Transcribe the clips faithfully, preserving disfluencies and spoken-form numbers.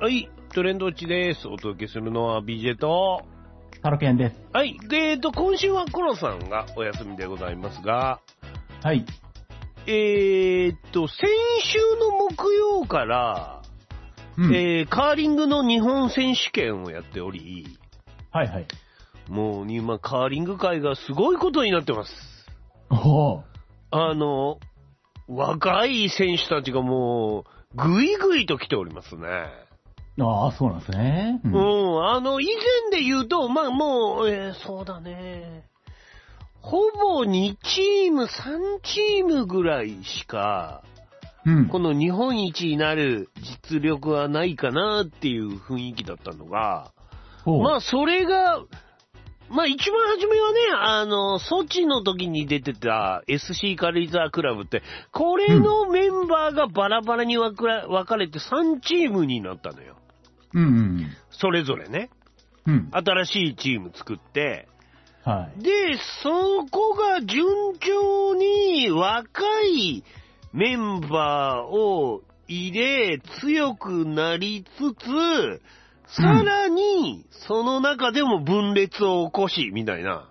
はい、トレンドウォッチです。お届けするのは ビージェー とタロケンです。 はい、で、えっと、今週はコロさんがお休みでございますが、 はい。 えー、っと、先週の木曜から、うん、えー、カーリングの日本選手権をやっており、 はいはい。 もう今、カーリング界がすごいことになってます。 おー。 あの、若い選手たちがもう、ぐいぐいと来ておりますね。 ああ、そうなんですね。 うん、うん、あの、以前で言うと、まあもう、えー、そうだね。ほぼにチーム、さんチームぐらいしか、うん、この日本一になる実力はないかなっていう雰囲気だったのが、まあそれが、まあ一番初めはね、あの、ソチの時に出てた エスシー 軽井沢クラブって、これのメンバーがバラバラに分かれてさんチームになったのよ。 うんうん、 それぞれね、うん。新しいチーム作って、 はい、 で、そこが順調に若いメンバーを入れ、強くなりつつ、さらに、その中でも分裂を起こし、みたいな、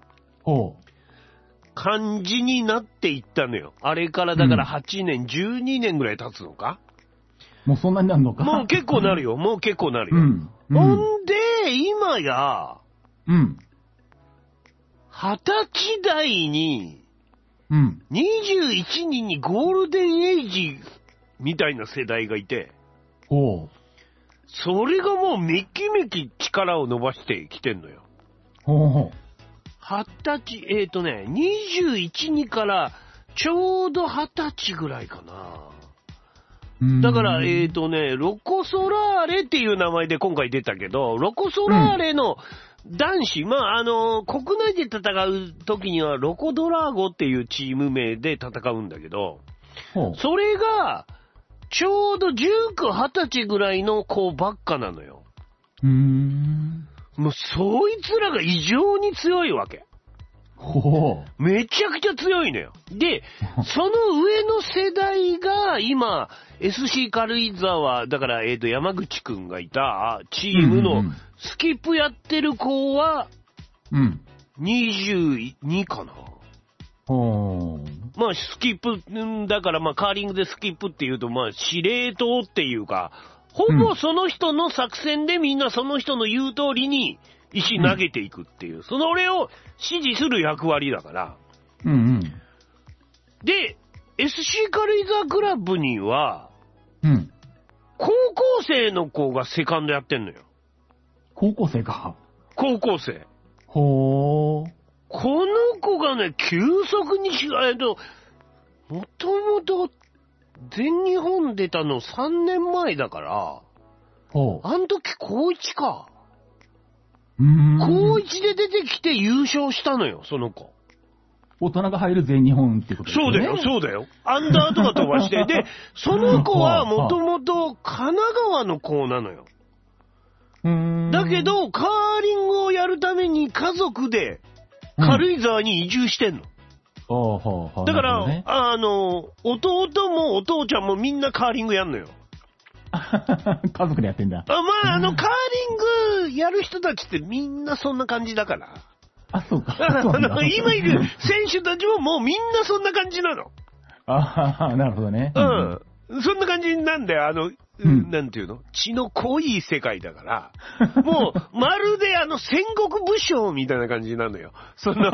感じになっていったのよ。あれからだからはちねん、うん、じゅうにねんぐらい経つのか？ もうそんなになるのか？ もう結構なるよ。もう結構なるよ。うんうん、ほんで、今や、うん。二十歳代に、うん。にじゅういちにんにゴールデンエイジみたいな世代がいて、 ほう。 それがもうめきめき力を伸ばしてきてんのよ。 ほうほう。 二十歳、えっとね、にじゅういちにからちょうど二十歳ぐらいかな。だから、えっとね、ロコ・ソラーレっていう名前で今回出たけど、ロコ・ソラーレの男子、うん、まあ、あの、国内で戦う時にはロコ・ドラーゴっていうチーム名で戦うんだけど、それが、ちょうどじゅうきゅう、はたちぐらいの子ばっかなのよ。 うーん。 もう、そいつらが異常に強いわけ。 ほう。めちゃくちゃ強いのよ。で、その上の世代が今、エスシー 軽井沢、だから、えっと、山口くんがいたチームのスキップやってる子は、うん。にじゅうにかな。 ほう。 まあ、スキップ、だからまあ、カーリングでスキップっていうと、まあ、司令塔っていうか、ほぼその人の作戦でみんなその人の言う通りに石投げていくっていう、うん、その俺を指示する役割だから。 うんうん。 で、エスシー 軽井沢クラブには、 うん。 高校生の子がセカンドやってんのよ。 高校生か。 高校生。 ほー。 この子がね、急速にし、えっと、もともと全日本出たのさんねんまえだから、 ほう。 あの時高いちか。 うーん。 高いちで出てきて優勝したのよ、その子。 大人が入る全日本ってことですね。 そうだよ、そうだよ。アンダーとか飛ばして、で、その子はもともと神奈川の子なのよ。 うーん。 だけど、カーリングをやるために家族で軽井沢に移住してんの。 うん、 だから、ね、あの、弟もお父ちゃんもみんなカーリングやんのよ。 家族でやってんだ。 あまあ、あの、カーリングやる人たちってみんなそんな感じだから。 あ、そうか。 そう今いる選手たちももうみんなそんな感じなの。 ああ、なるほどね。 うん。そんな感じなんだよ。あの、うん、なんていうの血の濃い世界だから、もう、まるであの戦国武将みたいな感じなのよ。その、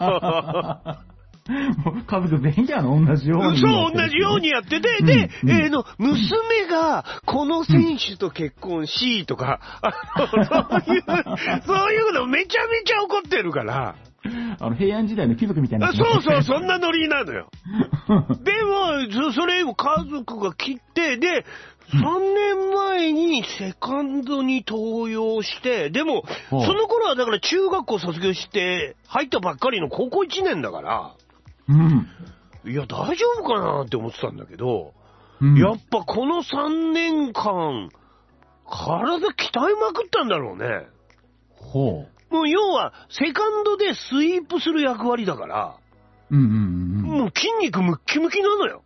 家族全員じゃん、同じように。 そう、同じようにやってて、で、うん、えー、の、娘が、この選手と結婚し、とか、うん、そういう、そういうのめちゃめちゃ怒ってるから。 あの、平安時代の貴族みたいな。 そうそう、そんなノリなのよ。でも、それを家族が切って、で、さんねんまえにセカンドに登用して、でも、その頃はだから中学校卒業して入ったばっかりの高校いちねんだから、 うん。 いや、大丈夫かなって思ってたんだけど、うん、やっぱこのさんねんかん、体鍛えまくったんだろうね。 ほう。 もう要は、セカンドでスイープする役割だから、 うんうんうん、 もう筋肉ムッキムキなのよ。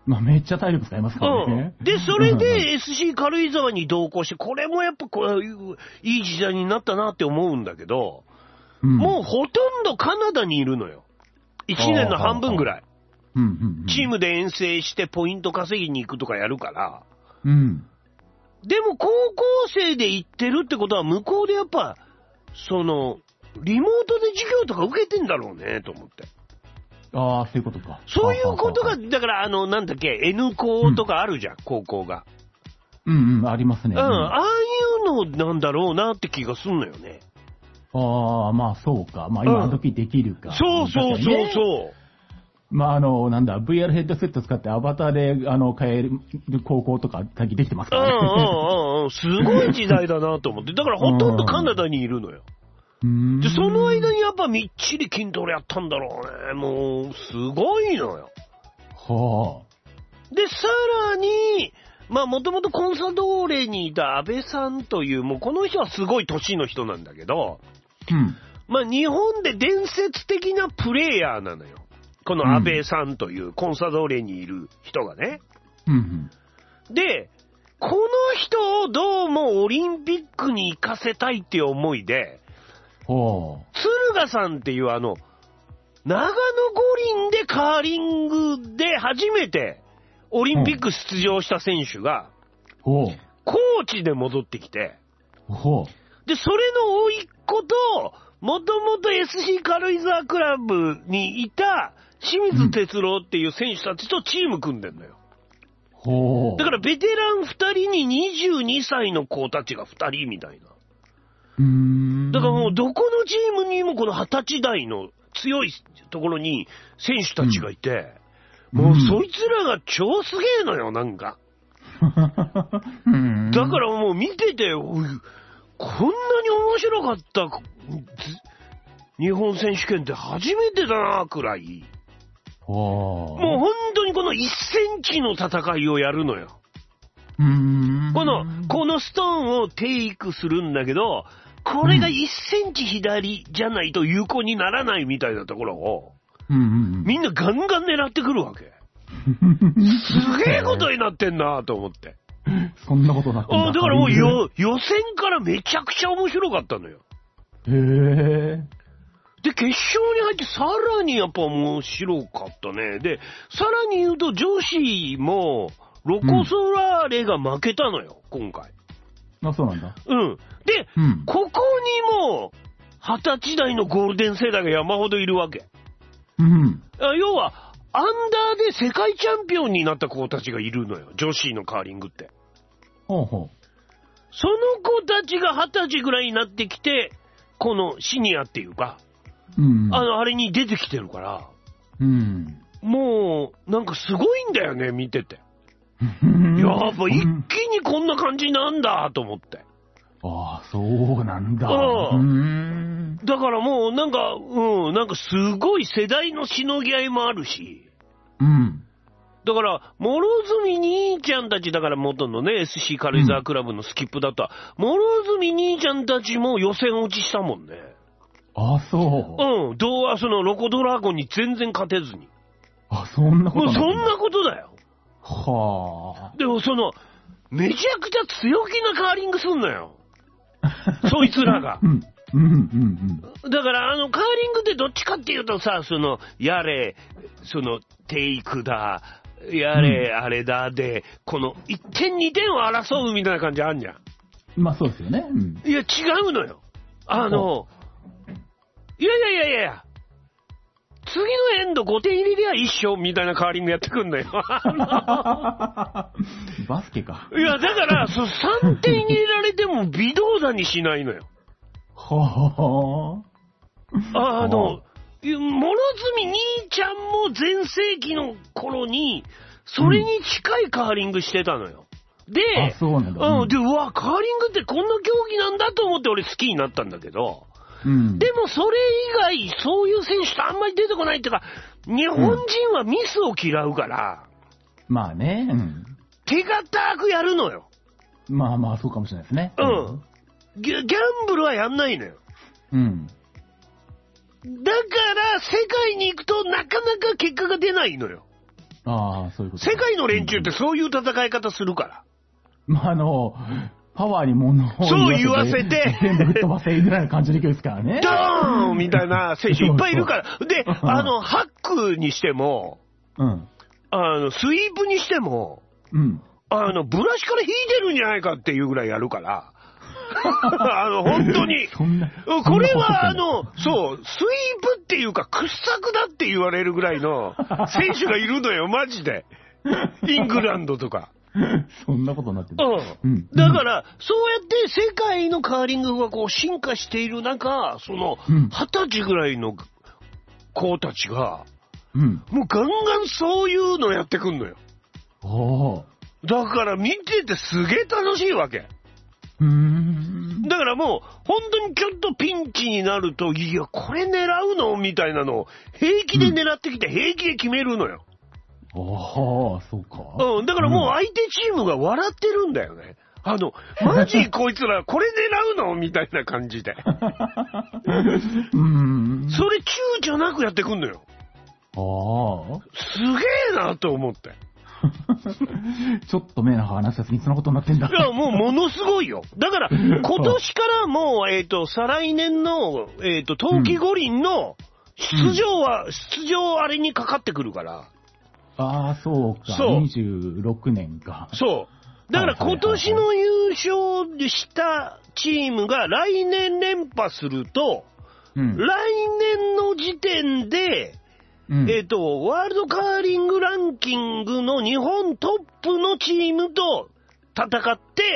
まあめっちゃ体力使いますからね。 うん。で、それで エスシー 軽井沢に同行して、これもやっぱこういういい時代になったなって思うんだけど、うん、もうほとんどカナダにいるのよ。いちねんの半分ぐらい。 うんうんうん、 チームで遠征してポイント稼ぎに行くとかやるから。 うん。 でも高校生で行ってるってことは向こうでやっぱ、その、リモートで授業とか受けてんだろうね、と思って。 ああ、そういうことか。 そういうことが、だからあの、なんだっけ、N 校とかあるじゃん、うん、高校が。 うんうん、ありますね。 うん、ああいうのなんだろうなって気がすんのよね。 ああ、まあそうか。まあ今時できるか。 うん、そうそうそうそう。 まあ、あの、なんだ、ブイアール ヘッドセット使ってアバターで、あの、変える高校とか、最近できてますからね。 うんうんうん。すごい時代だなと思って。だからほとんどカナダにいるのよ。で、その間にやっぱみっちり筋トレやったんだろうね。もう、すごいのよ。 はあ。で、さらに、まあ、もともとコンサドーレにいた安倍さんという、もうこの人はすごい年の人なんだけど、 うん。 まあ、日本で伝説的なプレイヤーなのよ。この安倍さんというコンサドーレにいる人がね。 うんうん、 で、この人をどうもオリンピックに行かせたいっていう思いで、 ほう。 敦賀さんっていうあの、長野五輪でカーリングで初めてオリンピック出場した選手が、 ほう。 コーチで戻ってきて、 ほう。 で、それの甥っ子と、もともと エスシー 軽井沢クラブにいた清水哲郎っていう選手たちとチーム組んでんだよ。 ほう。 だからベテランふたりににじゅうにさいの子たちがふたりみたいな。 うーん。 だからもうどこのチームにもこのはたち代の強いところに選手たちがいて、うん、もうそいつらが超すげえのよ、なんか。だからもう見てて、こんなに面白かった日本選手権って初めてだなくらい。もう本当にこのいっセンチの戦いをやるのよ。 うーん。 この、このストーンをテイクするんだけど、これがいっセンチ左じゃないと有効にならないみたいなところを、 うんうんうん、 みんなガンガン狙ってくるわけ。すげえことになってんなと思って。 そんなことなってんだ。 あ、だからもうよ予選からめちゃくちゃ面白かったのよ。 へえ。 で、決勝に入ってさらにやっぱ面白かったね。で、さらに言うと女子もロコ・ソラーレが負けたのよ、うん、今回。 あ、そうなんだ。 うん。で、うん、ここにもはたち代のゴールデン世代が山ほどいるわけ。 うん。 要は、アンダーで世界チャンピオンになった子たちがいるのよ、女子のカーリングって。 ほうほう。 その子たちがはたちぐらいになってきて、このシニアっていうか、うん、あの、あれに出てきてるから、 うん、 もう、なんかすごいんだよね、見てて。やっぱ一気にこんな感じなんだと思って。 ああ、そうなんだ。 うん。だからもうなんか、うん、なんかすごい世代のしのぎ合いもあるし。 うん。 だから、諸角兄ちゃんたち、だから元のね、エスシー 軽井沢クラブのスキップだった、うん、諸角兄ちゃんたちも予選落ちしたもんね。 あ、そう。 うん。どうはそのロコドラゴンに全然勝てずに。 あ、そんなことなんだ。もうそんなことだよ。 はあ。 でもその、めちゃくちゃ強気なカーリングすんのよ。そいつらが。 うんうんうんうん。 だからあのカーリングってどっちかっていうとさ、その、やれ、その、テイクだ、やれ、うん、あれだで、このいってんにてんを争うみたいな感じあんじゃん。 まあそうですよね。うん、 いや違うのよ。あの、いやいやいやいや、次のエンドごてん入れりゃ一緒みたいなカーリングやってくんのよ。 バスケか。 いやだからそさんてん入れられても微動だにしないのよ。 はあ。あの、諸角兄ちゃんも全盛期の頃にそれに近いカーリングしてたのよ。で、 あ、そうなんだ。 うん、で、うわ、カーリングってこんな競技なんだと思って俺好きになったんだけど、 うん、 でもそれ以外そういう選手ってあんまり出てこないっていうか、日本人はミスを嫌うから、 うん、まあね、うん、 手堅くやるのよ。 まあまあそうかもしれないですね。 うん。ギャ、ギャンブルはやんないのよ。 うん。 だから世界に行くとなかなか結果が出ないのよ。 ああ、そういうこと。 世界の連中ってそういう戦い方するから。 まあ、あの、パワーに物をそう言わせて、 全部吹っ飛ばせぐらいの感じでですからね。 ドーンみたいな選手いっぱいいるから。で、あの、ハックにしても、うん。あの、スイープにしても、うん。あの、ブラシから引いてるんじゃないかっていうぐらいやるから。あの、本当に。そんな。これは、あの、そう、スイープっていうか、掘削だって言われるぐらいの選手がいるのよ、マジで。イングランドとか。 そんなことになってる。 うん。だから、そうやって世界のカーリングがこう進化している中、その、二十歳ぐらいの子たちが、うん、もうガンガンそういうのやってくんのよ。おだから見ててすげえ楽しいわけ。うーんだからもう、本当にちょっとピンチになると、いや、これ狙うのみたいなのを平気で狙ってきて、平気で決めるのよ。 ああ、そうか。 うん、だからもう相手チームが笑ってるんだよね。あの、マジこいつらこれ狙うのみたいな感じで。うんそれ躊躇なくやってくんのよ。ああ。すげえなと思って。 ちょっと目の離せずにそんなことになってんだ。 いや、もうものすごいよ。だから、今年からもう、えっと、再来年の、えっと、冬季五輪の出場は、うん、出場あれにかかってくるから。 ああ、そうか。そう。にじゅうろくねんか。 そう。だから今年の優勝したチームが来年連覇すると、うん、来年の時点で、うん、えっと、ワールドカーリングランキングの日本トップのチームと戦って、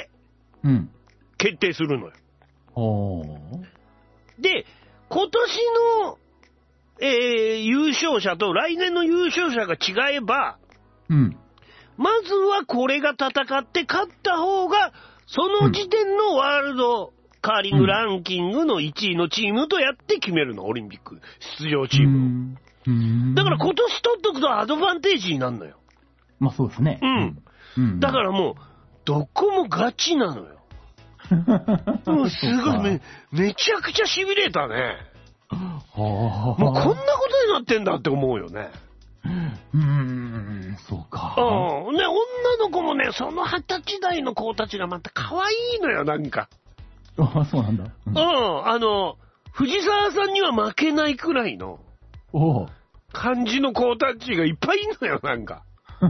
うん、決定するのよ。おー。で、今年の、えー、優勝者と来年の優勝者が違えば、うん、まずはこれが戦って勝った方が、その時点のワールドカーリングランキングのいちいのチームとやって決めるの、オリンピック出場チームを。うんだから今年取っとくとアドバンテージになるのよ。 まあそうですね。 うん。うん、だからもう、どこもガチなのよ。もうすごいめ、めちゃくちゃシミュレーターね。もうこんなことになってんだって思うよね。 うーん、そうか。 うん。ね、女の子もね、その二十歳代の子たちがまた可愛いのよ、なんか。 ああ、そうなんだ。 うん、うん、あの、藤沢さんには負けないくらいの。お感じの子たちがいっぱいいるのよ、なんか。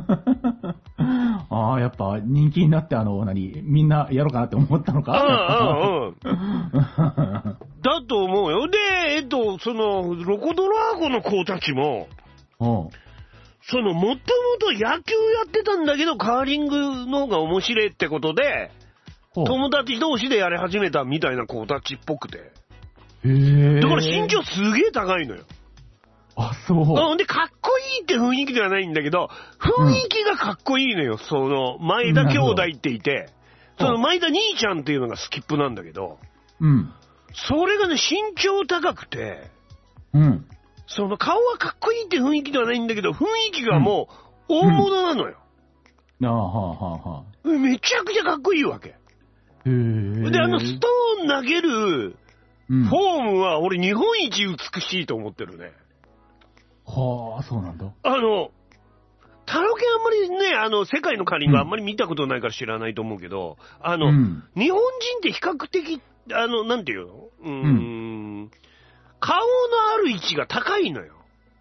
ああ、やっぱ人気になって、あの、何、みんなやろうかなって思ったのか。うんうんうん。 だと思うよ。で、えっと、その、ロコ・ドラーゴの子たちも、その、もともと野球やってたんだけど、カーリングの方が面白いってことで、友達同士でやり始めたみたいな子たちっぽくて。へー。だから身長すげえ高いのよ。 あ、そう。 うん、で、かっこいいって雰囲気ではないんだけど、雰囲気がかっこいいのよ。うん、その、前田兄弟っていて、その前田兄ちゃんっていうのがスキップなんだけど、うん。それがね、身長高くて、うん。その顔はかっこいいって雰囲気ではないんだけど、雰囲気がもう大物なのよ。 うん、ああ、はあ、はあ、はあ。 めちゃくちゃかっこいいわけ。へえ。で、あの、ストーン投げるフォームは、俺日本一美しいと思ってるね。 はあ、そうなんだ。 あの、タロケンあんまりね、あの、世界のカーリングあんまり見たことないから知らないと思うけど、あの、うん、日本人って比較的、あの、なんていうのうーん、うん、顔のある位置が高いのよ。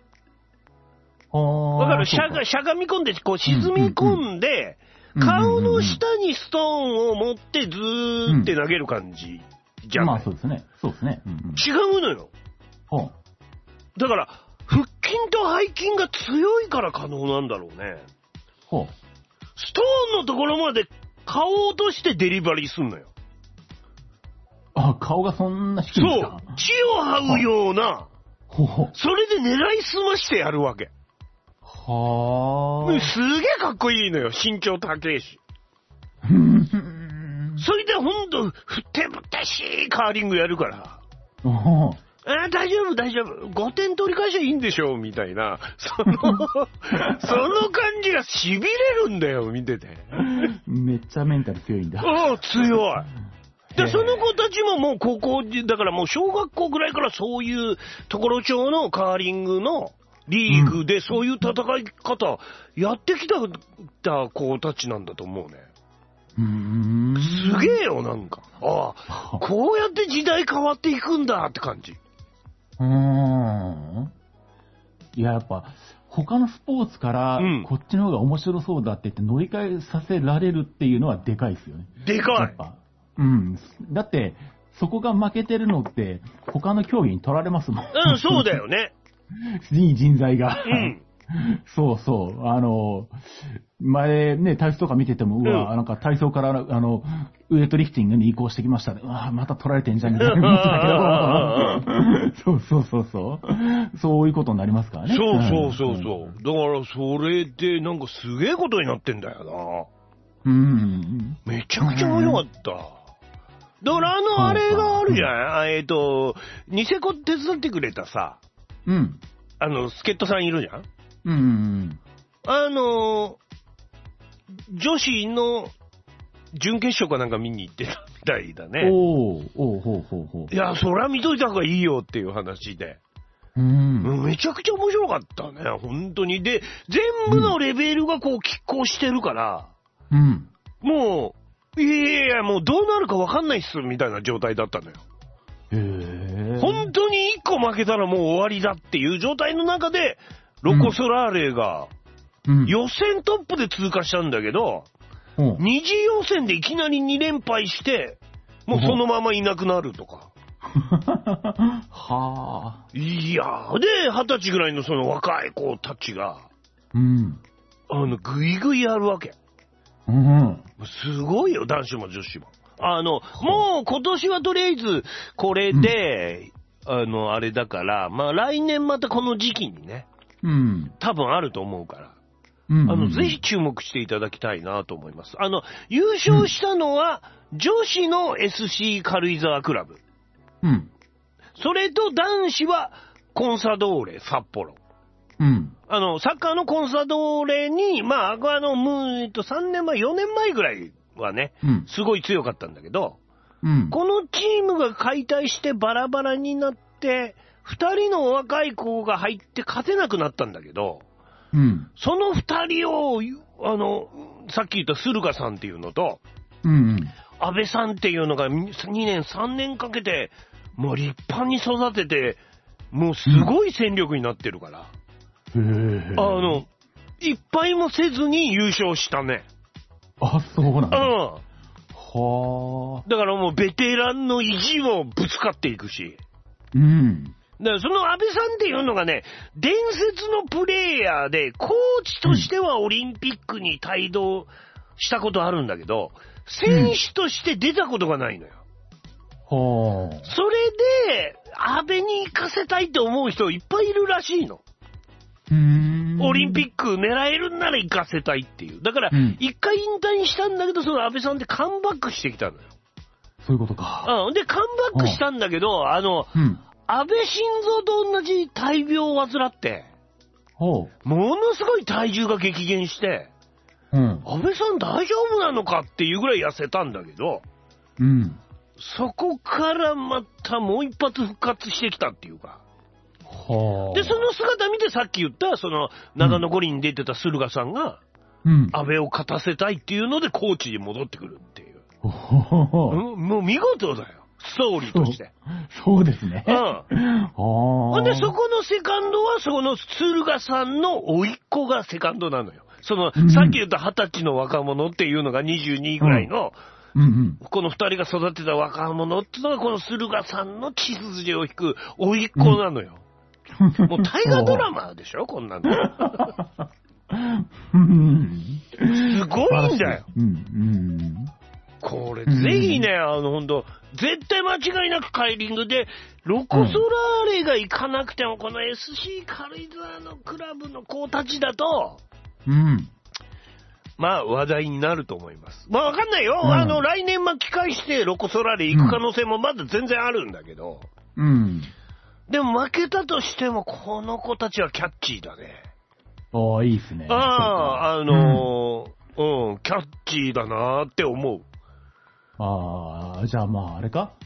わかるしゃが、しゃがみ込んで、こう沈み込んで、うんうんうん、顔の下にストーンを持ってずーって投げる感じじゃん。 まあそうですね。そうですね。うんうん、 違うのよ。はあ、だから、腹筋と背筋が強いから可能なんだろうね。ほう。ストーンのところまで顔を落としてデリバリーすんのよ。 あ、顔がそんな低いんですか？ そう。血を這うような、ほう。それで狙いすましてやるわけ。はあ。すげえかっこいいのよ。身長高いし。それでほんと、ふってぶってしいカーリングやるから。あ、大丈夫、大丈夫。ごてん取り返しゃいいんでしょみたいな。その、その感じが痺れるんだよ、見てて。 めっちゃメンタル強いんだ。 ああ、強い。で、その子たちももう高校、だからもう小学校ぐらいからそういうところ町のカーリングのリーグでそういう戦い方やってきた子たちなんだと思うね。 うーん。 すげえよ、なんか。ああ、こうやって時代変わっていくんだって感じ。 うーん。いや、やっぱ、他のスポーツから、こっちの方が面白そうだって言って乗り換えさせられるっていうのはでかいですよね。 でかい。 やっぱ。うん。だって、そこが負けてるのって、他の競技に取られますもん。 うん、そうだよね。 いい人材が。 うん。 そうそう。あの、前ね、体操とか見てても、うわ、うん、なんか体操から、あの、ウエイトリフティングに移行してきましたね。うわ、また取られてんじゃんみたいな思ってたけど。そうそうそうそう。そういうことになりますからね。 そうそうそうそう。うん、だからそれでなんかすげえことになってんだよな。うん。 めちゃくちゃ面白かった。だからあの、あれがあるじゃん。えっと、ニセコ手伝ってくれたさ。 うん。 あの、助っ人さんいるじゃん。 うんうんうん。 あの、女子の準決勝かなんか見に行ってたみたいだね。 おー、おー、ほうほうほう。 いや、そりゃ見といた方がいいよっていう話で。 うん。 めちゃくちゃ面白かったね、本当に。で、全部のレベルがこう、拮抗してるから、 うん。 もう、いやいや、もうどうなるか分かんないっす、みたいな状態だったのよ。 へー。 本当にいっこ負けたらもう終わりだっていう状態の中で、ロコ・ソラーレが、予選トップで通過したんだけど、うん、二次予選でいきなりに連敗して、もうそのままいなくなるとか。 はぁ。 いやー、で、二十歳ぐらいのその若い子たちが、 うん。 あの、ぐいぐいやるわけ。 うん。 すごいよ、男子も女子も。あの、もう今年はとりあえず、これで、うん、あの、あれだから、まあ来年またこの時期にね、 うん。 多分あると思うから。 うんうんうん、 あの、ぜひ注目していただきたいなと思います。あの、優勝したのは、女子の エスシー 軽井沢クラブ。 うん。 それと男子は、コンサドーレ札幌。 うん。 あの、サッカーのコンサドーレに、まあ、あの、むーとさんねんまえ、よねんまえぐらいはね、うん、すごい強かったんだけど、 うん、 このチームが解体してバラバラになって、二人の若い子が入って勝てなくなったんだけど、 うん、 その二人を、あの、さっき言った駿河さんっていうのと、 うんうん、 安倍さんっていうのがにねん、さんねんかけて、もう立派に育てて、もうすごい戦力になってるから、 うん、 あの、いっぱいもせずに優勝したね。 あ、そうなんだ。 うん。 はあ。 だからもうベテランの意地もぶつかっていくし。 うん。 だからその安倍さんっていうのがね、伝説のプレイヤーで、コーチとしてはオリンピックに帯同したことあるんだけど、選手として出たことがないのよ。 はあ。 それで、安倍に行かせたいって思う人いっぱいいるらしいの。 うーん。 オリンピック狙えるんなら行かせたいっていう。だから、一回引退したんだけど、その安倍さんってカムバックしてきたのよ。 そういうことか。 うん。で、カムバックしたんだけど、あの、うん、安倍晋三と同じ大病を患って、 ほう。 ものすごい体重が激減して、 うん、 安倍さん大丈夫なのかっていうぐらい痩せたんだけど、 うん、 そこからまたもう一発復活してきたっていうか。 はあ。 で、その姿見てさっき言った、その、長野五輪に出てた駿河さんが、 うん、 安倍を勝たせたいっていうのでコーチに戻ってくるっていう。 うん、 もう見事だよ。ストーリーとして。 そう、そうですね。 うん。ほんで、そこのセカンドは、そこの駿河さんの甥っ子がセカンドなのよ。その、うん、さっき言った二十歳の若者っていうのがにじゅうにぐらいの、 うんうん、 この二人が育てた若者っていうのが、この駿河さんの血筋を引く甥っ子なのよ。うん、もう大河ドラマでしょこんなの。すごいんだよ。 うんうん、 これ、ぜひね、あの、ほんと、絶対間違いなくカイリングで、ロコ・ソラーレが行かなくても、この エスシー 軽井沢のクラブの子たちだと、 うん。 まあ、話題になると思います。まあ、わかんないよ。うん、あの、来年巻き返してロコ・ソラーレ行く可能性もまだ全然あるんだけど、 うん。 でも負けたとしても、この子たちはキャッチーだね。 ああ、いいっすね。 ああ、あのー、うん、うん、キャッチーだなーって思う。 ああ、じゃあまあ、あれか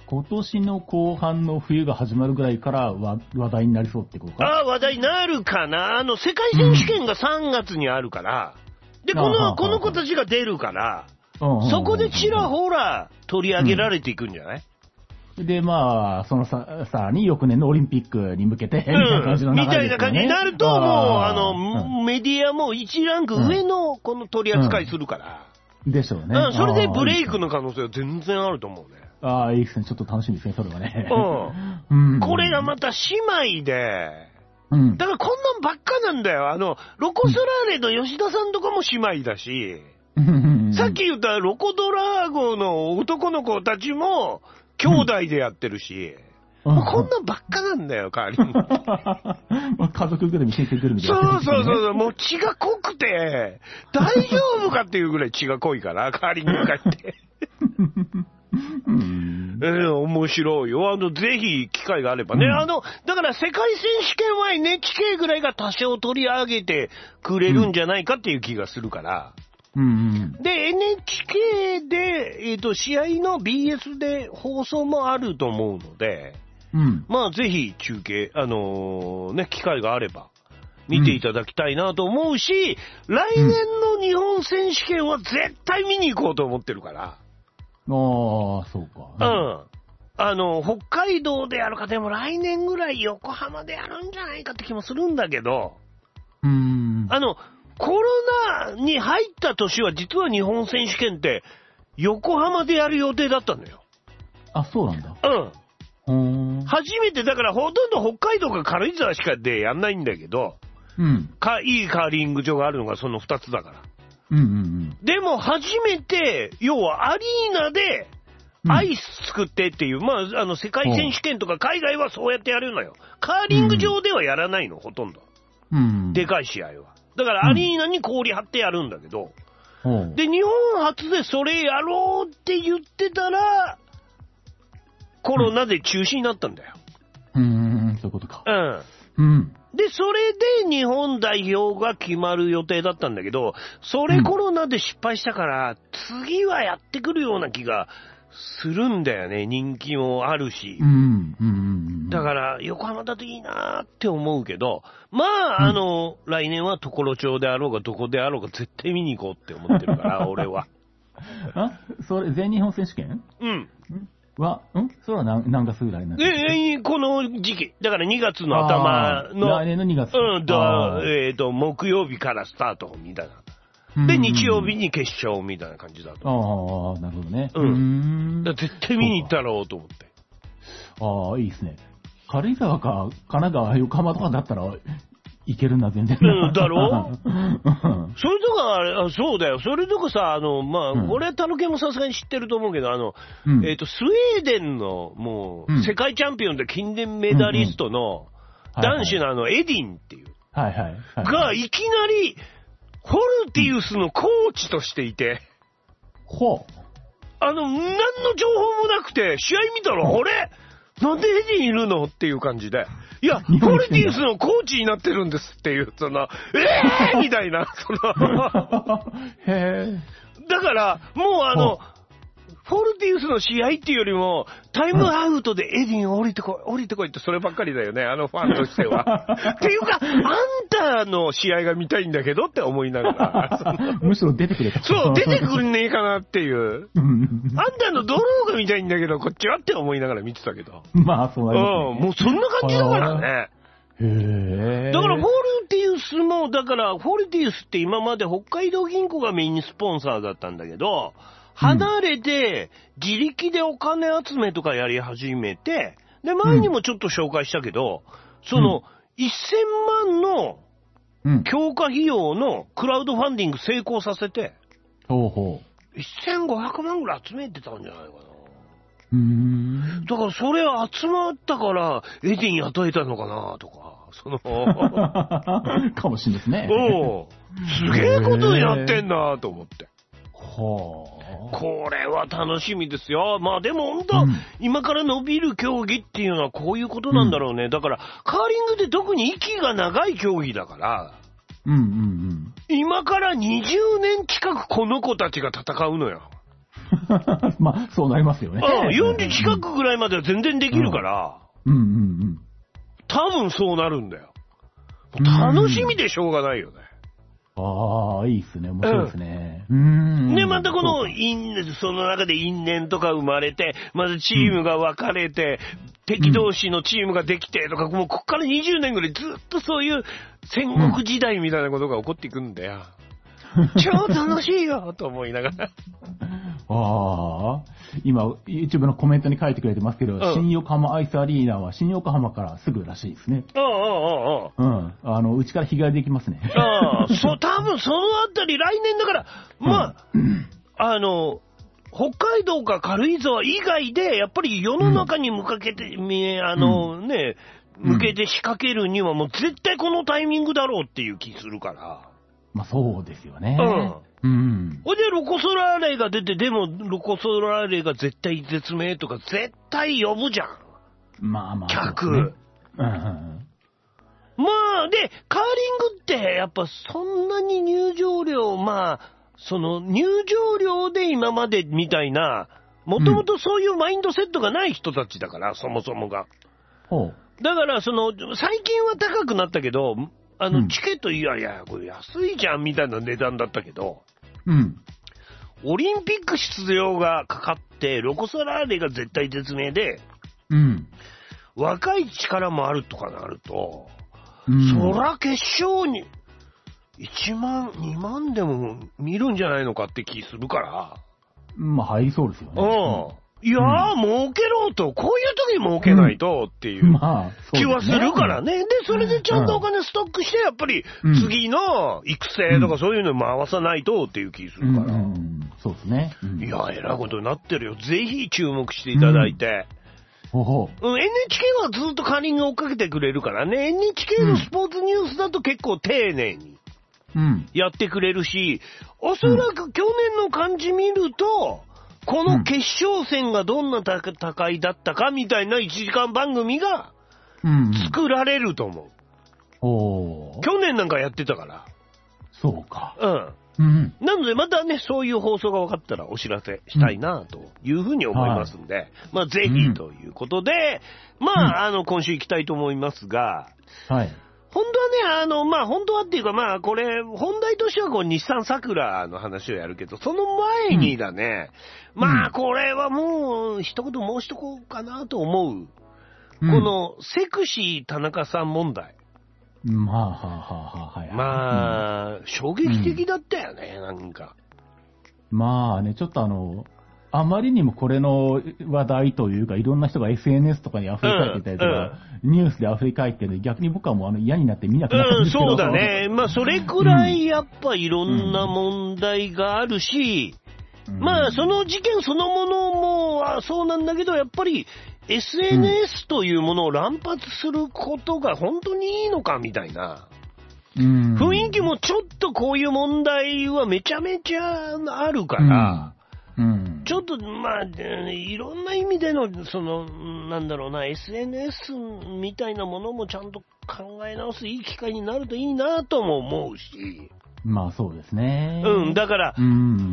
今年の後半の冬が始まるぐらいから話題になりそうってことか。 ああ、話題になるかな。あの、世界選手権がさんがつにあるから、うん、で、この、この子たちが出るから、そこでちらほら取り上げられていくんじゃない、 うん、で、まあ、そのさ、さらに翌年のオリンピックに向けて、みたいな感じの流れですよね。 みたいな感じになると、もう、あの、うん、メディアもいちランク上のこの取り扱いするから。 うん、でしょうね。 うん、それでブレイクの可能性は全然あると思うね。 ああ、いいですね。ちょっと楽しみですね、それはね。 うん。うん、これがまた姉妹で、うん、だからこんなんばっかなんだよ。あの、ロコ・ソラーレの吉田さんとかも姉妹だし、うん、さっき言ったロコ・ドラーゴの男の子たちも兄弟でやってるし、うん、もうこんなんばっかなんだよ、カーリング。 家族ぐるみ、親戚ぐるみで、ね。 そうそうそう、もう血が濃くて、大丈夫かっていうぐらい血が濃いから、カーリング界って。うん、えー、面白いよ。あの、ぜひ機会があればね、うん、あの、だから世界選手権は エヌエイチケー ぐらいが多少取り上げてくれるんじゃないかっていう気がするから。うんうん、で、エヌエイチケー で、えっと、試合の ビーエス で放送もあると思うので、うん、まあ、ぜひ中継、あのー、ね、機会があれば見ていただきたいなと思うし、うん、来年の日本選手権は絶対見に行こうと思ってるから。 ああ、そうか。 うん。あの、北海道でやるか、でも来年ぐらい横浜でやるんじゃないかって気もするんだけど、うーん。あの、コロナに入った年は実は日本選手権って横浜でやる予定だったんだよ。 あ、そうなんだ。 うん。初めて、だからほとんど北海道か軽井沢しかでやんないんだけど、うん。か、いいカーリング場があるのがそのふたつだから。うんうんうん。でも初めて、要はアリーナでアイス作ってっていう、うん、まあ、あの、世界選手権とか海外はそうやってやるのよ。カーリング場ではやらないの、ほとんど。うん。でかい試合は。だからアリーナに氷張ってやるんだけど、うん、で、日本初でそれやろうって言ってたら、コロナで中止になったんだよ。 うん、うん、そういうことか。 うん。うん。で、それで日本代表が決まる予定だったんだけど、それコロナで失敗したから、うん、次はやってくるような気がするんだよね。人気もあるし。うん。うん、だから、横浜だといいなーって思うけど、まあ、あの、うん、来年は常呂町であろうがどこであろうが絶対見に行こうって思ってるから、俺は。 あ、それ、全日本選手権？うん。は、んそれは 何, 何月ぐらいなんですか？ えー、この時期。だからにがつの頭の。 来年のにがつ。 うん、だえっ、ー、と、木曜日からスタートみたいな。で、日曜日に決勝みたいな感じだと。 ああ、なるほどね。 うん。だ絶対見に行ったろうと思って。 ああ、いいですね。軽井沢か神奈川、横浜とかだったら、いけるんだ、全然。 うん、だろそれとか、あれ、そうだよ。それとかさ、あの、まあ、うん、俺はタヌケもさすがに知ってると思うけど、あの、うん、えっ、ー、と、スウェーデンの、もう、うん、世界チャンピオンで近年メダリストの、男子のあの、エディンっていう。 はいはい。はい、 が、いきなり、ホルティウスのコーチとしていて。 ほう。 あの、何の情報もなくて、試合見たら、あれなんでエディンいるのっていう感じで。いや、ホルティウスのコーチになってるんですっていう、その、えーみたいな、そのへー。だから、もうあの、フォルティウスの試合っていうよりも、タイムアウトでエディン降りてこい、降りてこいってそればっかりだよね、あのファンとしては。っていうか、あんたの試合が見たいんだけどって思いながら。 むしろ出てくれた。 そう、出てくんねえかなっていう。あんたのドローが見たいんだけど、こっちはって思いながら見てたけど。 まあ、そうなりますね。 うん、もうそんな感じだからね。 へー。 だから、フォルティウスも、だから、フォルティウスって今まで北海道銀行がメインスポンサーだったんだけど、離れて、自力でお金集めとかやり始めて、で、前にもちょっと紹介したけど、うん、その、せんまんの強化費用のクラウドファンディング成功させて、 ほうほう。せんごひゃくまんぐらい集めてたんじゃないかな。うーん。だからそれ集まったから、エディン雇えたのかなとか、その。 かもしれないですね。 おう。すげえことやってんなと思って。 はあ。 これは楽しみですよ。まあでも本当、うん、今から伸びる競技っていうのはこういうことなんだろうね。うん、だから、カーリングって特に息が長い競技だから、 うんうんうん、 今からにじゅうねん近くこの子たちが戦うのよ。 まあ、そうなりますよね。 うん、よんじゅう近くぐらいまでは全然できるから。 うん、うん、うんうん。 多分そうなるんだよ。楽しみでしょうがないよね。 ああ、いいっすね。面白いですね。うん。 で、またこの、因、その中で因縁とか生まれて、まずチームが分かれて、うん、敵同士のチームができてとか、もうこっからにじゅうねんぐらいずっとそういう戦国時代みたいなことが起こっていくんだよ。うん、超楽しいよと思いながら。 ああ、今、YouTube のコメントに書いてくれてますけど、うん、新横浜アイスアリーナは新横浜からすぐらしいですね。 ああ、ああ、ああ。うん。あの、うちから日帰りできますね。 ああ、そう、多分そのあたり来年だから、まあ、うん、あの、北海道か軽井沢以外で、やっぱり世の中に向かけて、うん、あのね、向けて仕掛けるにはもう絶対このタイミングだろうっていう気するから。 まあそうですよね。 うん。うん。ほいで、ロコ・ソラーレが出て、でも、ロコ・ソラーレが絶対絶命とか、絶対呼ぶじゃん。 まあまあ、 客。 ね、うん。 まあ、で、カーリングって、やっぱそんなに入場料、まあ、その入場料で今までみたいな、もともとそういうマインドセットがない人たちだから、うん、そもそもが。 ほう。 だから、その、最近は高くなったけど、あの、チケット、いやいや、これ安いじゃんみたいな値段だったけど、 うん。 オリンピック出場がかかって、ロコ・ソラーレが絶対絶命で、 うん。 若い力もあるとかなると、うん、そら決勝にいちまん、にまんでも見るんじゃないのかって気するから。 まあ入りそうですよね。 うん。いやー、うん、儲けろと、こういう時に儲けないとっていう気はするからね。で、それでちゃんとお金ストックして、やっぱり次の育成とかそういうのに回さないとっていう気するから。うんうん、 そうですね。うん、 いや、えらいことになってるよ。ぜひ注目していただいて。 うん、ほほうん、エヌエイチケー はずっとカーリング追っかけてくれるからね。エヌエイチケー のスポーツニュースだと結構丁寧にやってくれるし、おそらく去年の感じ見ると、この決勝戦がどんな戦いだったかみたいないちじかん番組が作られると思う。 うんうん、 去年なんかやってたから。 そうか。 うん。うん、なのでまたね、そういう放送が分かったらお知らせしたいなというふうに思いますんで、うん、まあぜひということで、うん、まあ、あの、今週行きたいと思いますが、 はい。 本当はね、あの、まあ、本当はっていうか、まあ、これ、本題としては、こう、日産サクラの話をやるけど、その前にだね、うん、まあ、これはもう、一言申しとこうかなと思う。うん、この、セクシー田中さん問題。 まあ、はあ、はあ、はい。 まあ、うん、衝撃的だったよね、うん、なんか。 まあね、ちょっとあの、あまりにもこれの話題というか、いろんな人が エスエヌエス とかに溢れ返ってたりとか、うん、ニュースで溢れ返ってるので、逆に僕はもうあの嫌になって見なくなったんですけど、 うん、そうだね。まあ、それくらいやっぱいろんな問題があるし、うん、まあ、その事件そのものもそうなんだけど、やっぱり エスエヌエス というものを乱発することが本当にいいのかみたいな。うん、雰囲気もちょっとこういう問題はめちゃめちゃあるから、うんうん、ちょっと、まあ、いろんな意味での、その、なんだろうな、エスエヌエス みたいなものもちゃんと考え直すいい機会になるといいなとも思うし。 まあそうですね。 うん、だから、うん、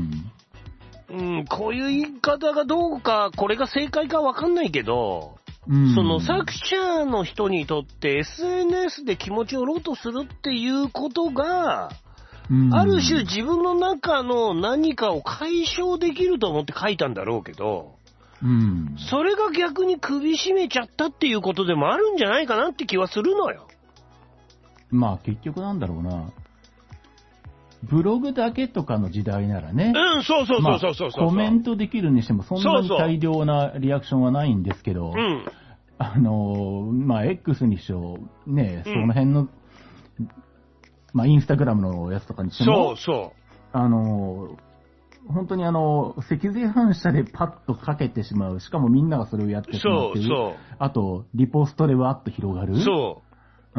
うん、こういう言い方がどうか、これが正解かわかんないけど、うん、その作者の人にとって エスエヌエス で気持ちをロとするっていうことが、うん、ある種自分の中の何かを解消できると思って書いたんだろうけど、うん、それが逆に首絞めちゃったっていうことでもあるんじゃないかなって気はするのよ。 まあ結局なんだろうな。ブログだけとかの時代ならね。 うん、そうそうそうそうそうそう、 まあ、コメントできるにしてもそんなに大量なリアクションはないんですけど、 そうそう、うん、 あの、まあ X にしろ、ね、その辺の、うんまあ、インスタグラムのやつとかにしても、 そうそう。 あの、本当にあの、脊髄反射でパッとかけてしまう。しかもみんながそれをやってしまってる。 そうそう。 あと、リポストでわっと広がる。 そう。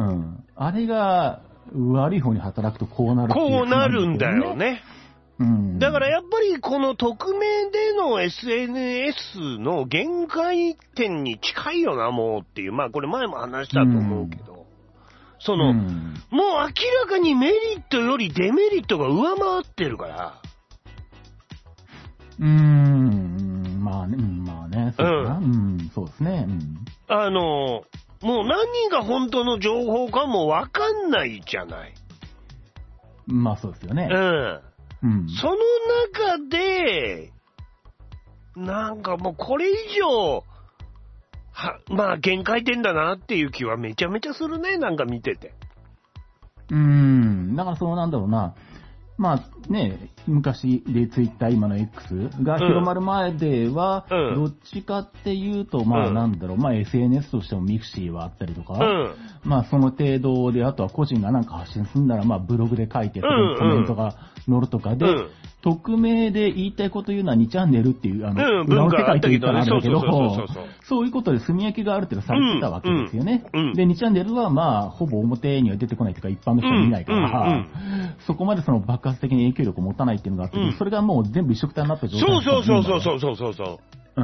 うん。あれが悪い方に働くとこうなるっていう、 ね。こうなるんだよね。 うん。 だからやっぱりこの匿名での エスエヌエス の限界点に近いよな、もうっていう。まあこれ前も話したと思うけど。うんその、うん、もう明らかにメリットよりデメリットが上回ってるから。 うーん、まあね、うん、まあね、そうかな、うん、うん、そうですね、うん。 あの、もう何が本当の情報かもわかんないじゃない。 まあそうですよね。 うん。うん、その中で、なんかもうこれ以上、は、まあ限界点だなっていう気はめちゃめちゃするね、なんか見てて。 うーん、だからそうなんだろうな。まあね、昔でツイッター、今の X が広まる前では、うん、どっちかっていうと、まあなんだろう、まあ エスエヌエス としてもミクシーはあったりとか、うん、まあその程度で、あとは個人がなんか発信するんなら、まあブログで書いて、そこにコメントが載るとかで、うんうん、匿名で言いたいこと言うのはにチャンネルっていう、あの、うん、裏の世界と言ったらあるんだけど、そういうことで炭焼きがある程度されてたわけですよね。うんうん、で、にチャンネルはまあ、ほぼ表には出てこないというか、一般の人は見ないから、うんうん、そこまでその爆発的に影響力を持たないっていうのがあって、うん、それがもう全部一緒くたになった状態そうそうそうそうそうそうそう。 うん、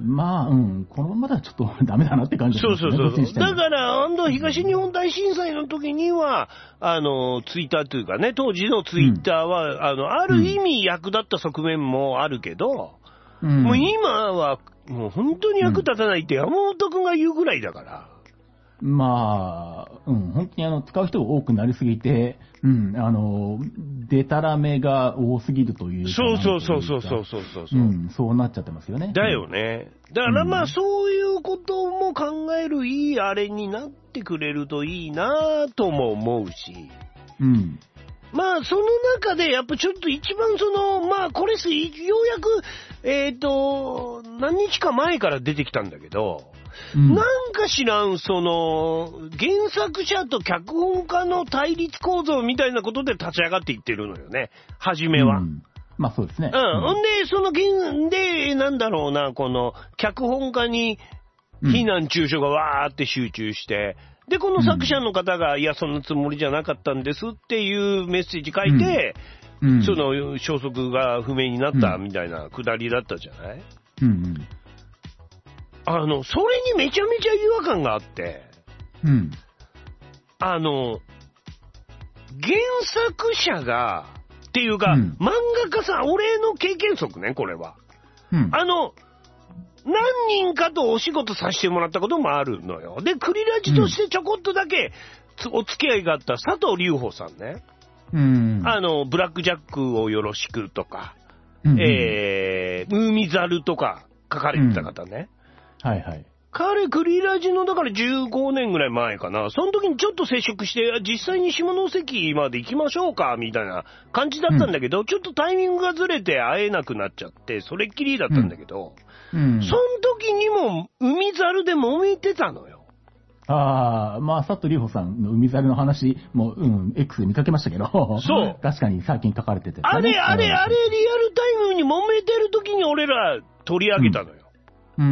まあ、うん、このままではちょっとダメだなって感じですね。 そうそうそう。だから、あの、東日本大震災の時には、あの、ツイッターというかね、当時のツイッターは、うん、あの、ある意味役立った側面もあるけど、うん、もう今は、もう本当に役立たないって山本くんが言うぐらいだから。 まあ、うん、本当にあの、使う人が多くなりすぎて、うん、あの、デタラメが多すぎるというか。 そうそうそうそうそうそうそう。 うん、そうなっちゃってますよね。 だよね。だからまあ、うん、そういうことも考えるいいあれになってくれるといいなとも思うし。 うん。 まあ、その中で、やっぱちょっと一番その、まあ、これす、ようやく、えっと、何日か前から出てきたんだけど、うん、なんか知らん、その、原作者と脚本家の対立構造みたいなことで立ち上がっていってるのよね、初めは。うん、 まあそうですね。 うん。ほんで、その原、で、なんだろうな、この、脚本家に非難中傷がわーって集中して、うん、で、この作者の方が、うん、いや、そんなつもりじゃなかったんですっていうメッセージ書いて、うん、その消息が不明になったみたいなくだりだったじゃない？ うんうんあの、それにめちゃめちゃ違和感があって、 うん。 あの、原作者が、っていうか、うん、漫画家さん、俺の経験則ね、これは。 うん。 あの、何人かとお仕事させてもらったこともあるのよ。で、クリラジとしてちょこっとだけ、うん、お付き合いがあった佐藤隆穂さんね。 うん。 あの、ブラックジャックをよろしくとか、うん、えー、ムーミザルとか書かれてた方ね。 うんはいはい。 彼、クリラジの、だからじゅうごねんぐらい前かな。その時にちょっと接触して、実際に下関まで行きましょうか、みたいな感じだったんだけど、うん、ちょっとタイミングがずれて会えなくなっちゃって、それっきりだったんだけど、 うんうん、 その時にも、海猿で揉めてたのよ。 ああ、まあ、佐藤里穂さんの海猿の話も、うん、X で見かけましたけど、 そう。 確かに最近書かれてて、ね。 あれ、あれ、あれ、リアルタイムに揉めてる時に俺ら取り上げたのよ。 うん。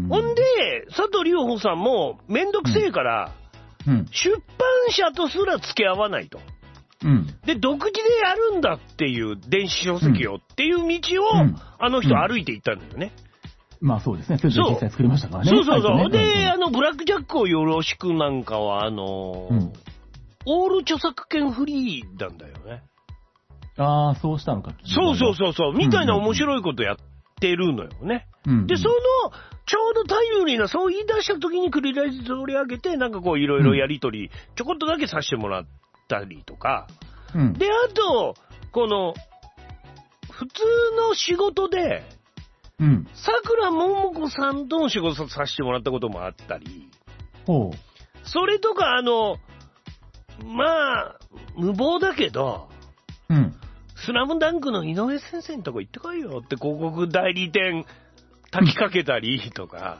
ほんで、佐藤里穂さんもめんどくせえから、 うんうん、 出版社とすら付き合わないと。 うん、 で、独自でやるんだっていう電子書籍をっていう道を、うん、あの人歩いていったんだよね。 うん、まあそうですね。それで実際作りましたからね。 そうそうそう。ね、で、あの、ブラックジャックをよろしくなんかは、あの、うん、オール著作権フリーなんだよね。 ああ、そうしたのか。 そうそうそうそう。みたいな面白いことやってるのよね。 うんうん、 で、その、ちょうどタイムリーな、そう言い出した時にクリラジ取り上げて、なんかこういろいろやりとり、うん、ちょこっとだけさせてもらったりとか。 うん、 で、あと、この、普通の仕事で、 うん。 桜ももこさんとの仕事させてもらったこともあったり。 ほう。 それとか、あの、まあ、無謀だけど、 うん。 スラムダンクの井上先生のとこ行ってこいよって広告代理店炊きかけたりとか。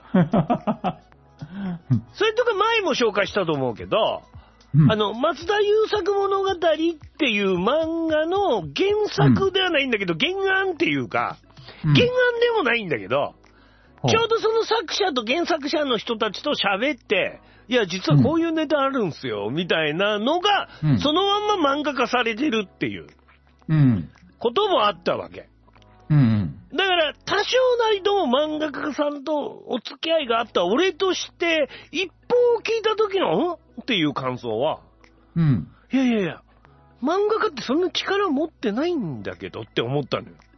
それとか前も紹介したと思うけど、うん、あの、松田優作物語っていう漫画の原作ではないんだけど、うん、原案っていうか、原案でもないんだけど、うん、ちょうどその作者と原作者の人たちと喋って、いや、実はこういうネタあるんすよ、うん、みたいなのが、うん、そのまんま漫画化されてるっていう、こともあったわけ。 うんうん、 だから、多少なりとも漫画家さんとお付き合いがあった俺として、一報を聞いた時の、んっていう感想は、 うん、 いやいやいや、漫画家ってそんな力持ってないんだけどって思ったのよ。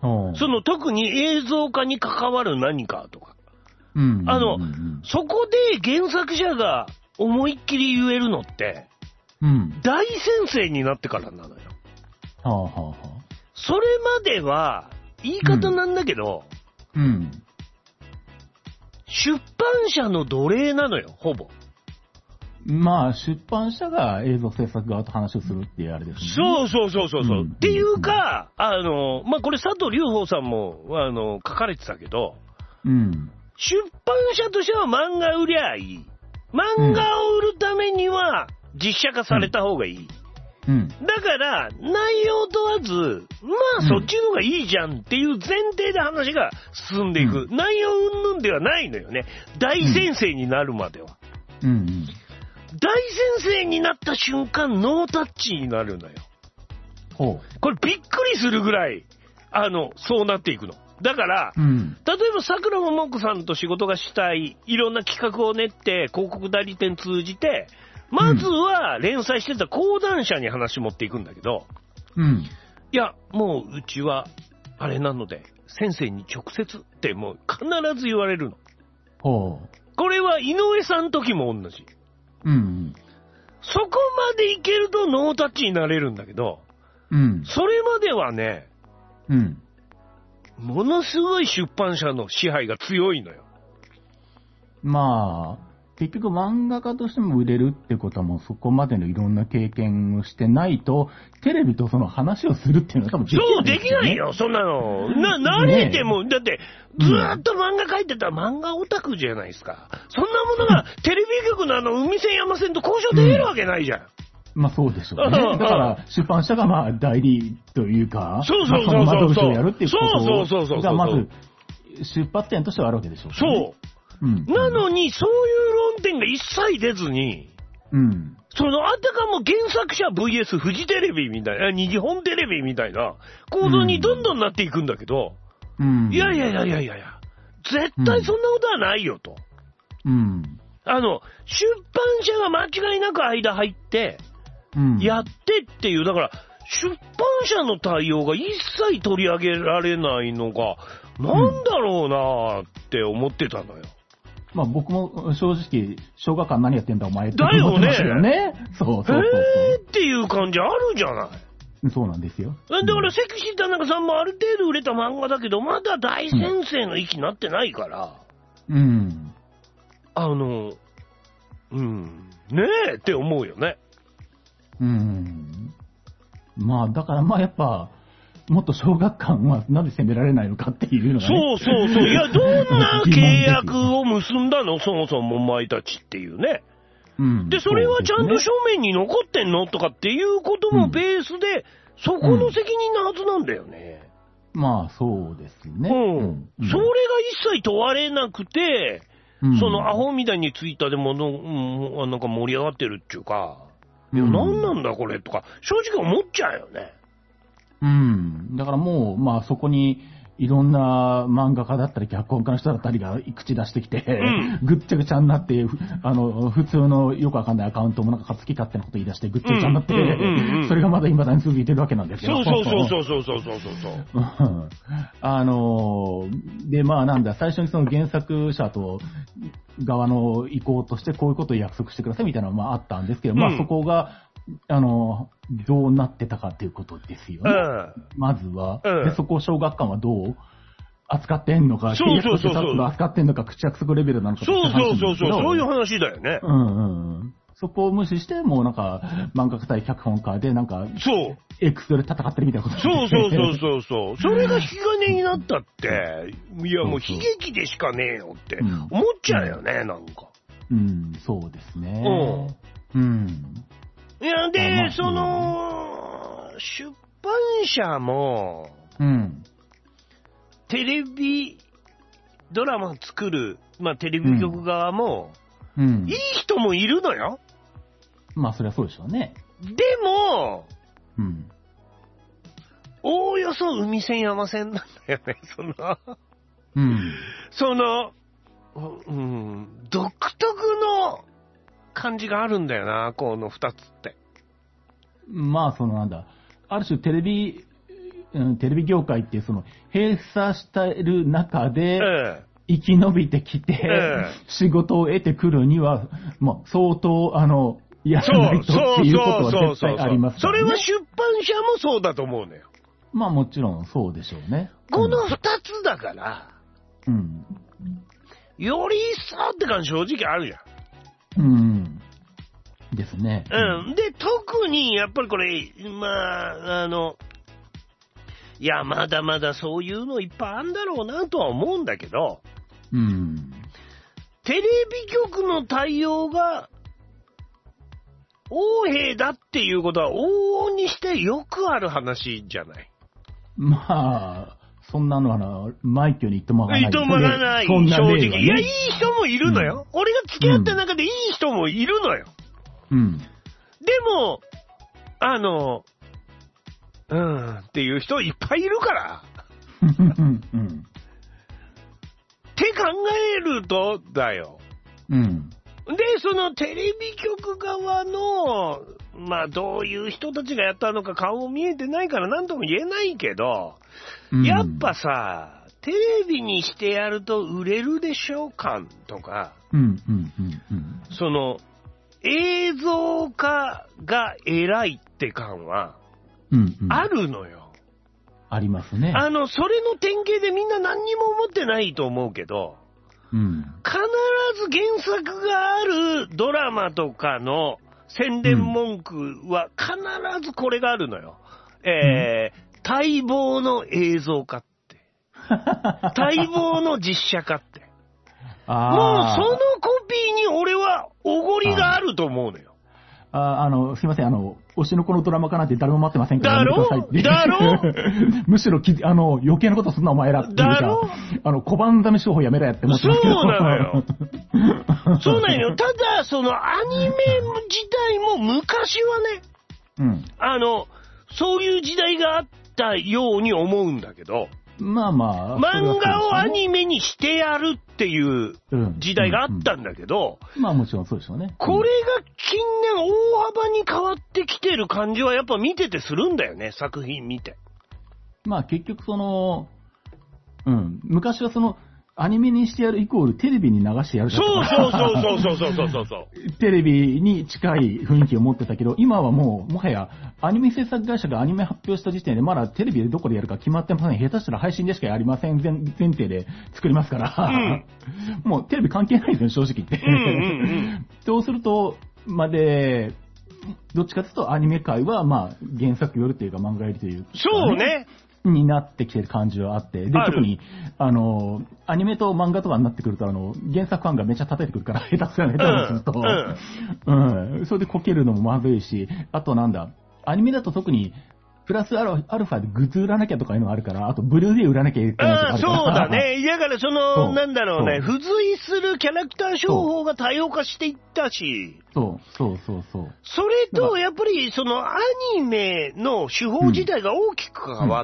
その特に映像化に関わる何かとか。 うん。 あの、うん、そこで原作者が思いっきり言えるのって、 うん、 大先生になってからなのよ。 はあはあはあ、 それまでは、言い方なんだけど、 うん。うん、 出版社の奴隷なのよ、ほぼ。 まあ、出版社が映像制作側と話をするっていうあれですね。 そうそうそうそうそう、うん。っていうか、あの、まあ、これ佐藤隆法さんも、あの、書かれてたけど、 うん。 出版社としては漫画売りゃいい。漫画を売るためには実写化された方がいい。 うん。 だから、内容問わず、まあそっちの方がいいじゃんっていう前提で話が進んでいく。うん、内容云々ではないのよね。大先生になるまでは。 うんうん、 大先生になった瞬間、ノータッチになるのよ。 ほう。 これびっくりするぐらい、あの、そうなっていくの。だから、うん、例えば桜ももこさんと仕事がしたい、いろんな企画を練って、広告代理店通じて、まずは連載してた講談社に話持っていくんだけど、 うん、 いや、もううちは、あれなので、先生に直接ってもう必ず言われるの。 ほう。 これは井上さんの時も同じ。 うん、 そこまでいけるとノータッチになれるんだけど、 うん、 それまではね、 うん、 ものすごい出版社の支配が強いのよ。 まあ、結局漫画家としても売れるってことはもうそこまでのいろんな経験をしてないと、テレビとその話をするっていうのは多分できない、ね。 そう、できないよ、そんなの。な、慣れても、ね、だって、ずーっと漫画描いてたら漫画オタクじゃないですか。そんなものがテレビ局のあの、海線山線と交渉できるわけないじゃん。うん、 まあそうでしょうね。だから出版社がまあ代理というか、 そうそうそうそう。 窓口をやるっていうことがまず出発点としてはあるわけでしょう、ね。 そう。うん、なのに、そういう論点が一切出ずに、 うん、 その、あたかも原作者 ブイエス フジテレビみたいな、日本テレビみたいな構造にどんどんなっていくんだけど、 うん、 いやいやいやいやいやいや、絶対そんなことはないよと。 うん、 あの、出版社が間違いなく間入って、やってっていう、だから、出版社の対応が一切取り上げられないのが、なんだろうなーって思ってたのよ。 まあ僕も正直、小学館何やってんだお前ってだよね。 よね。そうそうそうそう。 えーっていう感じあるじゃない。 そうなんですよ。 だからセクシー田中さんもある程度売れた漫画だけど、まだ大先生の域になってないから。 うん。 あの、うん。ねえって思うよね。 うん。まあだからまあやっぱ、もっと小学館はなぜ責められないのかっていうのが、ね、 そうそうそう。いや、どんな契約を結んだのそもそもお前たちっていうね。 うん。 で、それはちゃんと書面に残ってんのとかっていうこともベースで、そこの責任なはずなんだよね。 うん、まあ、そうですね。 うん。うん、それが一切問われなくて、うん、そのアホみたいにツイッターでもの、うん、なんか盛り上がってるっていうか、いや、なんなんだこれとか、正直思っちゃうよね。 うん。だからもう、まあそこに、いろんな漫画家だったり脚本家の人だったりが口出してきて、うん、ぐっちゃぐちゃになって、あの、普通のよくわかんないアカウントもなんか勝き勝手なこと言い出して、ぐっちゃぐちゃになって、それがまだ未だに続いてるわけなんですよ。 そうそうそうそうそうそうそうそう。 あの、で、まあなんだ、最初にその原作者と側の意向としてこういうことを約束してくださいみたいなのがまああったんですけど、うん、まあそこが、あの、どうなってたかっていうことですよね。うん、まずは、うん。で、そこを小学館はどう扱ってんのか、 そうそうそうそう。 扱ってんのか、口約束レベルなのかそうそうそうそう、そういう話だよね。 うんうん。そこを無視して、もうなんか、漫画家対脚本家でなんか、 そう。 エクストで戦ってるみたいなこと、 そうそうそうそうそう。それが引き金になったって、いやもう悲劇でしかねえよって思っちゃうよね、うん、なんか。 うん、そうですね。うん。うん。 いや、で、まあ、その、出版社も、 うん。 テレビドラマ作る、まあテレビ局側も、 うん。 いい人もいるのよ。 まあそりゃそうでしょうね。 でも、 うん。 おおよそ海線山線なんだよね、その、 うん。 その、うん、独特の、感じがあるんだよな、この二つって。 まあ、そのなんだ、ある種テレビうん、テレビ業界ってその閉鎖してる中で、生き延びてきて、ええ、仕事を得てくるには、まあ、相当、あの、やらないとっていうことは絶対ありますからね。 それは出版社もそうだと思うのよ。 まあもちろんそうでしょうね。 この二つだから、うん。より一層って感じ正直あるじゃん。うん。 ですね。 うん。で、特にやっぱりこれ、まあ、あの、いや、まだまだそういうのいっぱいあるんだろうなとは思うんだけど、うん。テレビ局の対応が、横柄だっていうことは往々にしてよくある話じゃない。 まあ、そんなのはな、枚挙に言ってもらわない。 言ってもらわない、正直。いや、いい人もいるのよ。うん、俺が付き合った中でいい人もいるのよ。うん。でも、あの、うんっていう人いっぱいいるから。うん。って考えると、だよ。うん。で、そのテレビ局側の、まあどういう人たちがやったのか顔も見えてないから何とも言えないけど、うん、やっぱさ、テレビにしてやると売れるでしょ感とか、うんうんうんうん、その映像化が偉いって感はあるのよ。うんうん、 ありますね。 あの、それの典型でみんな何にも思ってないと思うけど、うん、必ず原作があるドラマとかの宣伝文句は必ずこれがあるのよ。うん、えー、待望の映像化って。待望の実写化って。もうそのコピーに俺はおごりがあると思うのよ。 あ, あの、すいません、あの、推しの子のドラマかなんて誰も待ってませんからやめてくださいって。だろむしろき、あの、余計なことすんなお前らっていうか、だろあの、小判ザメ商法やめろやって思ってますけど。 そうなのよ。そうなのよ。ただ、そのアニメ自体も昔はね、うん、あの、そういう時代があったように思うんだけど、 まあまあ。 漫画をアニメにしてやるっていう時代があったんだけど、 うんうんうん、まあもちろんそうでしょうね。 これが近年大幅に変わってきてる感じはやっぱ見ててするんだよね、作品見て。 まあ結局その、うん、昔はその、アニメにしてやるイコールテレビに流してやるそうそうそうそうそうそうそうそうテレビに近い雰囲気を持ってたけど、今はもう、もはや、アニメ制作会社がアニメ発表した時点で、まだテレビでどこでやるか決まってません。下手したら配信でしかやりません。前提で作りますから、うん、もうテレビ関係ないですよ、正直言って。うんうんうん、そうすると、まで、どっちかというとアニメ界は、まあ、原作よりというか漫画よりというか、ね。 そうね。 になってきてる感じはあって、で、特に、あの、アニメと漫画とかになってくると、あの、原作ファンがめっちゃ叩いてくるから、下手すら下手にすると、うん、うん、それでこけるのもまずいし、あとなんだ、アニメだと特に、プラスアルファでグッズ売らなきゃとかいうのがあるから、あとブルーレイ売らなきゃいけないとかあるから。 そうだね。だからその、なんだろうね、付随するキャラクター商法が多様化していったし。 そう、そうそうそう。 それと、やっぱりそのアニメの手法自体が大きく変わって、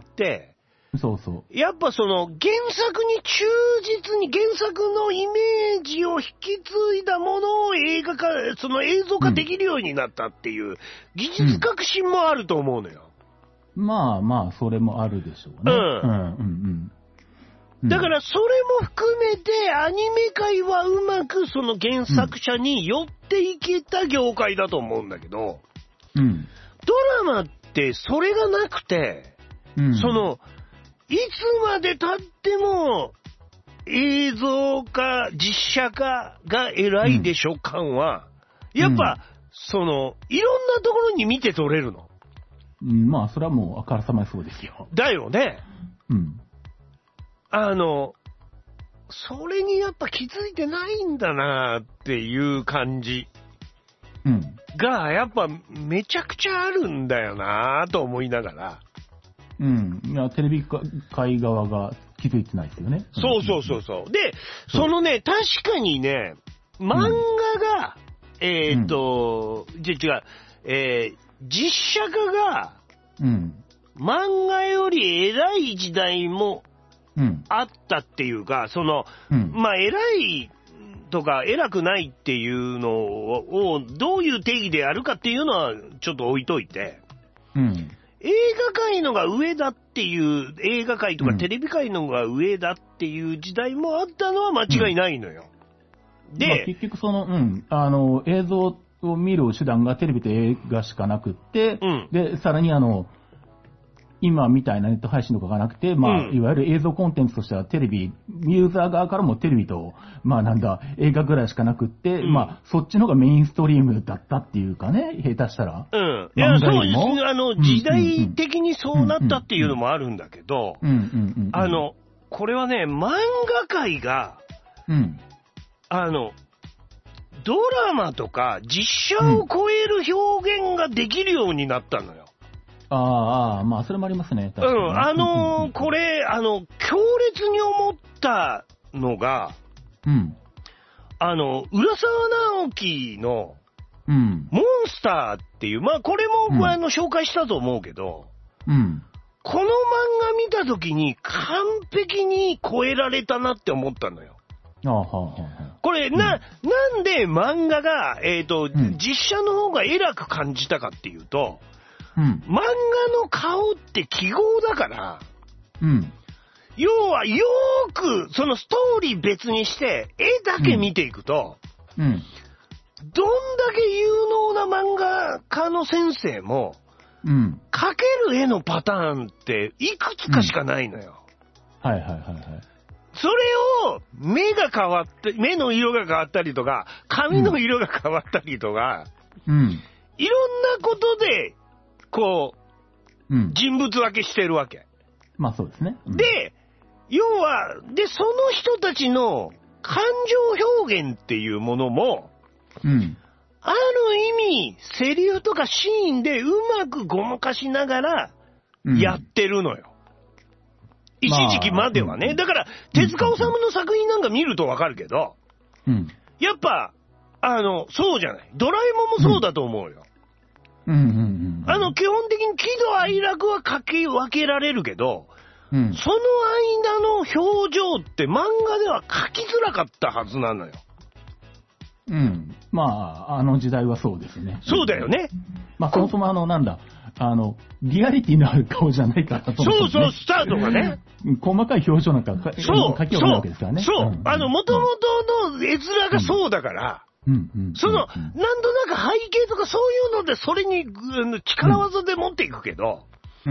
うんうん、そうそう。 やっぱその原作に忠実に原作のイメージを引き継いだものを映画化、その映像化できるようになったっていう技術革新もあると思うのよ。 うん、まあまあ、それもあるでしょうね。うん。うんうんうん、だからそれも含めてアニメ界はうまくその原作者に寄っていけた業界だと思うんだけど、うん、ドラマってそれがなくて、うん、その、いつまで経っても映像化、実写化が偉いでしょ、うん、感は、やっぱ、うん、その、いろんなところに見て取れるの。 うん、まあ、それはもうあからさまにそうですよ。 だよね。うん。あの、それにやっぱ気づいてないんだなっていう感じ。うん。が、やっぱめちゃくちゃあるんだよなと思いながら。 うん。いや、テレビ界側が気づいてないですよね。 そうそうそうそう。で、そのね、確かにね、漫画が、うん、えっ、ー、と、うん、違う違う、えー、実写化が、うん、漫画より偉い時代もあったっていうか、うん、その、うん、まあ、偉いとか偉くないっていうのをどういう定義でやるかっていうのはちょっと置いといて、うん、映画界のが上だってっていう映画界とかテレビ界の方が上だっていう時代もあったのは間違いないのよ。うん、で、 まあ、結局その、うん、あの、映像を見る手段がテレビと映画しかなくって、うん、で、さらにあの、今みたいなネット配信とかがなくて、まあ、うん、いわゆる映像コンテンツとしてはテレビ、ユーザー側からもテレビと、まあなんだ、映画ぐらいしかなくって、うん、まあ、そっちの方がメインストリームだったっていうかね、下手したら。 うん。いや、そうです。あの、時代的にそうなったっていうのもあるんだけど、あの、これはね、漫画界が、うん、あの、ドラマとか実写を超える表現ができるようになったのよ。 ああ、まあ、それもありますね。 うん、あのー、これ、あの、強烈に思ったのが、うん。あの、浦沢直樹の、うん。モンスターっていう、まあ、これも、うん、あの、紹介したと思うけど、うん。この漫画見たときに完璧に超えられたなって思ったのよ。ああ、はあ、はあ。これ、な、うん、なんで漫画が、えっと、うん、実写の方が偉く感じたかっていうと、うん、漫画の顔って記号だから、うん、要はよーくそのストーリー別にして絵だけ見ていくと、うんうん、どんだけ有能な漫画家の先生も、うん、描ける絵のパターンっていくつかしかないのよ。 うん、はいはいはいはい。 それを目が変わって、目の色が変わったりとか、髪の色が変わったりとか、うん、いろんなことでこう、うん、人物分けしてるわけ。 まあそうですね。 うん、で、要は、で、その人たちの感情表現っていうものも、うん、ある意味、セリフとかシーンでうまくごまかしながらやってるのよ。うん、一時期まではね。まあ、だから、手塚治虫の作品なんか見るとわかるけど、うん、やっぱ、あの、そうじゃない。ドラえもんもそうだと思うよ。うんうんうんうん、あの、基本的に喜怒哀楽は書き分けられるけど、うん、その間の表情って漫画では書きづらかったはずなのよ。 うん。まあ、あの時代はそうですね。 そうだよね。 まあ、そもそもあの、なんだ、あの、リアリティのある顔じゃないからと、 ね。そうそう、スタートがね。 細かい表情なんか書き分けるわけですからね。 そう、そう、うん、あの、元々の絵面がそうだから、うんうんうんうん、その、なんとなく背景とかそういうので、それに力技で持っていくけど、うん、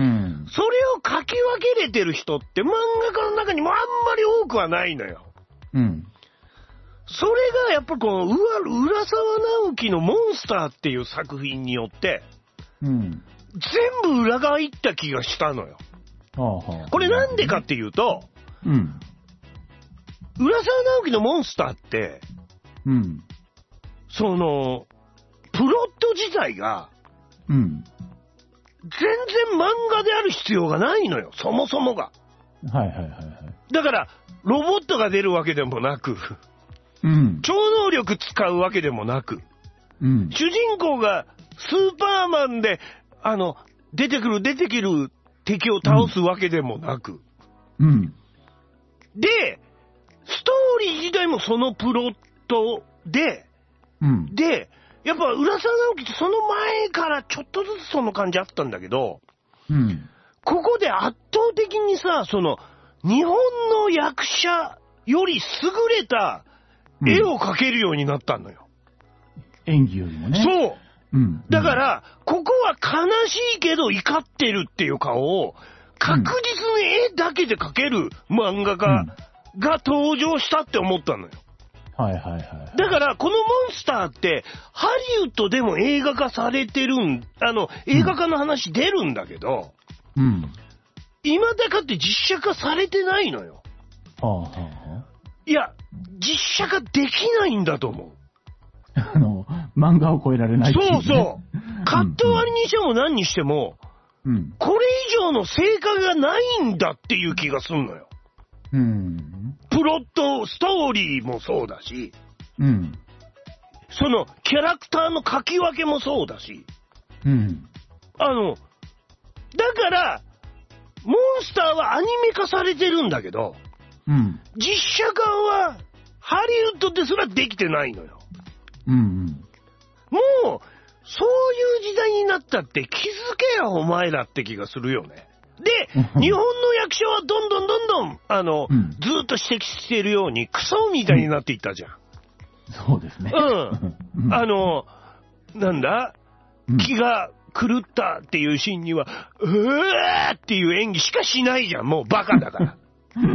それを書き分けれてる人って漫画家の中にもあんまり多くはないのよ。うん、それがやっぱこの浦沢直樹のモンスターっていう作品によって、うん、全部裏側いった気がしたのよ。はあ、これなんでかっていうと、うん、浦沢直樹のモンスターって、うん、その、プロット自体が、うん、全然漫画である必要がないのよ、そもそもが。はいはいはいはい。だから、ロボットが出るわけでもなく、うん、超能力使うわけでもなく、うん、主人公がスーパーマンで、あの、出てくる出てくる敵を倒すわけでもなく、うん、で、ストーリー自体もそのプロットで、うん、で、やっぱ浦沢直樹ってその前からちょっとずつその感じあったんだけど、うん、ここで圧倒的にさ、その日本の役者より優れた絵を描けるようになったのよ。 うん、演技よりもね。 そう。うん、だから、ここは悲しいけど怒ってるっていう顔を確実に絵だけで描ける漫画家が登場したって思ったのよ。はいはいはい。だから、このモンスターって、ハリウッドでも映画化されてるん、あの、映画化の話出るんだけど、うん。未だかって実写化されてないのよ。はあはあ。いや、実写化できないんだと思う。 あの、漫画を超えられないっていう、ね。 そうそう。カット割りにしても何にしても、うん。これ以上の成果がないんだっていう気がすんのよ。うん。プロット、ストーリーもそうだし、うん。そのキャラクターの書き分けもそうだし、うん。あの、だから、モンスターはアニメ化されてるんだけど、うん。実写化はハリウッドですらできてないのよ。うんうん。もう、そういう時代になったって気づけよお前らって気がするよね。 で、日本の役者はどんどんどんどん、あの、うん、ずーっと指摘しているように、クソみたいになっていったじゃん。 うん、そうですね。 うん。あの、なんだ、うん、気が狂ったっていうシーンには、うーっていう演技しかしないじゃん。もうバカだから。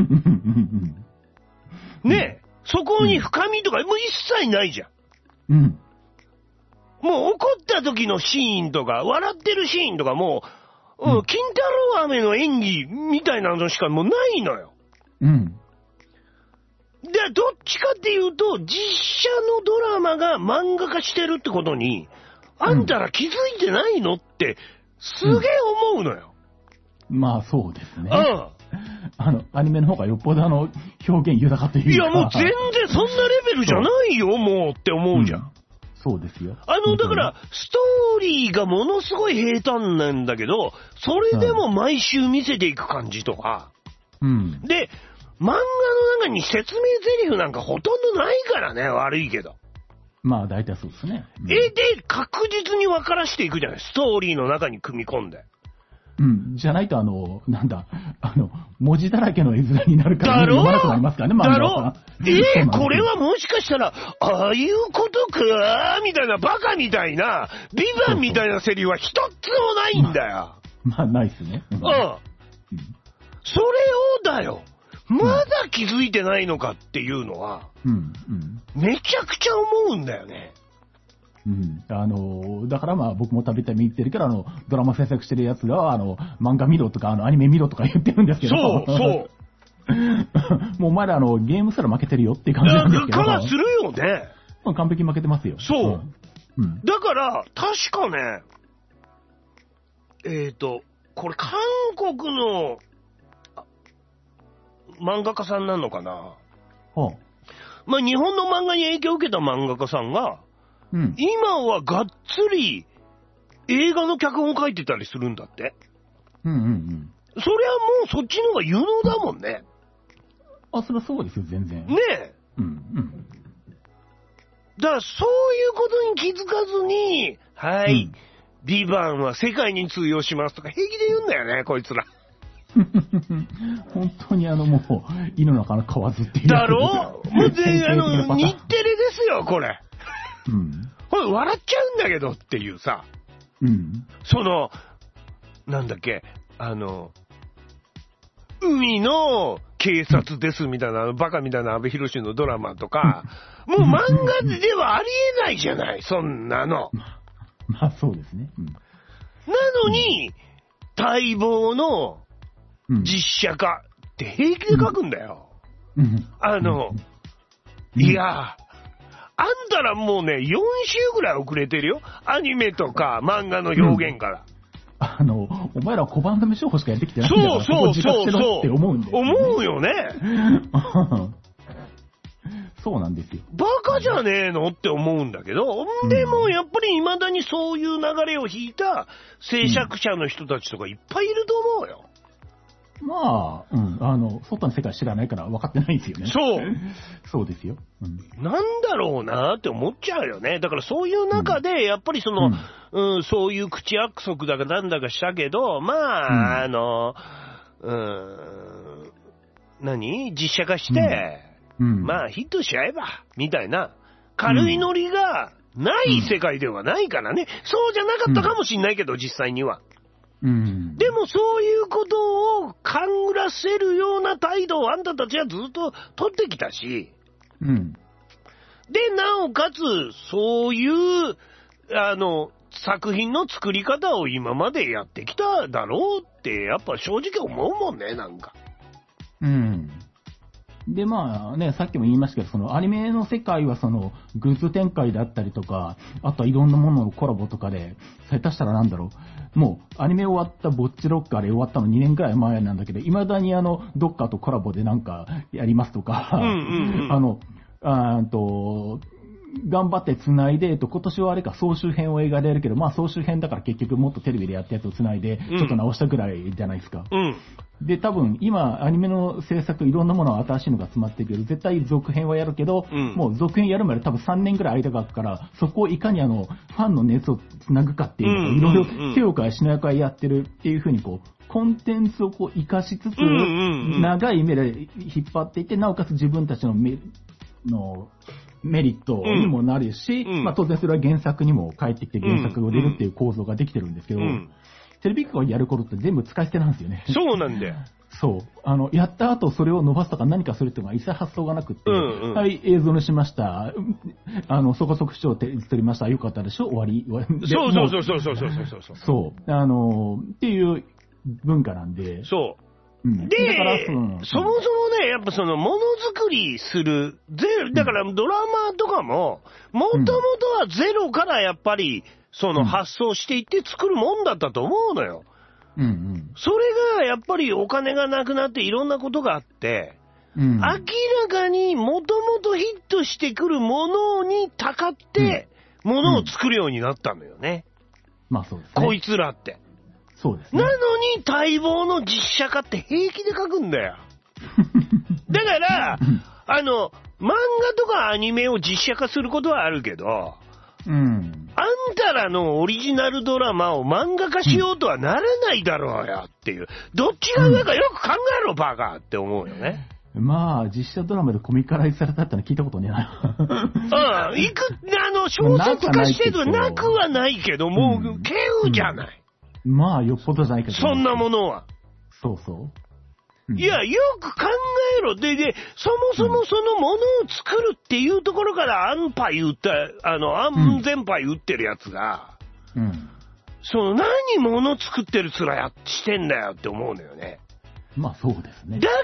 ねえ、そこに深みとかもう一切ないじゃん。うん。もう怒った時のシーンとか、笑ってるシーンとかもう、うん、金太郎飴の演技みたいなのしかもうないのよ。うん。で、どっちかっていうと、実写のドラマが漫画化してるってことに、あんたら気づいてないのって、すげえ思うのよ。 うん、まあそうですね。うん。あの、アニメの方がよっぽどあの、表現豊かというか。 いやもう全然そんなレベルじゃないよ、もうって思うじゃん。うん、 そうですよ。 あの、だから、ストーリーがものすごい平坦なんだけど、それでも毎週見せていく感じとか。うん。で、漫画の中に説明台詞なんかほとんどないからね、悪いけど。 まあ、大体そうですね。 うん、え、で、確実に分からしていくじゃない、ストーリーの中に組み込んで。 うん。じゃないと、あの、なんだ、あの、文字だらけの絵面になるから、読まなくなりますからね、漫画は。 だろえー、これはもしかしたら、ああいうことかみたいな、バカみたいな、ビバンみたいなセリフは一つもないんだよ。 まあ、まあ、ないっすね。 うん。うん、それをだよ。まだ気づいてないのかっていうのは、うんうん、めちゃくちゃ思うんだよね。 うん。あの、だからまあ僕もたびたび言ってるけど、あの、ドラマ制作してるやつが、あの、漫画見ろとか、あの、アニメ見ろとか言ってるんですけど。 そう、そう。 もうまだあの、ゲームすら負けてるよっていう感じなんですけど。 からするよね。 まあ、完璧に負けてますよ。 そう。うん、だから、確かね、えっと、これ韓国の、漫画家さんなのかな、はあ、まあ日本の漫画に影響を受けた漫画家さんが、うん、今はがっつり映画の脚本を書いてたりするんだって。うんうんうん。そりゃもうそっちの方が有能だもんね。 あ、そりゃそうですよ、全然。 ねえ。うんうん。だからそういうことに気づかずに、はい、うん、ビバンは世界に通用しますとか平気で言うんだよね、こいつら。 本当にあのもう、井の中の蛙っていう。 だろもうで、あの、日テレですよ、これ。うん。これ笑っちゃうんだけどっていうさ。うん。その、なんだっけ、あの、海の警察ですみたいな、うん、バカみたいな阿部寛のドラマとか、もう漫画ではありえないじゃない、そんなの。 まあそうですね。うん、なのに、待望の、実写化って平気で書くんだよ。うん、あの、うん、いや、あんたらもうね、よん週ぐらい遅れてるよ。アニメとか漫画の表現から。 うん、あの、お前ら小判止め商法しかやってきてないんだから、そうそうそうそう。って思うんだよ、ね。 思うよね。 そうなんですよ。 バカじゃねえのって思うんだけど、うん、でもやっぱり未だにそういう流れを引いた制作者の人たちとかいっぱいいると思うよ。 まあ、うん、あの、外の世界知らないから分かってないんですよね。 そう。 そうですよ。うん、 なんだろうなって思っちゃうよね。だからそういう中で、やっぱりその、うんうん、そういう口約束だかなんだかしたけど、まあ、うん、あの、うん、何実写化して、うん、まあヒットしちゃえば、みたいな、軽いノリがない世界ではないからね。そうじゃなかったかもしんないけど、実際には。うん、でもそういうことを勘ぐらせるような態度をあんたたちはずっと取ってきたし、うん、で、なおかつそういうあの作品の作り方を今までやってきただろうってやっぱ正直思うもんね、なんか。 うん。で、まあね、さっきも言いましたけど、そのアニメの世界はそのグッズ展開だったりとか、あとはいろんなもののコラボとかで、下手したらなんだろう、もうアニメ終わったぼっちロッカーで終わったのにねんくらい前なんだけど、未だにあの、どっかとコラボでなんかやりますとか、うんうんうん、あの、あと、 頑張って繋いで、えっと、今年はあれか、総集編を映画でやるけど、まあ総集編だから結局もっとテレビでやったやつを繋いで、ちょっと直したぐらいじゃないですか。 うん。 で、多分、今、アニメの制作、いろんなものは新しいのが詰まってるけど、絶対続編はやるけど、うん、もう続編やるまで多分さんねんぐらい間が空くから、そこをいかにあの、ファンの熱を繋ぐかっていうのを、いろいろ手を変えしなやかやってるっていうふうに、こう、コンテンツをこう、活かしつつ、長い目で引っ張っていって、なおかつ自分たちの目、の、メリットにもなるし、うん、まあ当然それは原作にも返ってきて原作が出るっていう構造ができてるんですけど、うん、テレビ局がやることって全部使い捨てなんですよね。 そうなんだよ。 そう。あの、やった後それを伸ばすとか何かするっていうのが一切発想がなくって、うんうん、はい、映像にしました。あの、そこそこ視聴取りました。よかったでしょ終わり。 そうそうそうそうそうそうそうそう。 そう。あの、っていう文化なんで。 そう。うん、で、だからそもそもね、やっぱそのものづくりする、ゼだからドラマとかも、もともとはゼロからやっぱり、その発想していって作るもんだったと思うのよ。 うんうん、 それがやっぱりお金がなくなっていろんなことがあって、うん、明らかにもともとヒットしてくるものにたかって、ものを作るようになったのよね。 うん、まあそうですね。 こいつらって。 そうですね。 なのに待望の実写化って平気で書くんだよ。だから、あの、漫画とかアニメを実写化することはあるけど、 うん、 あんたらのオリジナルドラマを漫画化しようとはならないだろうよっていう。どっちが上かよく考えろ、バカって思うよね。 まあ、実写ドラマでコミカライズされたってのは聞いたことねえな。 うん、いく、あの、小説化してるとなくはないけど、もう、稀有じゃない。 うんまあ、よっぽどじゃないけど。 そんなものは。 そうそう。 うん、いや、よく考えろ。で、で、そもそもそのものを作るっていうところから安牌売った、あの、安全牌売ってるやつが、 うん。 その、何もの作ってるつらやしてんだよって思うのよね。 まあ、そうですね。 だから、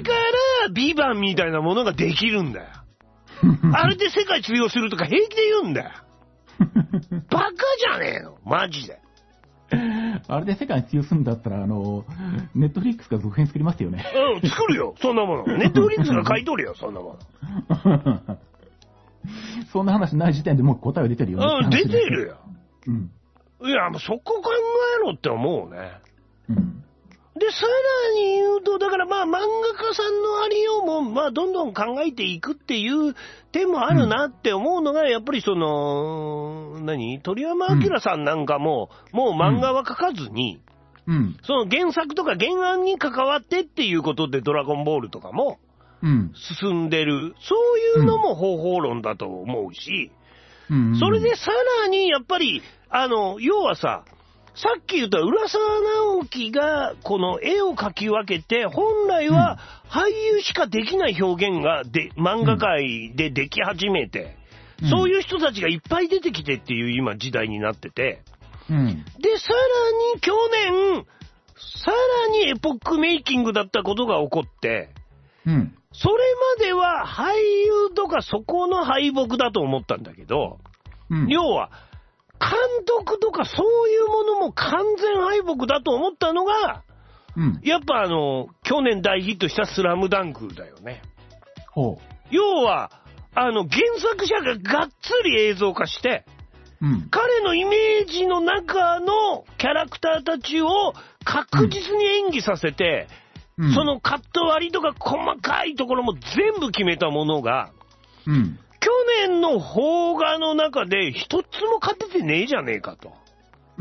ビバンみたいなものができるんだよ。あれで世界通用するとか平気で言うんだよ。バカじゃねえの、マジで。 あれで世界に通用するんだったら、あの、ネットフリックスが続編作りますよね。 うん、作るよ、そんなもの。ネットフリックスが買い取るよ、そんなもの。 そんな話ない時点でもう答えは出てるよね。 うん、出てるよ。 うん。 いや、もうそこ考えろって思うね。 うん。 で、さらに言うと、だからまあ漫画家さんのありようも、まあどんどん考えていくっていう点もあるなって思うのが、やっぱりその、何鳥山明さんなんかも、うん、もう漫画は描かずに、 うん、 その原作とか原案に関わってっていうことでドラゴンボールとかも、進んでる、うん。そういうのも方法論だと思うし、 うん、 それでさらにやっぱり、あの、要はさ、さっき言った浦沢直樹がこの絵を描き分けて、本来は俳優しかできない表現がで漫画界ででき始めて、うん、そういう人たちがいっぱい出てきてっていう今時代になってて、 うん、 で、さらに去年、さらにエポックメイキングだったことが起こって、 うん、 それまでは俳優とかそこの敗北だと思ったんだけど、 うん、 要は、監督とかそういうものも完全敗北だと思ったのが、 うん、 やっぱあの、去年大ヒットしたスラムダンクだよね。 ほう。 要は、あの、原作者ががっつり映像化して、 うん、 彼のイメージの中のキャラクターたちを確実に演技させて、 うん、 そのカット割りとか細かいところも全部決めたものが、 うん去年の邦画の中で一つも勝ててねえじゃねえかと。 うん、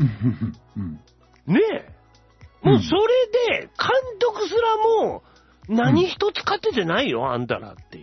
ねえ。もうそれで監督すらも何一つ勝ててないよ、あんたらっていう。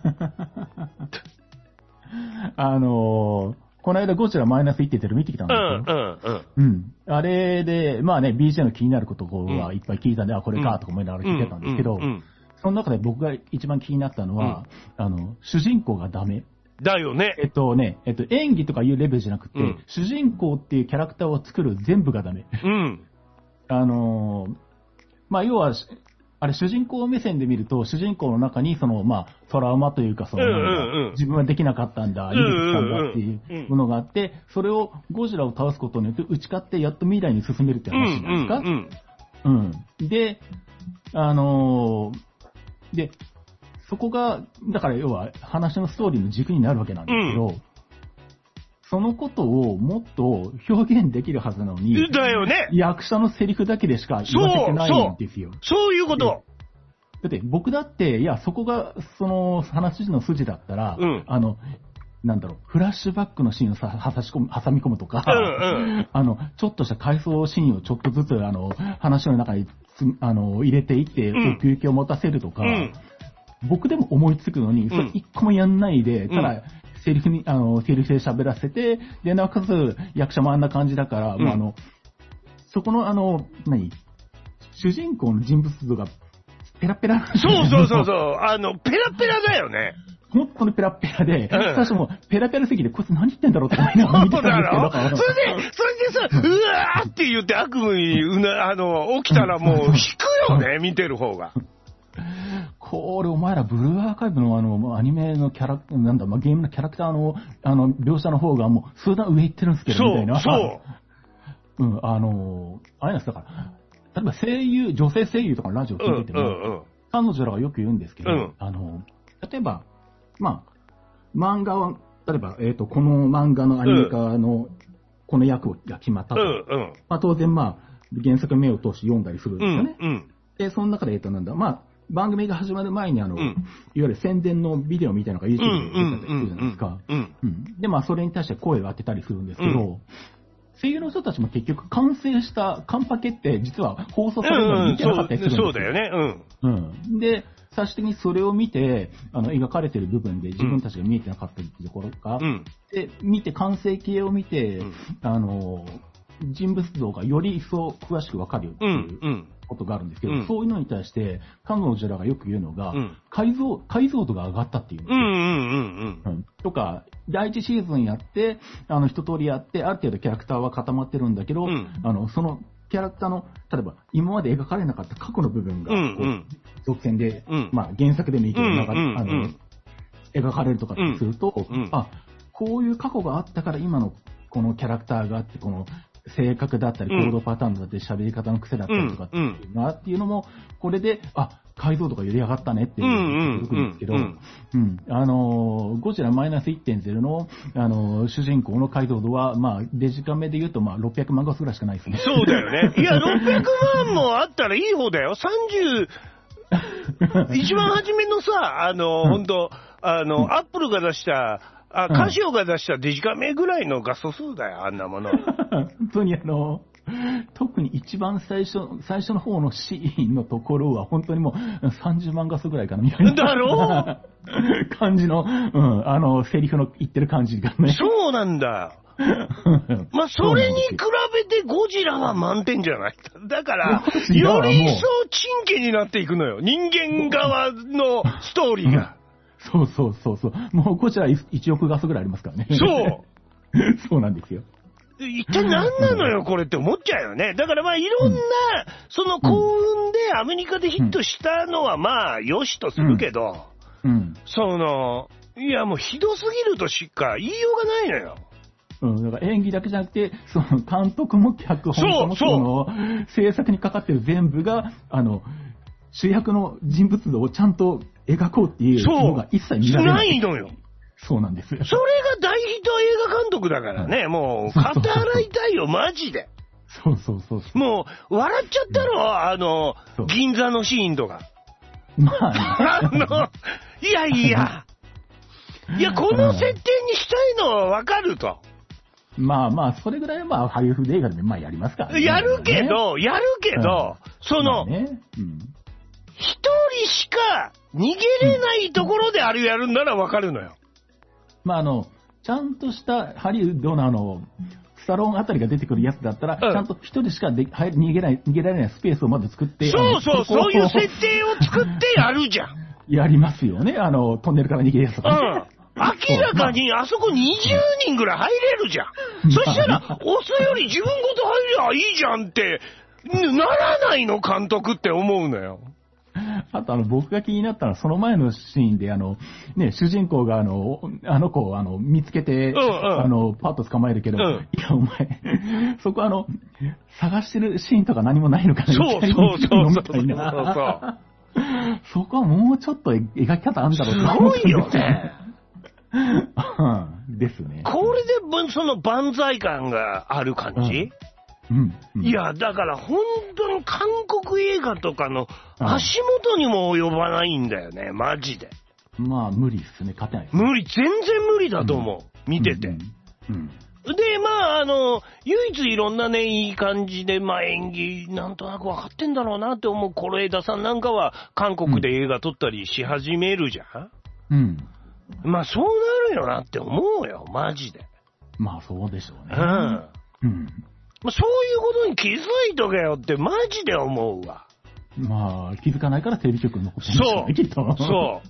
あのー、この間ゴジラマイナスいってんゼロ見てきたんですよ。 うんうんうん。 うん。あれで、まあね、ビージェー の気になることはいっぱい聞いたんで、うん、あ、これかとか思いながら聞いてたんですけど、うんうんうんその中で僕が一番気になったのは、うん、あの、主人公がダメ。 だよね。 えっとね、えっと、演技とかいうレベルじゃなくて、うん、主人公っていうキャラクターを作る全部がダメ。 うん。 あのー、まあ、要は、あれ、主人公目線で見ると、主人公の中に、その、まあ、トラウマというか、その、 うんうんうん、 自分はできなかったんだ、逃げてきたんだっていうものがあって、それを、ゴジラを倒すことによって打ち勝って、やっと未来に進めるって話じゃないですか。 うん、 うんうんうん。で、あのー、で、そこが、だから要は話のストーリーの軸になるわけなんですけど、 そのことをもっと表現できるはずなのに、 だよね。 役者のセリフだけでしか言わせてないんですよ。 そう、そう、そういうこと。 だって僕だって、いや、そこがその話の筋だったら、うん、あの、なんだろう、フラッシュバックのシーンをさ、挟し込む、挟み込むとか、うんうん、あの、ちょっとした回想シーンをちょっとずつ、あの、話の中にあの入れていって、奥行きを持たせるとか、うん、僕でも思いつくのに、それ一個もやんないで、ただ、セリフに、あの、セリフで喋らせて、で、なおかつ役者もあんな感じだから、うん、まあ、あの、そこのあの、何主人公の人物像がペラペラ。 そうそうそうそう、あの、ペラペラだよね。 本当にペラペラで、うん、最初もペラペラすぎて、こいつ何言ってんだろうって思いながら見てたんですけど。 それで、それでさ、うわーって言って悪夢にうな、あの、起きたらもう引くよね、見てる方が。 これ、お前らブルーアーカイブのあの、アニメのキャラ、なんだ、まあ、ゲームのキャラクターの、あの、描写の方がもう、数段上行ってるんですけど、みたいな。 そう。 うん、あの、あれなんですだから、例えば声優、女性声優とかのラジオ聞いてても、うんうんうん、彼女らがよく言うんですけど、うん、あの、例えば、まあ、漫画は、例えば、えっと、この漫画のアニメ化の、この役が決まったと。うんうん、まあ、当然、まあ、原作目を通して読んだりするんですよね。うんうん、で、その中で、えっと、なんだ、まあ、番組が始まる前に、あの、うん、いわゆる宣伝のビデオみたいなのが YouTube で出たりするじゃないですか。で、まあ、それに対して声を当てたりするんですけど、うん、声優の人たちも結局完成したカンパケって実は放送されるのに見てなかったりするんですよ。 うんうん、そう、そうだよね。 うん。うん。で、最終的にそれを見て、あの、描かれている部分で自分たちが見えてなかったところが、うん、で、見て、完成形を見て、うん、あの、人物像がより一層詳しくわかるよっていうことがあるんですけど、うんうん、そういうのに対して、彼女らがよく言うのが、うん、解像、解像度が上がったっていうんですよ。うんうんうんうん、とか、第一シーズンやって、あの、一通りやって、ある程度キャラクターは固まってるんだけど、うん、あの、その、キャラクターの、例えば、今まで描かれなかった過去の部分が、こう、うんうん、続編で、うん、まあ、原作でもいいけど、なんか、あの、描かれるとかってすると、うんうん、あ、こういう過去があったから今のこのキャラクターがあって、この性格だったり、行動パターンだったり、喋り方の癖だったりとかっていうのっていうのも、これで、あ、解像度がより上がったねっていうのが出てくるんですけど、うん。あの、ゴジラマイナス いってんゼロ の、あの、主人公の解像度は、まあ、デジカメで言うと、まあ、ろっぴゃくまん画素ぐらいしかないですね。 そうだよね。いや、ろっぴゃくまんもあったらいい方だよ。さんじゅう、一番初めのさ、あの、本当あの、うん、アップルが出した、あ、カシオが出したデジカメぐらいの画素数だよ、あんなもの。 本当にあの、特に一番最初、最初の方のシーンのところは本当にもうさんじゅうまん画素ぐらいかな、みたいな。 だろう感じの、うん、あの、セリフの言ってる感じがね。 そうなんだ。まあ、それに比べてゴジラは満点じゃない。だから、より一層珍奇になっていくのよ。人間側のストーリーが。 そうそうそうそう。もうこちらいちおく画素ぐらいありますからね。 そう。 そうなんですよ。 一体何なのよ、これって思っちゃうよね。だからまあいろんな、うん、その幸運でアメリカでヒットしたのはまあ良しとするけど、うんうん、その、いやもうひどすぎるとしか言いようがないのよ。 うん、だから演技だけじゃなくて、その監督も脚本家もその制作にかかってる全部が、あの、主役の人物像をちゃんと描こうっていうのが一切見られない。 ないのよ。 そうなんですよ。 それが大ヒット映画監督だからね、うん、もう、語らいたいよ、マジで。 そうそうそうそう。 もう、笑っちゃったろ、うん、あの、銀座のシーンとか。 まあ、ね、 あの、いやいや、いや、この設定にしたいのはわかると。 まあまあ、それぐらいはまあ、ハリウッド映画でまあやりますからね。 やるけど、やるけど、うん、その、一、まあねうん、人しか逃げれないところであれやるんならわかるのよ。 まああの、ちゃんとしたハリウッドのあの、スタローンあたりが出てくるやつだったら、うん、ちゃんと一人しかで逃げない、逃げられないスペースをまず作って。 そうそう、そういう設定を作ってやるじゃん。 やりますよね、あの、トンネルから逃げるやつとか、ね。 うん。明らかにあそこにじゅうにんぐらい入れるじゃん。うん、そしたら、押すより自分ごと入りゃいいじゃんって、ならないの監督って思うのよ。 あとあの僕が気になったのはその前のシーンであのね主人公があのあの子をあの見つけて、うんうん、あのパッと捕まえるけど、うん、いやお前そこあの探してるシーンとか何もないのかなそうそうそうみたいなそこはもうちょっと描き方あんだろうと思ってすごいよね。 ですね。 これで、その万歳感がある感じ、 うんうんうん、 いや、だから本当に韓国映画とかの足元にも及ばないんだよね、マジで。 まあ、無理っすね、勝てない、ね。 無理、全然無理だと思う、うん、見てて。うんうんうん、で、まあ、あの、唯一いろんなね、いい感じで、まあ演技、なんとなく分かってんだろうなって思う、是枝さんなんかは、韓国で映画撮ったりし始めるじゃん、うん。まあ、そうなるよなって思うよ、マジで。 まあ、そうでしょうね。 うん。うんまあ、そういうことに気づいとけよってマジで思うわ。 まあ、気づかないからテレビ局に残ってるんですよね、きっと。 そう。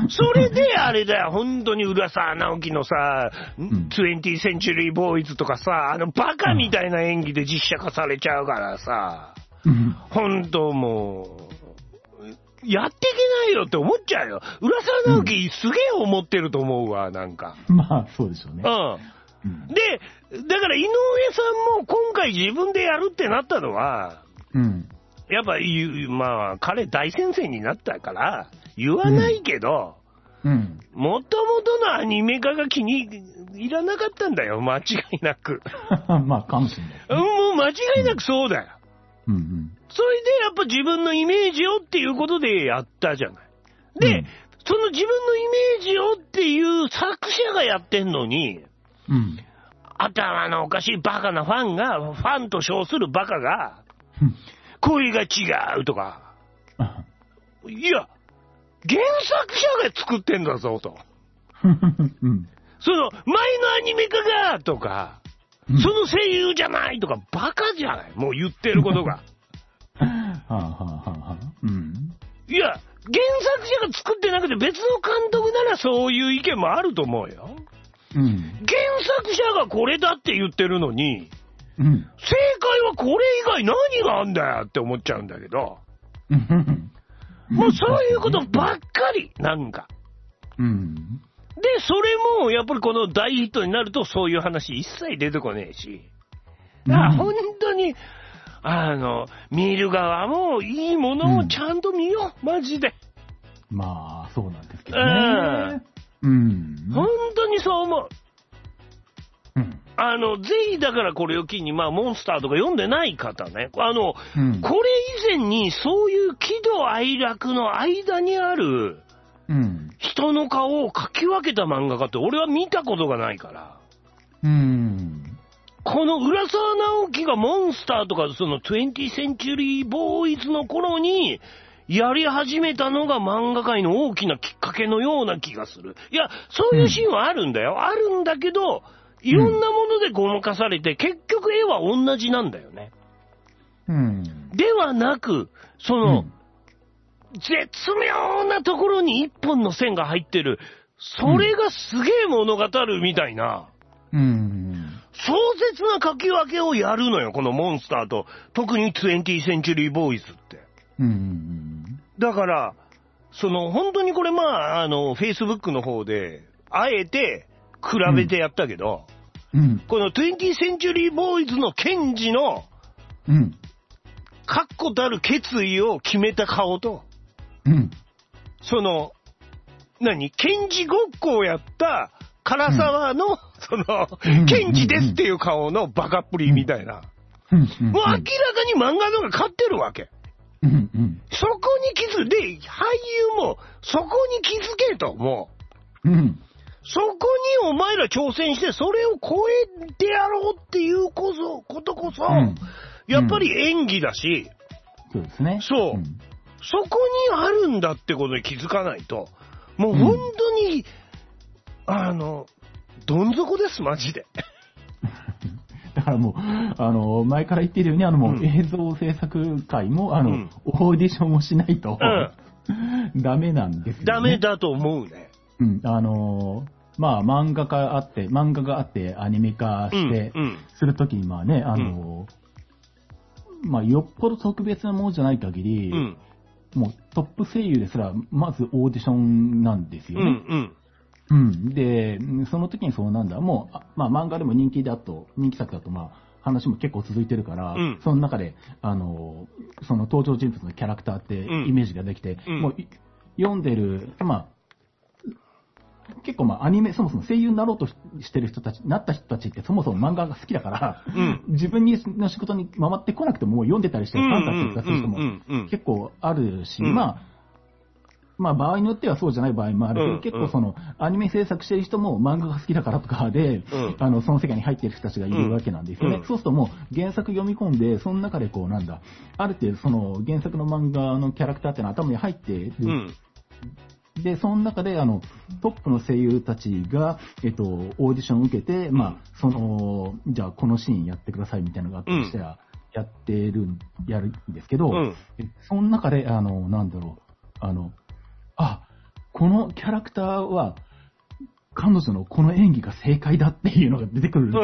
それであれだよ、本当に浦沢直樹のさ、うん、トゥエンティーセンチュリーボーイズとかさ、あのバカみたいな演技で実写化されちゃうからさ、うん、本当もう、やっていけないよって思っちゃうよ。浦沢直樹、うん、すげえ思ってると思うわ、なんか。 まあ、そうでしょうね。 うん。うん、で、だから井上さんも今回自分でやるってなったのは、うん、やっぱ、まあ、彼大先生になったから、言わないけど、もともとのアニメ化が気に入らなかったんだよ、間違いなく。 まあ、かもしれない、ね。 もう間違いなくそうだよ。うんうん、それでやっぱ自分のイメージをっていうことでやったじゃない。で、うん、その自分のイメージをっていう作者がやってんのに、うん、頭のおかしいバカなファンが、ファンと称するバカが、声が違うとか、いや、原作者が作ってんだぞと。うん、その、前のアニメ化が、とか、うん、その声優じゃないとか、バカじゃないもう言ってることが。いや、原作者が作ってなくて別の監督ならそういう意見もあると思うよ。うん、原作者がこれだって言ってるのに、うん、正解はこれ以外何があんだよって思っちゃうんだけど、もうそういうことばっかり、なんか。うん、で、それもやっぱりこの大ヒットになるとそういう話一切出てこねえし、だから本当に、あの、見る側もいいものをちゃんと見よう、うん、マジで。 まあ、そうなんですけどね。うん。 本当にそう思う。うん。あの、ぜひだからこれを機に、まあ、モンスターとか読んでない方ね。あの、うん、これ以前にそういう喜怒哀楽の間にある、うん。人の顔を描き分けた漫画家って俺は見たことがないから。うん。この浦沢直樹がモンスターとかそのトゥエンティーセンチュリーボーイズの頃にやり始めたのが漫画界の大きなきっかけのような気がする。いや、そういうシーンはあるんだよ。うん、あるんだけど、いろんなものでごまかされて、うん、結局絵は同じなんだよね。うん。ではなく、その、うん、絶妙なところに一本の線が入ってる。それがすげえ物語るみたいな。うん。壮絶な書き分けをやるのよ、このモンスターと。特にトゥエンティーセンチュリーボーイズって。うん。だから、その、本当にこれまあ、あの、Facebook の方で、あえて比べてやったけど、うんうん、このトゥエンティーセンチュリーボーイズの検事の、うん。確固たる決意を決めた顔と、うん。その、何検事ごっこをやった唐沢の、うん、その、検事ですっていう顔のバカっぷりみたいな。うんうんうん、もう明らかに漫画の方が勝ってるわけ。うんうん、そこに気づいて、俳優もそこに気づけと、もう。うん、そこにお前ら挑戦して、それを超えてやろうっていうこそことこそ、うん、やっぱり演技だし、 うん、そうですね。 そう、うん。そこにあるんだってことに気づかないと、もう本当に、うん、あの、どん底です、マジで。 だからもう、あの、前から言ってるように、あの、もう、うん、映像制作会も、あの、うん、オーディションをしないと、うん、ダメなんですよね。 ダメだと思うね。 うん、あの、まあ、漫画家あって、漫画があって、アニメ化して、うんうん、するときに、まあね、あの、うん、まあ、よっぽど特別なものじゃない限り、うん、もう、トップ声優ですら、まずオーディションなんですよね。うんうんうん。で、その時にそうなんだ。もう、まあ漫画でも人気だと、人気作だとまあ話も結構続いてるから、うん、その中で、あの、その登場人物のキャラクターってイメージができて、うん、もう読んでる、まあ、 結構まあアニメ、そもそも声優になろうとしてる人たち、なった人たちってそもそも漫画が好きだから、うん、自分の仕事に回ってこなくてももう読んでたりしてファンタジーとかする人も結構あるし、うん、まあ、まあ場合によってはそうじゃない場合もあるけど、うん、結構そのアニメ制作してる人も漫画が好きだからとかで、うん、あのその世界に入ってる人たちがいるわけなんですよね。うん、そうするともう原作読み込んで、その中でこうなんだ、ある程度その原作の漫画のキャラクターっていうのは頭に入ってる。うんで、その中で、あの、トップの声優たちが、えっと、オーディションを受けて、まあ、その、じゃあこのシーンやってくださいみたいなのがあったりしたら、やってる、やるんですけど、うん、その中で、あの、なんだろう、あの、あ、このキャラクターは、彼女のこの演技が正解だっていうのが出てくるっていう、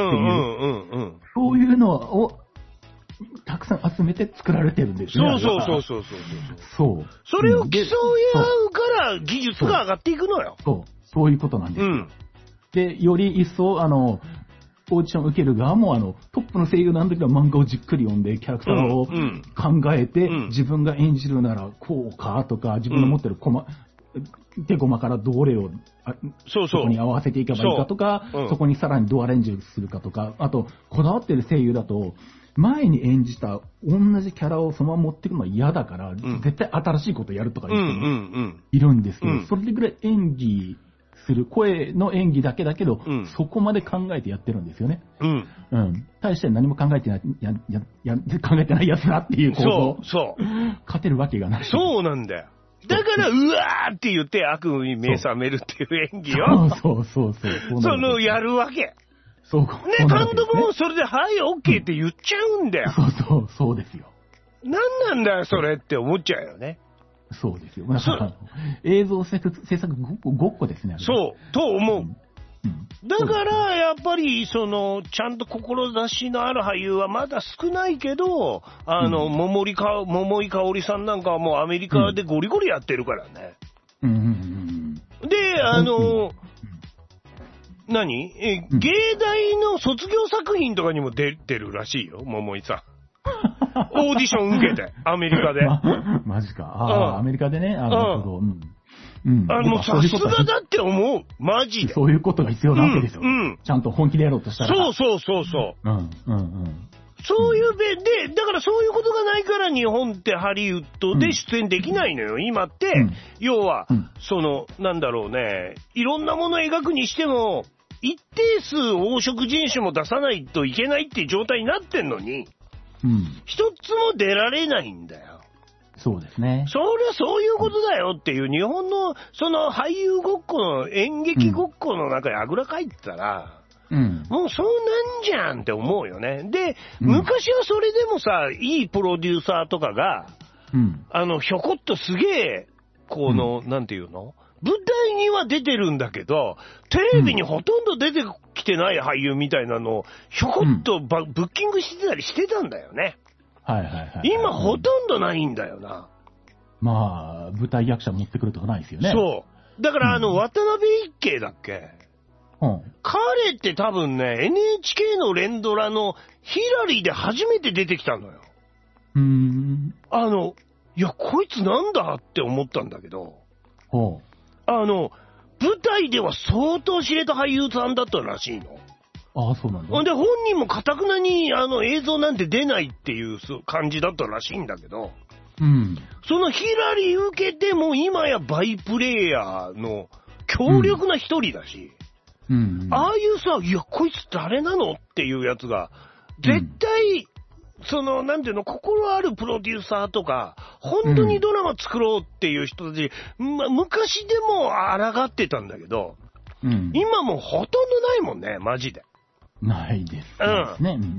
そういうのを、たくさん集めて作られてるんですよね。 そうそうそうそうそう。 そう。 それを競い合うから技術が上がっていくのよ。 そう。そういうことなんですよ。うん、で、より一層、あの、オーディションを受ける側も、あの、トップの声優なんだけど漫画をじっくり読んで、キャラクターを考えて、うんうん、自分が演じるならこうかとか、自分の持ってるコマ、うん、手駒からどれを、そうそうそこに合わせていけばいいかとか、そ, うん、そこにさらにどうアレンジするかとか、あと、こだわってる声優だと、前に演じた同じキャラをそのまま持っていくのは嫌だから、うん、絶対新しいことをやるとか言っているんですけど、うんうんうん、それぐらい演技する、声の演技だけだけど、うん、そこまで考えてやってるんですよね。うん。うん。対して何も考えてない、や、や、や、考えてないやつだっていう構造。 そう、そう。 勝てるわけがない。 そうなんだよ。だから、うわーって言って悪夢に目覚めるっていう演技を。 そうそうそうそう。 その、やるわけ。 そうか。ね、監督もそれで、はい、オッケーって言っちゃうんだよ。 そうそう、そうですよ。 なんなんだよ、それって思っちゃうよね。 そうですよ。だから映像制作、制作ごっこですね。 そう、と思う。うんうん、だから、やっぱり、その、ちゃんと志のある俳優はまだ少ないけど、あの、うん、桃井か、桃井かおりさんなんかはもうアメリカでゴリゴリやってるからね。うんうんうん、で、あの、何え、うん、芸大の卒業作品とかにも出てるらしいよ、桃井さん。オーディション受けて、アメリカで。 ま、マジか。ああ、アメリカでね。あなるほど。うん。 うん。あの、さすがだって思う。マジで。 そういうことが必要なわけですよ。うん。うん、ちゃんと本気でやろうとしたら。 そうそうそうそう。 うん、うん、うん。 そういうべ、で、だからそういうことがないから日本ってハリウッドで出演できないのよ。うん、今って、うん、要は、うん、その、なんだろうね、いろんなものを描くにしても、一定数黄色人種も出さないといけないっていう状態になってんのに、うん、一つも出られないんだよ。 そうですね。 そりゃそういうことだよっていう、日本のその俳優ごっこの演劇ごっこの中にあぐらかいてたら、うん、もうそうなんじゃんって思うよね。で、うん、昔はそれでもさ、いいプロデューサーとかが、うん、あの、ひょこっとすげえ、この、うん、なんていうの？舞台には出てるんだけど、テレビにほとんど出てきてない俳優みたいなのを、ひょこっとバ、ブッキングしてたりしてたんだよね。 はいはいはい、はい。 今ほとんどないんだよな。 まあ、舞台役者持ってくるとかないですよね。 そう。だからあの、うん、渡辺一慶だっけ、うん、彼って多分ね、エヌエイチケー の連ドラのヒラリーで初めて出てきたのよ。うーん。あの、いや、こいつなんだって思ったんだけど、ほう。あの、舞台では相当知れた俳優さんだったらしいの。 ああ、そうなんだ。 ほんで、本人も堅くなに、あの、映像なんて出ないっていう感じだったらしいんだけど、うん。そのヒラリー受けても、今やバイプレイヤーの強力な一人だし、うん。うん、ああいうさ、いや、こいつ誰なのっていうやつが、絶対、うん、その、なんていうの、心あるプロデューサーとか、本当にドラマ作ろうっていう人たち、うんま、昔でも抗ってたんだけど、うん、今もうほとんどないもんね、マジで。 ないですね。うん、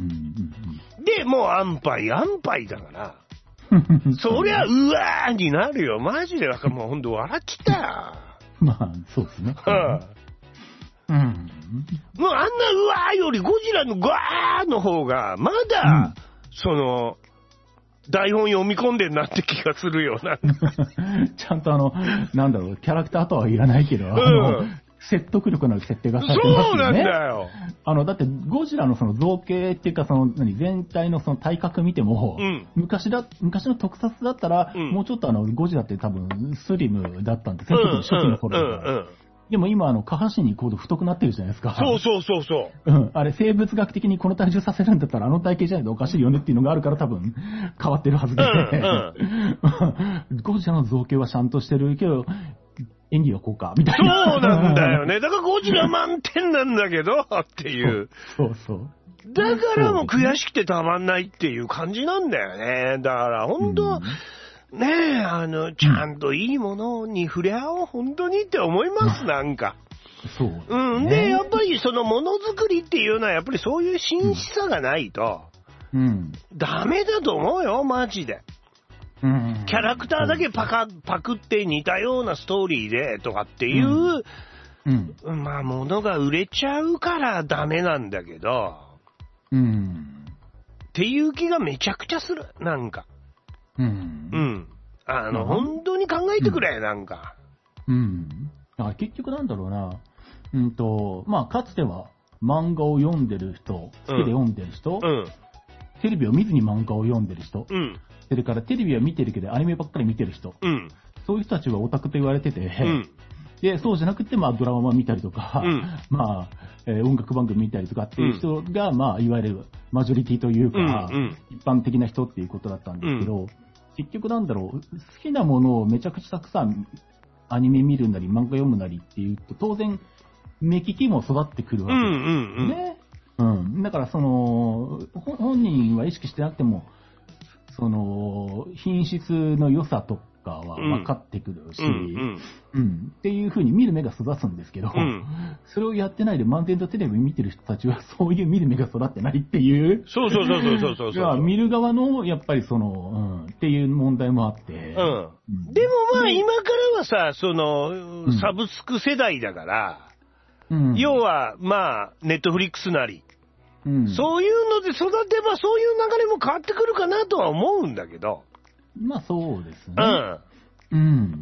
で、もう安牌、安牌だから、そりゃ、うわーになるよ。マジで、なんかもうほんと笑っちゃったよ。 まあ、そうですね。 うん。うん。もうあんなうわーよりゴジラのグワーの方が、まだ、うんその、台本読み込んでんなって気がするような。 ちゃんとあの、なんだろう、キャラクターとは言わないけど、うん、あの、説得力のある設定がされてますよね。 そうなんだよ。 あの、だってゴジラのその造形っていうか、その、何、全体のその体格見ても、うん、昔だ、昔の特撮だったら、うん、もうちょっとあの、ゴジラって多分スリムだったんですよ、うん、初期の頃とか。うんうんでも今、あの、下半身にコード太くなってるじゃないですか。 そうそうそうそう。うん。あれ、生物学的にこの体重させるんだったら、あの体型じゃないとおかしいよねっていうのがあるから多分、変わってるはずで。うんうん、ゴジラの造形はちゃんとしてるけど、演技はこうか、みたいな。 そうなんだよね。だからゴジラ満点なんだけど、っていう。 そうそう。 だからもう悔しくてたまんないっていう感じなんだよね。だから本当、うんねえ、あの、ちゃんといいものに触れ合おう、本当にって思います、なんか。 そう、ね。 うん。で、やっぱりそのものづくりっていうのは、やっぱりそういう真摯さがないと、うん。ダメだと思うよ、マジで。うん。キャラクターだけパカ、パクって似たようなストーリーでとかっていう、うん。うん、まあ、ものが売れちゃうからダメなんだけど、うん。っていう気がめちゃくちゃする、なんか。うん。うん。あの、本当に考えてくれ、うん、なんか。 うん。だから結局なんだろうな。うんと、まあ、かつては漫画を読んでる人、好きで読んでる人、うん、テレビを見ずに漫画を読んでる人、うん、それからテレビは見てるけどアニメばっかり見てる人、うん、そういう人たちはオタクと言われてて、うん、で、そうじゃなくて、まあ、ドラマ見たりとか、うん、まあ、えー、音楽番組見たりとかっていう人が、うん、まあ、いわゆるマジョリティというか、うんうん、一般的な人っていうことだったんですけど、うん、結局なんだろう、好きなものをめちゃくちゃたくさんアニメ見るなり漫画読むなりっていうと、当然、目利きも育ってくるわけですよね。うんうんうん。うん。だからその、本人は意識してなくても、その、品質の良さとかは分かってくるし、うんうんうん、っていう風に見る目が育つんですけど、うん、それをやってないで満点とテレビ見てる人たちはそういう見る目が育ってないっていう。 そうそうそうそうそうそう。 見る側の、やっぱりその、うん、っていう問題もあって。うん。 うん、でもまあ今からはさ、その、サブスク世代だから、うん、要はまあ、ネットフリックスなり、うん、そういうので育てばそういう流れも変わってくるかなとは思うんだけど。 まあそうですね。うん。うん。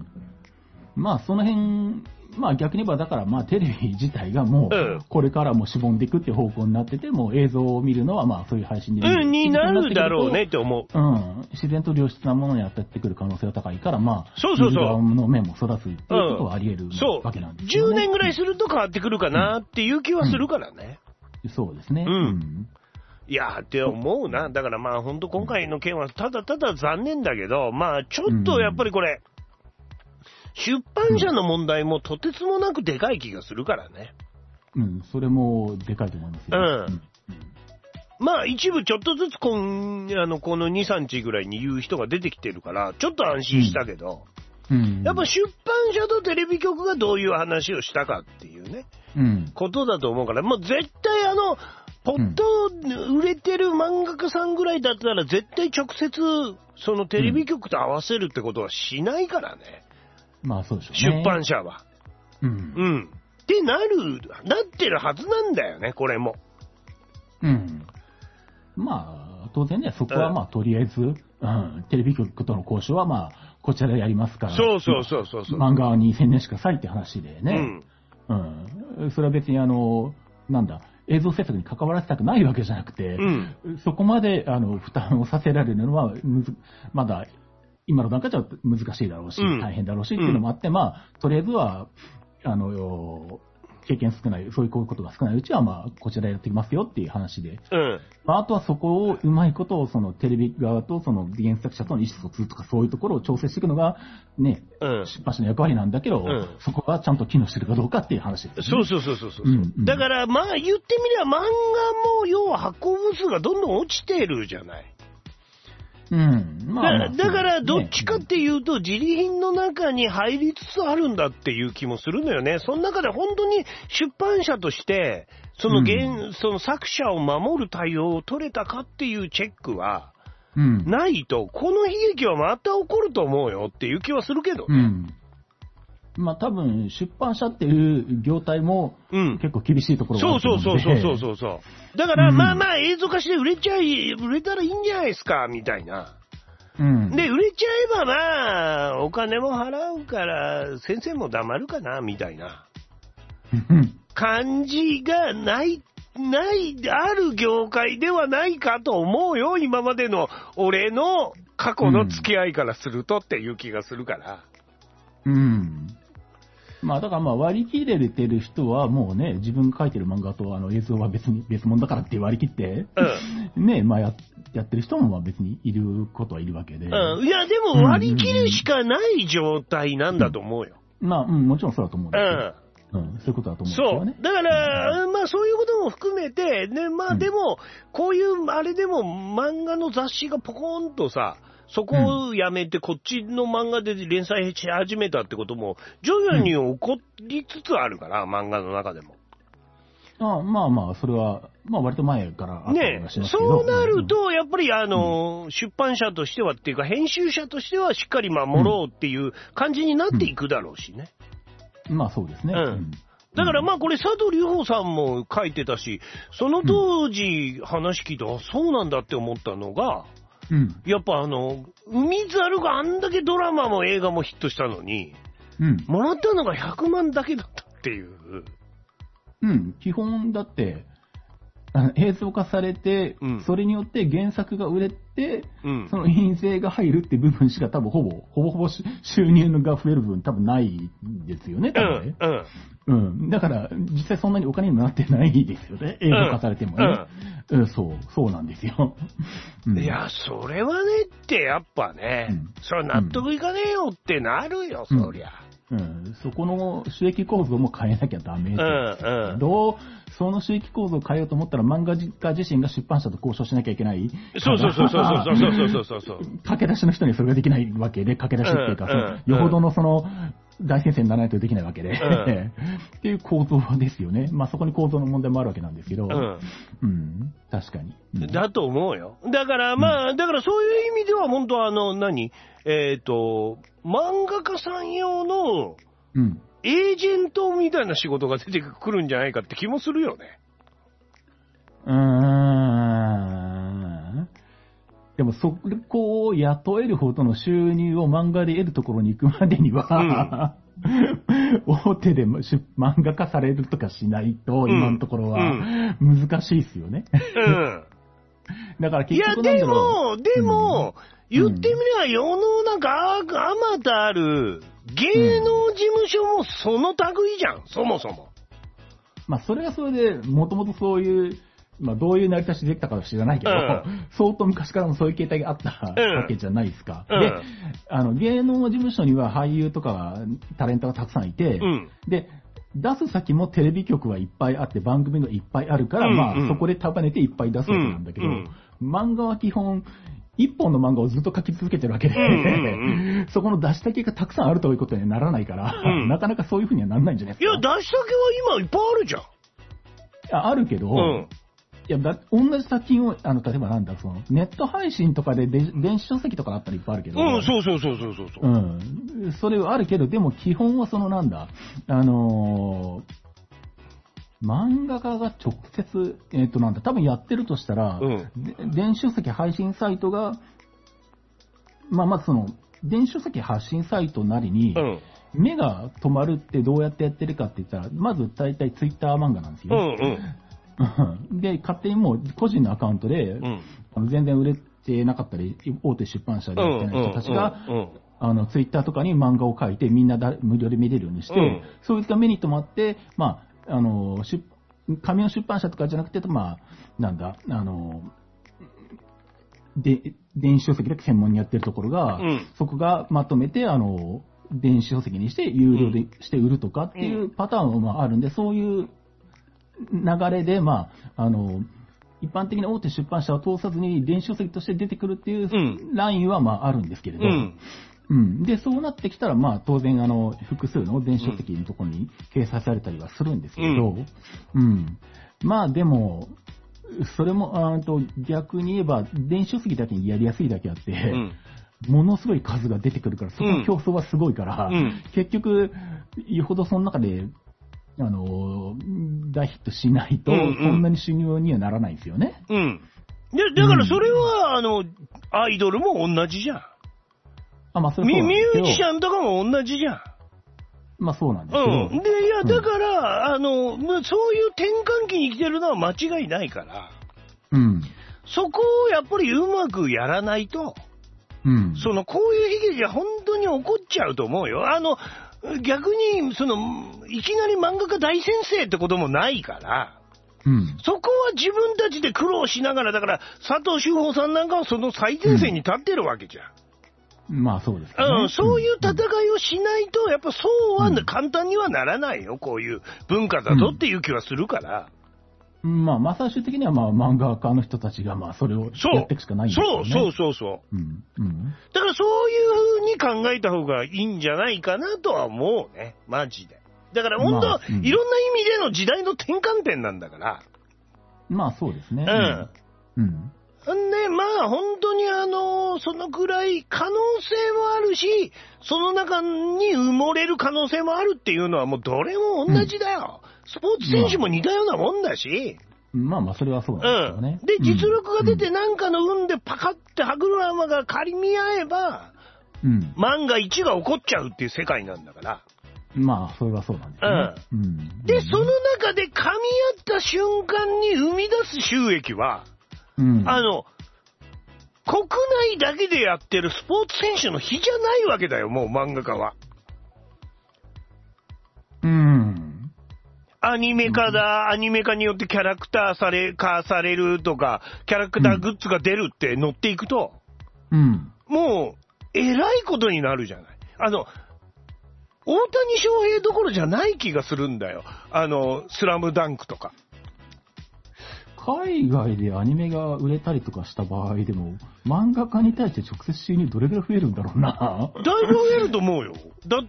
まあその辺、まあ逆に言えばだからまあテレビ自体がもうこれからもしぼんでいくって方向になってて、もう映像を見るのはまあそういう配信で見る、 うん、になるだろうねって思う。うん。自然と良質なものに当たってくる可能性が高いから、まあ、 そうそうそう。 側の面も育つっていうことはあり得るわけなんですよね。 そう。じゅうねんぐらいすると変わってくるかなっていう気はするからね。 うん、そうですね。 うん。うんいやーって思うな。だからまあ本当今回の件はただただ残念だけど、まあちょっとやっぱりこれ、出版社の問題もとてつもなくでかい気がするからね。 うん、それもでかいと思いますよ。うん。うん、 まあ一部ちょっとずつこんあのこのに、さんにちぐらいに言う人が出てきてるから、ちょっと安心したけど、うんうん、やっぱ出版社とテレビ局がどういう話をしたかっていうね、うん、ことだと思うから、もう絶対あの、ポッと売れてる漫画家さんぐらいだったら絶対直接そのテレビ局と合わせるってことはしないからね。 うん、まあそうでしょうね。 出版社は。うん。うん。ってなる、なってるはずなんだよね、これも。 うん。まあ、当然ね、そこはまあとりあえず、うん、テレビ局との交渉はまあ、こちらでやりますから。 そうそうそうそうそう。 漫画に専念してくださいって話でね。うん。うん。それは別にあの、なんだ、映像制作に関わらせたくないわけじゃなくて、うん、そこまであの負担をさせられるのはむず、まだ今の段階では難しいだろうし、うん、大変だろうしっていうのもあって、うん、まあ、とりあえずは、あの、経験少ない、そういうことが少ないうちは、まあ、こちらでやっていきますよっていう話で、うん、まあ、あとはそこをうまいことを、そのテレビ側とその原作者との意思疎通とかそういうところを調整していくのが、ね、うん、出版社の役割なんだけど、うん、そこがちゃんと機能してるかどうかっていう話です、ね。 そうそうそうそうそう、うんうん。だから、まあ言ってみれば漫画も要は発行部数がどんどん落ちてるじゃない。うん。まあまあ、だ, だから、どっちかっていうと、自利品の中に入りつつあるんだっていう気もするのよね。その中で本当に出版社として、その原、うん、その作者を守る対応を取れたかっていうチェックは、ないと、うん、この悲劇はまた起こると思うよっていう気はするけどね。うんまあ多分出版社っていう業態も結構厳しいところがあると思うので、 うん、そうそうそうそうそう。だから、うん、まあまあ映像化して売れちゃい、売れたらいいんじゃないですかみたいな。うん、で売れちゃえばまあお金も払うから先生も黙るかなみたいな感じがないないある業界ではないかと思うよ。今までの俺の過去の付き合いからするとっていう気がするから。うん。 まあだからまあ割り切れてる人はもうね、自分が描いてる漫画とあの映像は別に別物だからって割り切って、うん、ね、まあや、やってる人もまあ別にいることはいるわけで。 うん、いやでも割り切るしかない状態なんだと思うよ。 うん、まあ、うん、もちろんそうだと思うんですよ。うん、そういうことだと思うんですよね。 そう。だから、うん、まあそういうことも含めて、ね、まあでも、こういう、あれでも漫画の雑誌がポコーンとさ、そこをやめてこっちの漫画で連載し始めたってことも徐々に起こりつつあるから、うん、漫画の中でも。 ああ、まあまあ、それは、まあ割と前からあった気がしますけど。 ね、そうなると、やっぱりあの、うん、出版社としてはっていうか、編集者としてはしっかり守ろうっていう感じになっていくだろうしね。 うん、まあそうですね。うん。 だからまあこれ佐藤隆法さんも書いてたし、その当時話聞いて、あ、そうなんだって思ったのが、うん、やっぱあの、海猿があんだけドラマも映画もヒットしたのに、うん、もらったのがひゃくまんだけだったっていう。 うん、基本だって、あの映像化されて、うん、それによって原作が売れて、うん、その印税が入るって部分しか多分ほぼ、ほぼほぼ収入が増える部分多分ないんですよね、多分ね。うん。うん。だから、実際そんなにお金にもなってないですよね、映像化されてもね。うん、うん、そう、そうなんですよ。 うん、いや、それはねってやっぱね、うん、それは納得いかねえよってなるよ、そりゃ。 うん、そこの収益構造も変えなきゃダメです。うんうん、どう、その収益構造を変えようと思ったら漫画家自身が出版社と交渉しなきゃいけない。 そうそうそうそうそうそうそうそうそう。 駆け出しの人にそれができないわけで、駆け出しっていうか、うんうん、よほどのその、大先生にならないとできないわけで、うん、っていう構造ですよね。まあそこに構造の問題もあるわけなんですけど、うん、うん、確かに、 うん。だと思うよ。だからまあ、うん、だからそういう意味では本当はあの、何えっ、ー、と、漫画家さん用の、うん、エージェントみたいな仕事が出てくるんじゃないかって気もするよね。 うーん。でもそこを雇えるほどの収入を漫画で得るところに行くまでには、うん、大手で漫画化されるとかしないと、今のところは難しいですよね。うん。だから結局なんだろう。 いや、でも、でも、うん、言ってみれば世の中、あまたある芸能事務所もその類じゃん、うん、そもそも。 まあ、それはそれで、もともとそういう、まあ、どういう成り立ちできたかは知らないけど、うん、相当昔からもそういう形態があったわけじゃないですか。うん、で、あの、芸能事務所には俳優とかタレントがたくさんいて、うん、で、出す先もテレビ局はいっぱいあって番組がいっぱいあるから、うんうん、まあ、そこで束ねていっぱい出すわけなんだけど、うんうん、漫画は基本、一本の漫画をずっと描き続けてるわけで、うんうんうん、そこの出し先がたくさんあるということにはならないから、うん、なかなかそういうふうにはならないんじゃないですか。 いや、出し先は今いっぱいあるじゃん。 あ, あるけど、うん、いやだ同じ作品を、あの、例えばなんだ、その、ネット配信とかでで電子書籍とかだったらいっぱいあるけど、 うん、そうそうそうそうそうそう。 うん。それはあるけど、でも基本はそのなんだ、あのー、漫画家が直接、えっとなんだ、多分やってるとしたら、うん、電子書籍配信サイトが、まあまずその、電子書籍発信サイトなりに、うん、目が止まるってどうやってやってるかって言ったら、まず大体ツイッター漫画なんですよ。うんうん、で、勝手にもう個人のアカウントで、うん、あの全然売れてなかったり、大手出版社でやってない人たちが、あの、ツイッターとかに漫画を書いてみんなだ無料で見れるようにして、うん、そういった目に留まって、まあ、あの、紙の出版社とかじゃなくて、まあ、なんだ、あの、で、電子書籍だけ専門にやってるところが、うん、そこがまとめて、あの、電子書籍にして有料でして売るとかっていうパターンもまああるんで、そういう流れで、まあ、あの、一般的な大手出版社を通さずに電子書籍として出てくるっていうラインはまああるんですけれど、うんうん、で、そうなってきたら、まあ、当然、あの、複数の電子書籍のところに掲載されたりはするんですけど、うん。うん、まあ、でも、それも、あと逆に言えば、電子書籍だけにやりやすいだけあって、うん、ものすごい数が出てくるから、そこの競争はすごいから、うん、結局、よほどその中で、あの、大ヒットしないと、うんうん、そんなに収入にはならないんですよね。 うん。で、だからそれは、うん、あの、アイドルも同じじゃん。 あ、まあ、それそうなんですけど。 ミュージシャンとかも同じじゃん。 まあそうなんですけど。 うん。で、いや、だから、うん、あの、まあ、そういう転換期に来てるのは間違いないから、うん。そこをやっぱりうまくやらないと、うん。その、こういう悲劇が本当に起こっちゃうと思うよ。あの、 逆に、その、いきなり漫画家大先生ってこともないから、うん、そこは自分たちで苦労しながら、だから佐藤秀峰さんなんかはその最前線に立ってるわけじゃん。 うん、まあそうですね、 うん。そういう戦いをしないと、やっぱそうは簡単にはならないよ。こういう文化だぞっていう気はするから。 うん、まあ、まあ最終的にはまあ漫画家の人たちがまあそれをやっていくしかないんですよね。 そうそうそうそう。うんうん、だからそういう風に考えた方がいいんじゃないかなとは思うね。マジで。だから本当、まあうん、いろんな意味での時代の転換点なんだから。 まあそうですね。 うん。うん。で、まあ本当にあの、そのくらい可能性もあるし、その中に埋もれる可能性もあるっていうのはもうどれも同じだよ。うん、スポーツ選手も似たようなもんだし。 まあまあそれはそうなんですよね。 うん。で、実力が出てなんかの運でパカって歯車が仮見合えば、うん、万が一が起こっちゃうっていう世界なんだから。 まあ、それはそうなんですね。うん。 で、その中で噛み合った瞬間に生み出す収益は、うん、あの、国内だけでやってるスポーツ選手の比じゃないわけだよ、もう漫画家は。 うん。 アニメ化だ、アニメ化によってキャラクターされ、化されるとか、キャラクターグッズが出るって乗っていくと、 うん。 もう、えらいことになるじゃない。あの、大谷翔平どころじゃない気がするんだよ。あの、スラムダンクとか。 海外でアニメが売れたりとかした場合でも、漫画家に対して直接収入どれぐらい増えるんだろうな。 だいぶ増えると思うよ。だって、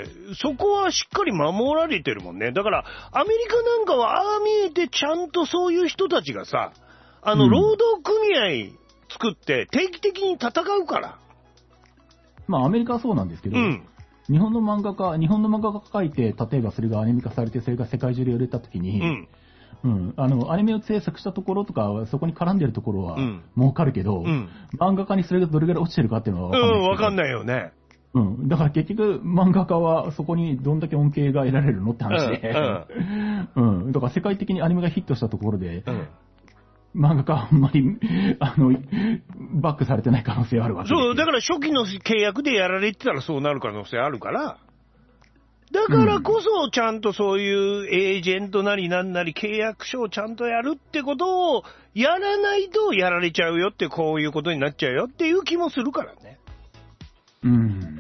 そこはしっかり守られてるもんね。だから、アメリカなんかは、ああ見えてちゃんとそういう人たちがさ、あの、労働組合作って定期的に戦うから。 まあ、アメリカはそうなんですけど、うん、日本の漫画家、日本の漫画家が書いて、例えばそれがアニメ化されて、それが世界中で売れたときに、うんうん、あの、アニメを制作したところとか、そこに絡んでるところは儲かるけど、うん、漫画家にそれがどれぐらい落ちてるかっていうのは分かんない。 うん、分かんないよね。 うん。だから結局、漫画家はそこにどんだけ恩恵が得られるのって話で、うん。うん。だから世界的にアニメがヒットしたところで、うん漫画家はあんまり、あの、バックされてない可能性あるわけです。 そう、だから初期の契約でやられてたらそうなる可能性あるから、だからこそちゃんとそういうエージェントなりなんなり契約書をちゃんとやるってことをやらないとやられちゃうよってこういうことになっちゃうよっていう気もするからね。 うん。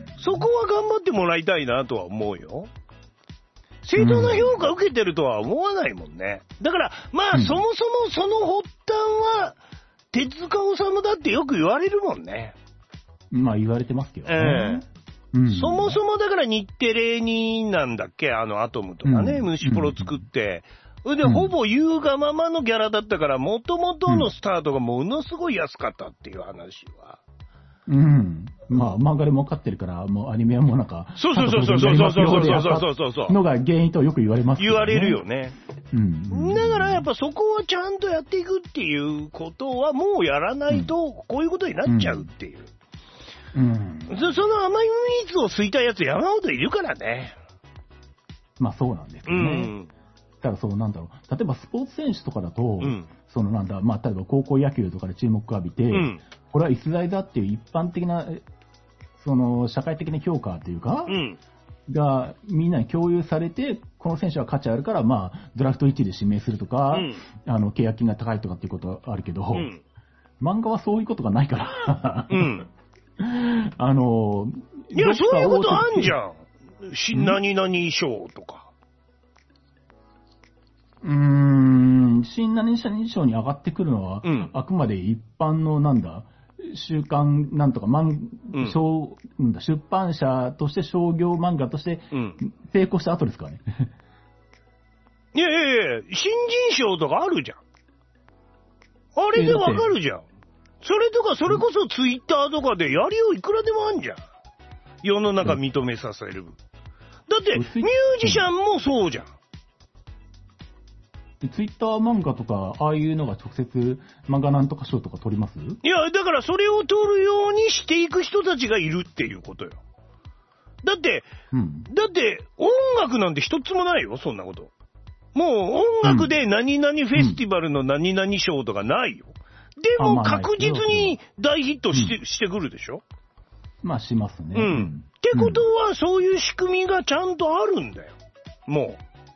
そこは頑張ってもらいたいなとは思うよ。正当な評価受けてるとは思わないもんね。だから、まあ、うん、そもそもその発端は、手塚治虫だってよく言われるもんね。 まあ、言われてますけどね。 えーうん、そもそもだから日テレになんだっけ、あのアトムとかね、うん、虫プロ作って、それでほぼ言うがままのギャラだったから、もともとのスタートがものすごい安かったっていう話は。 うん。まあ、漫画で儲かってるから、もうアニメはもうなんか、 そうそうそうそうそうそうそうそうそうそう。 のが原因とよく言われますけどね。 言われるよね。うん。だからやっぱそこはちゃんとやっていくっていうことはもうやらないと、こういうことになっちゃうっていう。うん。そ, その甘い蜜を吸いたいやつ山ほどいるからね。 まあそうなんですよね。うん。だからそうなんだろう。例えばスポーツ選手とかだと、うん、そのなんだ、まあ例えば高校野球とかで注目を浴びて、うん、これは逸材だっていう一般的な、その社会的な評価というか、うん、がみんなに共有されて、この選手は価値あるから、まあドラフトいちいで指名するとか、うん、あの契約金が高いとかっていうことはあるけど、うん、漫画はそういうことがないから、うん、あの、 いや、そういうことあんじゃん。し、何々賞とか。 うーん、新何々賞に上がってくるのは、うん、あくまで一般のなんだ、週刊なんとか漫、うん、小なんだ出版社として商業漫画として成功した後ですからね。 いやいやいや、新人賞とかあるじゃん。あれでわかるじゃん。それとか、それこそツイッターとかでやりよういくらでもあんじゃん。世の中認めさせる。だって、ミュージシャンもそうじゃん。 ツイッター漫画とか、ああいうのが直接漫画なんとか賞とか取ります？ いや、だからそれを取るようにしていく人たちがいるっていうことよ。だって、うん、だって、音楽なんて一つもないよ、そんなこと。もう音楽で何々フェスティバルの何々賞とかないよ。でも確実に大ヒットして、うん、してくるでしょ？ まあしますね。 うん。 ってことは、そういう仕組みがちゃんとあるんだよ。も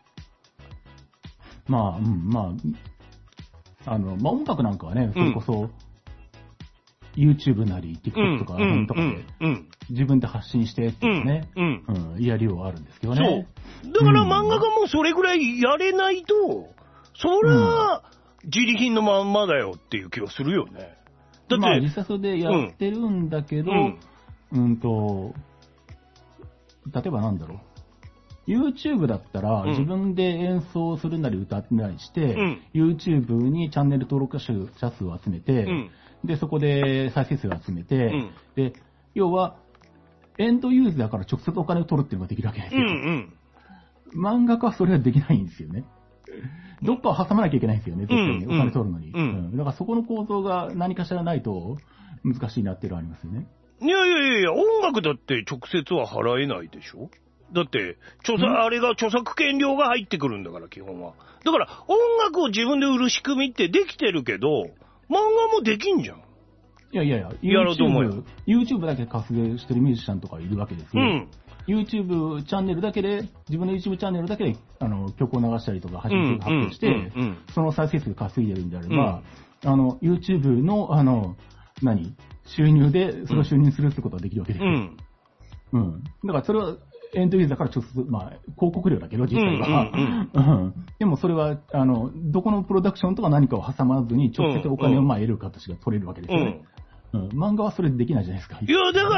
う。まあ、うん、まあ、あの、まあ音楽なんかはね、それこそ、YouTube なり、TikTok とか、なんとかで、自分で発信してっていうね、うん、うん、やりようはあるんですけどね。 そう。だから漫画家もそれぐらいやれないと、それは、自利品のまんまだよっていう気がするよね。 だって、まあ実際それでやってるんだけど、うん、うんと、例えばなんだろう。YouTube だったら、自分で演奏するなり歌ってなりして、うん、YouTube にチャンネル登録者数を集めて、うん、で、そこで再生数を集めて、うん、で、要は、エンドユーザーから直接お金を取るっていうのができるわけですけど、うんうん、漫画家はそれはできないんですよね。どっかを挟まなきゃいけないんですよね、絶対に。お金取るのに、うんうん。だからそこの構造が何かしらないと難しいなっていうのはありますよね。 いやいやいやいや、音楽だって直接は払えないでしょ？だって、著作、あれが著作権料が入ってくるんだから、基本は。だから、音楽を自分で売る仕組みってできてるけど、漫画もできんじゃん。 いやいやいや、 やろうと思うよ。 YouTube だけ稼げしてるミュージシャンとかいるわけですよ。うん。YouTube チャンネルだけで、自分の YouTube チャンネルだけで、あの、曲を流したりとか、発信発表して、うんうんうんうん、その再生数稼いでるんであれば、うん、あの、YouTube の、あの、何収入で、それを収入するってことはできるわけですよ。うん。うん。だからそれは、エンドユーザーから直接、まあ、広告料だけど、実際は。うんうんうん、でもそれは、あの、どこのプロダクションとか何かを挟まずに、直接お金をまあ得る形が取れるわけですよね。うん。うん、漫画はそれでできないじゃないですか。 いや、だから、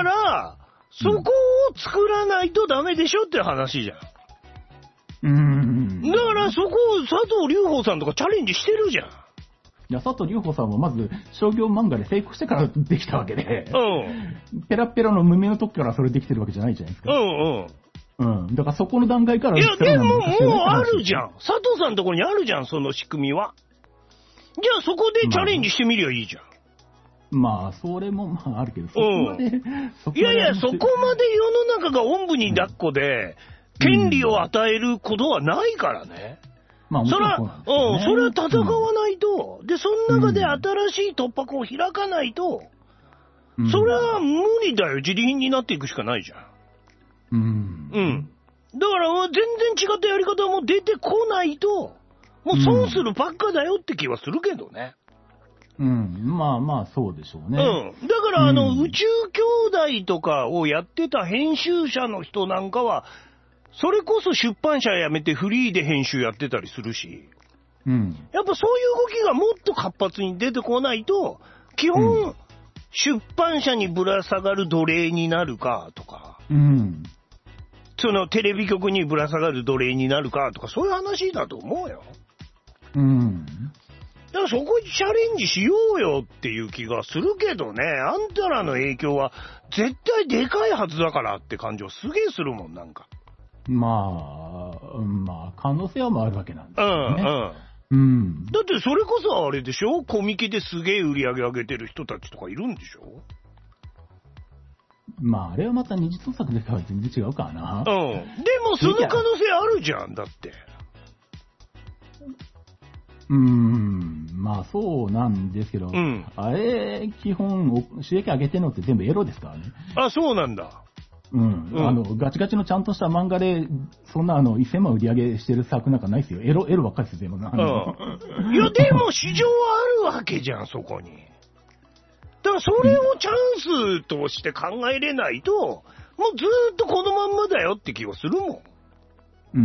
そこを作らないとダメでしょって話じゃん。 うーん。 だからそこを佐藤隆法さんとかチャレンジしてるじゃん。 いや、佐藤隆法さんもまず商業漫画で成功してからできたわけで、うん。ペラペラの無名の時からそれできてるわけじゃないじゃないですか。うんうん。うん。だからそこの段階から。 いや、でももうあるじゃん。佐藤さんのところにあるじゃん、その仕組みは。じゃあそこでチャレンジしてみりゃいいじゃん。 まあ、それもまああるけど、そこまで、うん、 そこいやいや、そこまで世の中がおんぶに抱っこで、権利を与えることはないからね。 まあ、もちろんそうなんですよね。 うん、それは戦わないと、うん、で、その中で新しい突破口を開かないと、うん、それは無理だよ。自利品になっていくしかないじゃん。 うん。 うん。だから、全然違ったやり方も出てこないと、もう損するばっかだよって気はするけどね。 うん、まあまあそうでしょうね。 うん。だからあの、うん、宇宙兄弟とかをやってた編集者の人なんかは、それこそ出版社辞めてフリーで編集やってたりするし、 うん。 やっぱそういう動きがもっと活発に出てこないと、基本、うん、出版社にぶら下がる奴隷になるかとか、 うん。 そのテレビ局にぶら下がる奴隷になるかとか、そういう話だと思うよ。 うん。 だからそこにチャレンジしようよっていう気がするけどね、あんたらの影響は絶対でかいはずだからって感じはすげえするもん、なんか。 まあ、まあ、可能性はもあるわけなんですよね。 うんうん。うん。 だってそれこそあれでしょ、コミケですげえ売り上げ上げてる人たちとかいるんでしょ。 まあ、あれはまた二次創作では全然違うからな。 うん。でもその可能性あるじゃん、だって。 うーん、まあそうなんですけど、うん、あれ、基本、収益上げてるのって全部エロですからね。 あ、そうなんだ。 うん。うん、あの、ガチガチのちゃんとした漫画で、そんなあの、せんまん売り上げしてる作なんかないですよ。エロ、エロばっかりですよ、全部。 うん。いや、でも市場はあるわけじゃん、そこに。だからそれをチャンスとして考えれないと、もうずーっとこのまんまだよって気がするもん。 うん。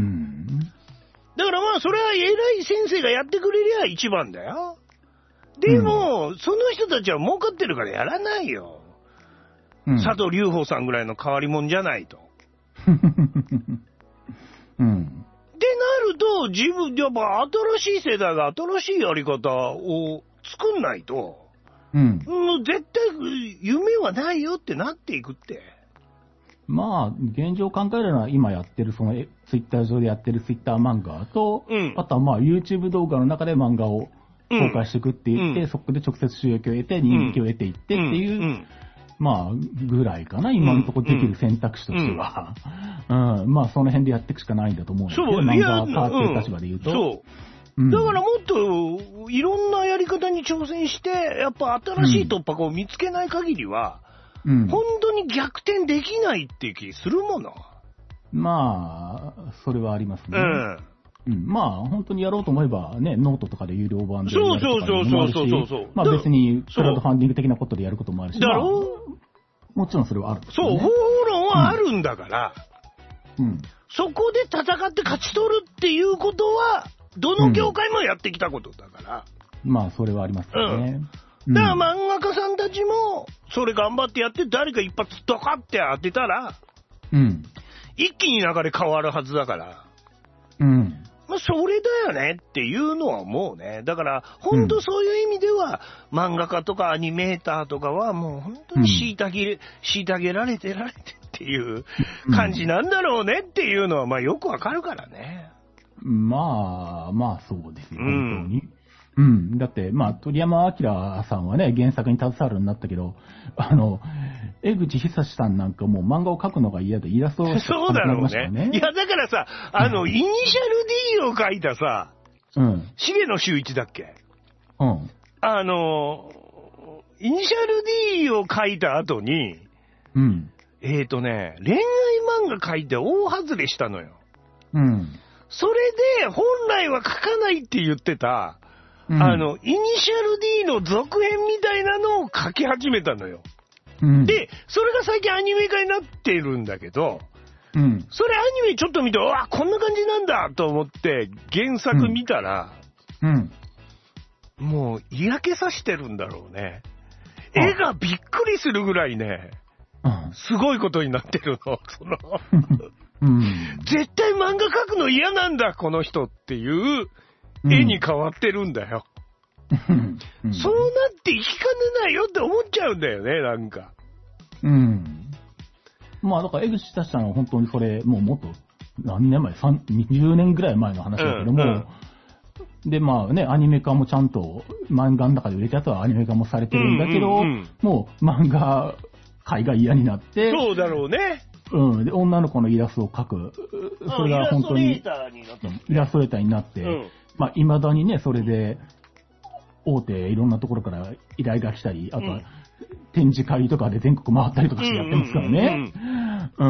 だからまあ、それは偉い先生がやってくれりゃ一番だよ。でも、うん、その人たちは儲かってるからやらないよ。うん、佐藤隆法さんぐらいの変わり者じゃないと。 うん。ってなると、自分、やっぱ新しい世代が新しいやり方を作んないと、 うん。 もう絶対夢はないよってなっていくって。 まあ、現状考えるのは今やってる、そのツイッター上でやってるツイッター漫画と、うん、あとはまあ YouTube 動画の中で漫画を公開していくって言って、うん、そこで直接収益を得て、人気を得ていってっていう、うんうん、まあ、ぐらいかな、今のところできる選択肢としては。うんうん、まあ、その辺でやっていくしかないんだと思うんですけど、漫画変わってる立場で言うと。 そう。だからもっといろんなやり方に挑戦して、やっぱ新しい突破口を見つけない限りは、 うん、本当に逆転できないっていう気するもの。 まあ、それはありますね。うん。うん、まあ、本当にやろうと思えばね、ノートとかで有料版でやるとかもあるし、そうそうそうそうそう。まあ別にクラウドファンディング的なことでやることもあるし、だろ、まあ、もちろんそれはあるんですよね。 そう、方法論はあるんだから、うん。うん、そこで戦って勝ち取るっていうことは、どの業界もやってきたことだから。 うん、まあ、それはありますよね。 うん、だから漫画家さんたちも、それ頑張ってやって、誰か一発ドカって当てたら、うん。一気に流れ変わるはずだから。うん。まあ、それだよねっていうのは思うね。だから、本当そういう意味では、うん、漫画家とかアニメーターとかは、もう本当に虐げ、うん、虐げられてられてっていう感じなんだろうねっていうのは、まあよくわかるからね。 まあ、まあそうですよ、本当に。うん。うん、だって、まあ、鳥山明さんはね、原作に携わるようになったけど、あの、江口久志さんなんかもう漫画を描くのが嫌でイラストを描くのが嫌ね。いや、だからさ、あの、イニシャル D を描いたさ、うん。重野秀一だっけ？うん。あの、イニシャル D を描いた後に、うん。えーとね、恋愛漫画描いて大外れしたのよ。うん。それで、本来は描かないって言ってた、うん、あの、イニシャル D の続編みたいなのを描き始めたのよ。うん、で、それが最近アニメ化になってるんだけど、うん、それアニメちょっと見て、うわ、こんな感じなんだと思って原作見たら、うんうん、もう嫌気さしてるんだろうね。絵がびっくりするぐらいね、うん、すごいことになってるの。そのうん、絶対漫画描くの嫌なんだ、この人っていう絵に変わってるんだよ。うんうん、そうなって生きかねないよって思っちゃうんだよね、なんか。 うん。まあ、だから江口久志さんは本当にそれ、もうもっと、何年前、にじゅうねんぐらい前の話だけども、うんうん、で、まあね、アニメ化もちゃんと、漫画の中で売れたやつはアニメ化もされてるんだけど、うんうんうん、もう漫画界が嫌になって、 そうだろうね。 うん。で、女の子のイラストを描く。それが本当に、イラストレーターになって、イラストレーターになって、うん、まあ、未だにね、それで、大手いろんなところから依頼が来たり、あとは展示会とかで全国回ったりとかしてやってますからね。うん、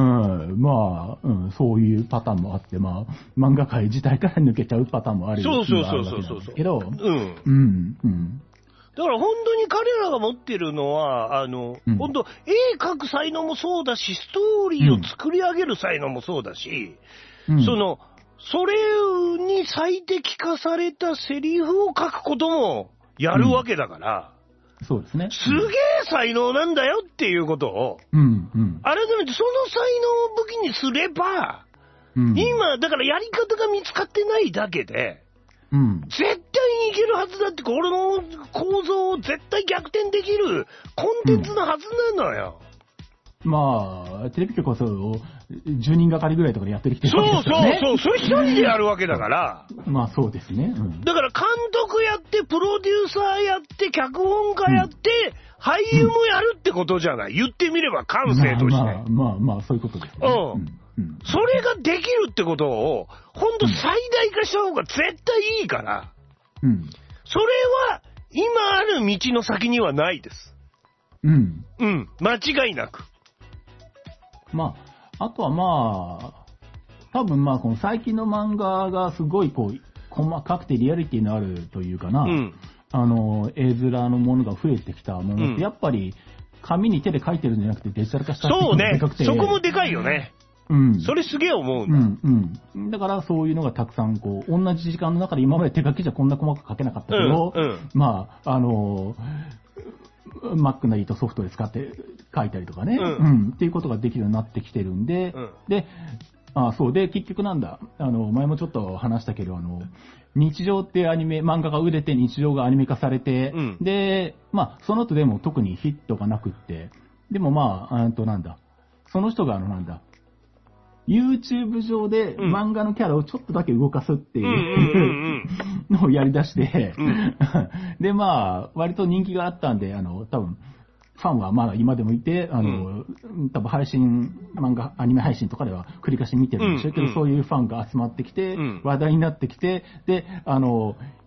まあ、うん、そういうパターンもあって、まあ、漫画界自体から抜けちゃうパターンもあるようなんですけど、うん、うん、うん。 だから本当に彼らが持ってるのは、あの、うん、本当、絵描く才能もそうだし、ストーリーを作り上げる才能もそうだし、うん、その、それに最適化されたセリフを書くこともやるわけだから、 うん、そうですね。 すげえ才能なんだよっていうことを、うんうん、改めてその才能を武器にすれば、うん、今、だからやり方が見つかってないだけで、うん、絶対にいけるはずだって、これの構造を絶対逆転できるコンテンツのはずなのよ。 うん、まあ、テレビ局はそうじゅうにんがかりぐらいとかでやってきてるわけですよね。 そうそうそう、それ一人でやるわけだから。 まあそうですね。うん、 だから監督やって、プロデューサーやって、脚本家やって、うん、俳優もやるってことじゃない。言ってみれば感性として。 まあまあまあ、まあ、そういうことですね。うん。 うん、それができるってことを、ほんと最大化した方が絶対いいから、うん、それは今ある道の先にはないです。うん。うん、間違いなく。 まあ、あとはまあ、多分まあ、この最近の漫画がすごいこう、細かくてリアリティのあるというかな、うん、あの、絵面のものが増えてきたものって、うん、やっぱり、紙に手で描いてるんじゃなくてデジタル化したっていうのがでかくて。 そうね。そこもでかいよね。うん。それすげえ思うんだ。 うんうん。だからそういうのがたくさんこう、同じ時間の中で今まで手書きじゃこんな細かく書けなかったけど、うんうん、まあ、あの、Mac なりとソフトで使って書いたりとかね、うん、うん、っていうことができるようになってきてるんで、うん、で、あ、そうで、結局なんだ、あの、前もちょっと話したけど、あの、日常ってアニメ、漫画が売れて日常がアニメ化されて、うん、で、まあ、その後でも特にヒットがなくって、でもまあ、あとなんだ、その人があのなんだ、YouTube 上で漫画のキャラをちょっとだけ動かすっていうのをやり出して、うん、で、まあ、割と人気があったんで、あの、多分、ファンはまだ今でもいて、あの、うん、多分配信、漫画、アニメ配信とかでは繰り返し見てるんでしょうけど、うん、そういうファンが集まってきて、うん、話題になってきて、で、あの、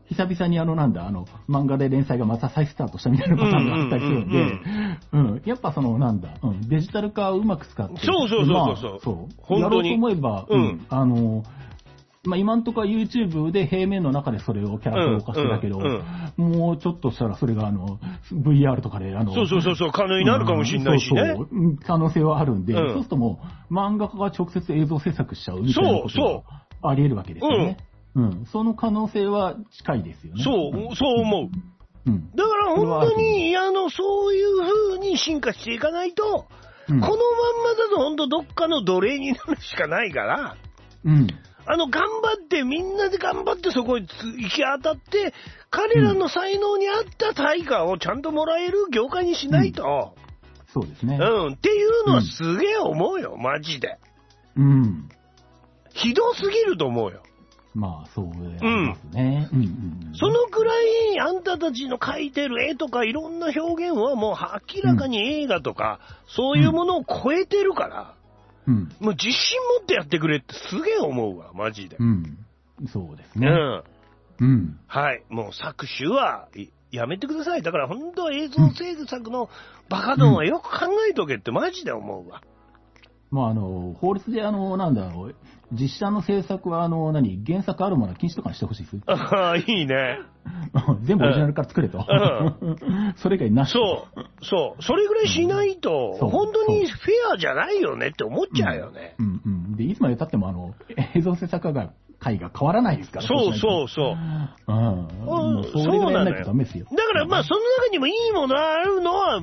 久々にあのなんだ、あの、漫画で連載がまた再スタートしたみたいなパターンがあったりするんで、うん、うん、やっぱそのなんだ、うん、デジタル化をうまく使って、 そうそうそうそう、まあ、そう、 本当にやろうと思えば、うん、あの、まあ、今んとこは YouTube で平面の中でそれをキャラクターを動かしてたけど、うんうんうん、もうちょっとしたらそれがあの、ブイアール とかであの、 そうそうそうそう、可能になるかもしれないしね。うん、 そうそう可能性はあるんで、うん、そうするともう漫画家が直接映像制作しちゃうみたいなことがあり得るわけですよね。うん、その可能性は近いですよね。 そう、そう思う。うん、だから本当に、あの、そういう風に進化していかないと、うん、このまんまだと本当どっかの奴隷になるしかないから、うん、あの、頑張って、みんなで頑張ってそこに行き当たって、彼らの才能に合った対価をちゃんともらえる業界にしないと。 うん、そうですね。 うん、っていうのはすげえ思うよ、マジで。 うん。 ひどすぎると思うよ。 まあ、そうですね。うん。うんうんうん、 そのくらい、あんたたちの描いてる絵とかいろんな表現はもう明らかに映画とか、うん、そういうものを超えてるから、うん、もう自信持ってやってくれってすげえ思うわ、マジで。 うん。そうですね。 うん。うん。はい。もう作詞はやめてください。だから本当は映像制作のバカドンはよく考えとけってマジで思うわ。 まあ、あの、法律で、あの、なんだろう、実写の制作は、あの、何、原作あるものは禁止とかにしてほしいです。 ああ、いいね。 全部オリジナルから作れと。うん、それ以外なし。 そう、そう。それぐらいしないと、うん、本当にフェアじゃないよねって思っちゃうよね。 うん、うん、うん。で、いつまで経っても、あの、映像制作が、会が変わらないですから。 そうそうそう。うん。 もうそれぐらいやらないとダメですよ。 だからまあ、その中にもいいものあるのは、うん、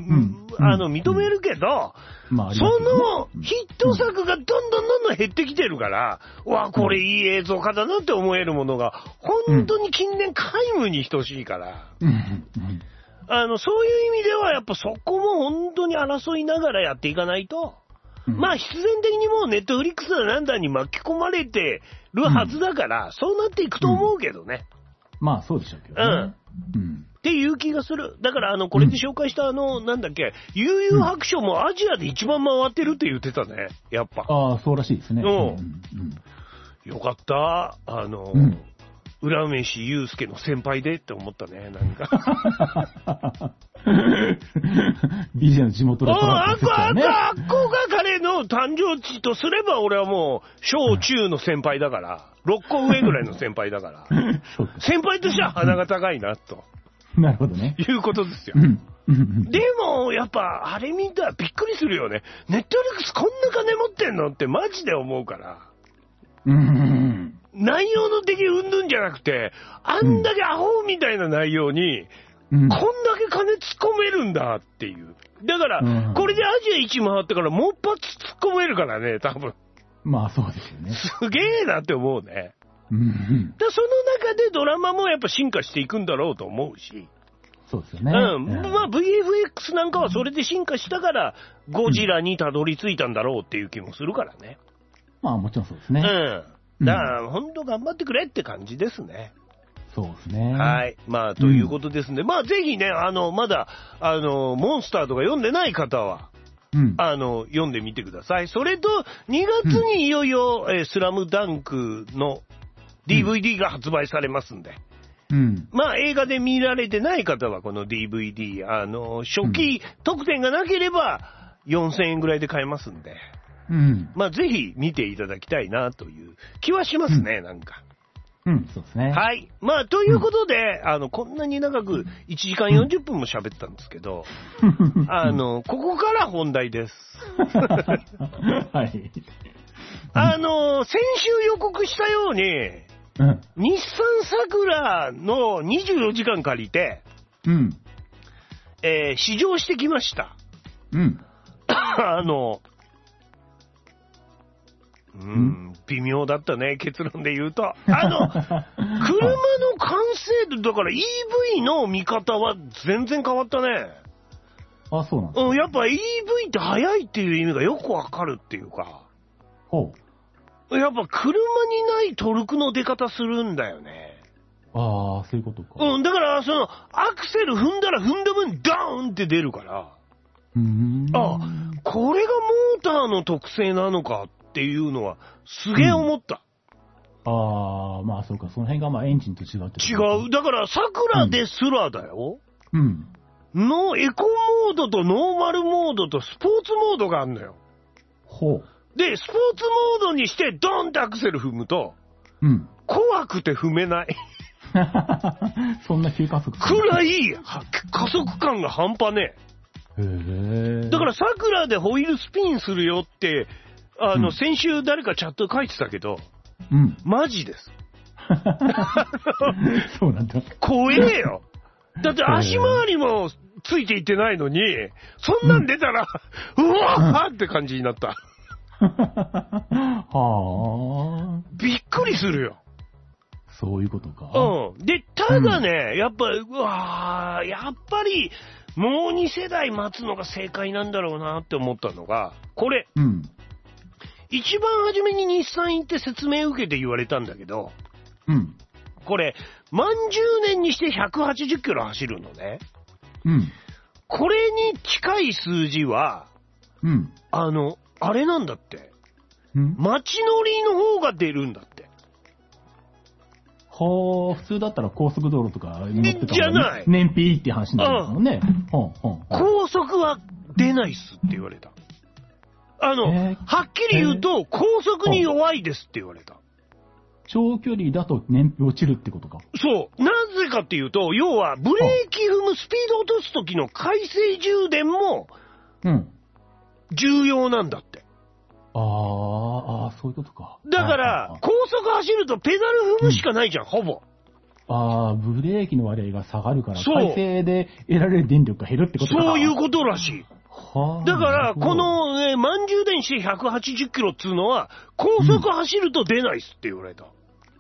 あの、認めるけど、うんまあ、そのヒット作がどんどんどんどん減ってきてるから、うん、わ、これいい映像化だなって思えるものが、本当に近年皆無に等しいから、うんうん、あの、そういう意味ではやっぱそこも本当に争いながらやっていかないと、うん、まあ必然的にもうネットフリックスだなんだに巻き込まれてるはずだから、うん、そうなっていくと思うけどね。 うん、まあそうでしょうけどね。 うん。うんっていう気がする。だから、あの、これで紹介したあの、うん、なんだっけ、悠々白書もアジアで一番回ってるって言ってたね、やっぱ。 ああ、そうらしいですね。うん。うんうんよかった。あの、うん、浦飯祐介の先輩でって思ったね、なんか。 ビージェー の地元で育ったですからね。 あっこ、あっこが彼の誕生地とすれば、俺はもう、小中の先輩だから、ろっこ上ぐらいの先輩だから、先輩としては鼻が高いな、と。 なるほどね。 いうことですよ。でも、やっぱ、あれ見たらびっくりするよね。ネットフリックスこんな金持ってんのってマジで思うから。 うん。 内容の的うんぬんじゃなくて、あんだけアホみたいな内容に、うん、こんだけ金突っ込めるんだっていう。だから、うん、これでアジア一回ってからもう一発突っ込めるからね、多分。 まあそうですよね。 すげえなって思うね。 うんうん、 だその中でドラマもやっぱ進化していくんだろうと思うし。 そうですよね。 うん。まあ ブイエフエックス なんかはそれで進化したから、ゴジラにたどり着いたんだろうっていう気もするからね。 まあもちろんそうですね。 うん。だから、本当頑張ってくれって感じですね。 そうですね。 はい。まあ、ということですね。うん、まあ、ぜひね、あの、まだ、あの、モンスターとか読んでない方は、うん、あの、読んでみてください。それと、にがつにいよいよ、うん、えー、スラムダンクの ディーブイディー が発売されますんで。うん、まあ、映画で見られてない方は、この ディーブイディー、あの、初期特典がなければ、よんせんえんぐらいで買えますんで。うん、まあ、ぜひ見ていただきたいなという気はしますね、うん、なんか。 うん、そうですね。 はい。まあ、ということで、うん、あの、こんなに長くいちじかんよんじゅっぷんも喋ったんですけど、うん、あの、ここから本題です。 はい。 あの、先週予告したように、うん、日産サクラのにじゅうよじかん借りて、うん。えー、試乗してきました。 うん。 あの、うん、微妙だったね、結論で言うと。あの、車の完成度、だから イーブイ の見方は全然変わったね。 あ、そうなんですか。 うん、やっぱ イーブイ って速いっていう意味がよくわかるっていうか。 ほう。やっぱ車にないトルクの出方するんだよね。 ああ、そういうことか。 うん、だから、その、アクセル踏んだら踏んだ分、ダーンって出るから。 うーん。 あ、これがモーターの特性なのかっていうのは、すげえ思った。 ああ、まあそうか、その辺がまあエンジンと違うって。 違う。だから、桜ですらだよ。 うん。 のエコモードとノーマルモードとスポーツモードがあるのよ。 ほう。 で、スポーツモードにしてドンってアクセル踏むと、 うん。 怖くて踏めない。 そんな急加速くらい、加速感が半端ねえ。へえ。 だから桜でホイールスピンするよって、あの、うん、先週誰かチャット書いてたけど、 うん。 マジです。 そうなんだ。 怖えよ。だって足回りもついていってないのに、そんなん出たら、うん、うわーって感じになった。 はあ。 びっくりするよ。 そういうことか。 うん。で、ただね、うん、やっぱ、うわー、やっぱり、もうに世代待つのが正解なんだろうなって思ったのが、これ。 うん。 一番初めに日産行って説明受けて言われたんだけど、 うん。 これ、満じゅうねんにしてひゃくはちじゅっキロ走るのね。 うん。 これに近い数字は、 うん。 あの、あれなんだって。 うん。 街乗りの方が出るんだって。 はあ、普通だったら高速道路とか乗ってた方が、 じゃない。 燃費って話になるもんね。うん。 高速は出ないっすって言われた。あの、えー、はっきり言うと、高速に弱いですって言われた。 長距離だと燃費落ちるってことか。 そう。なぜかっていうと、要は、ブレーキ踏むスピード落とす時の回生充電も、 うん。 重要なんだって。 ああ、ああ、そういうことか。 だから、高速走るとペダル踏むしかないじゃん、うん、ほぼ。 ああ、ブレーキの割合が下がるから、回生で得られる電力が減るってことか。 そういうことらしい。 はあ、 だから、この、ね、満充電してひゃくはちじゅっキロっつうのは、高速走ると出ないっすって言われた。うん、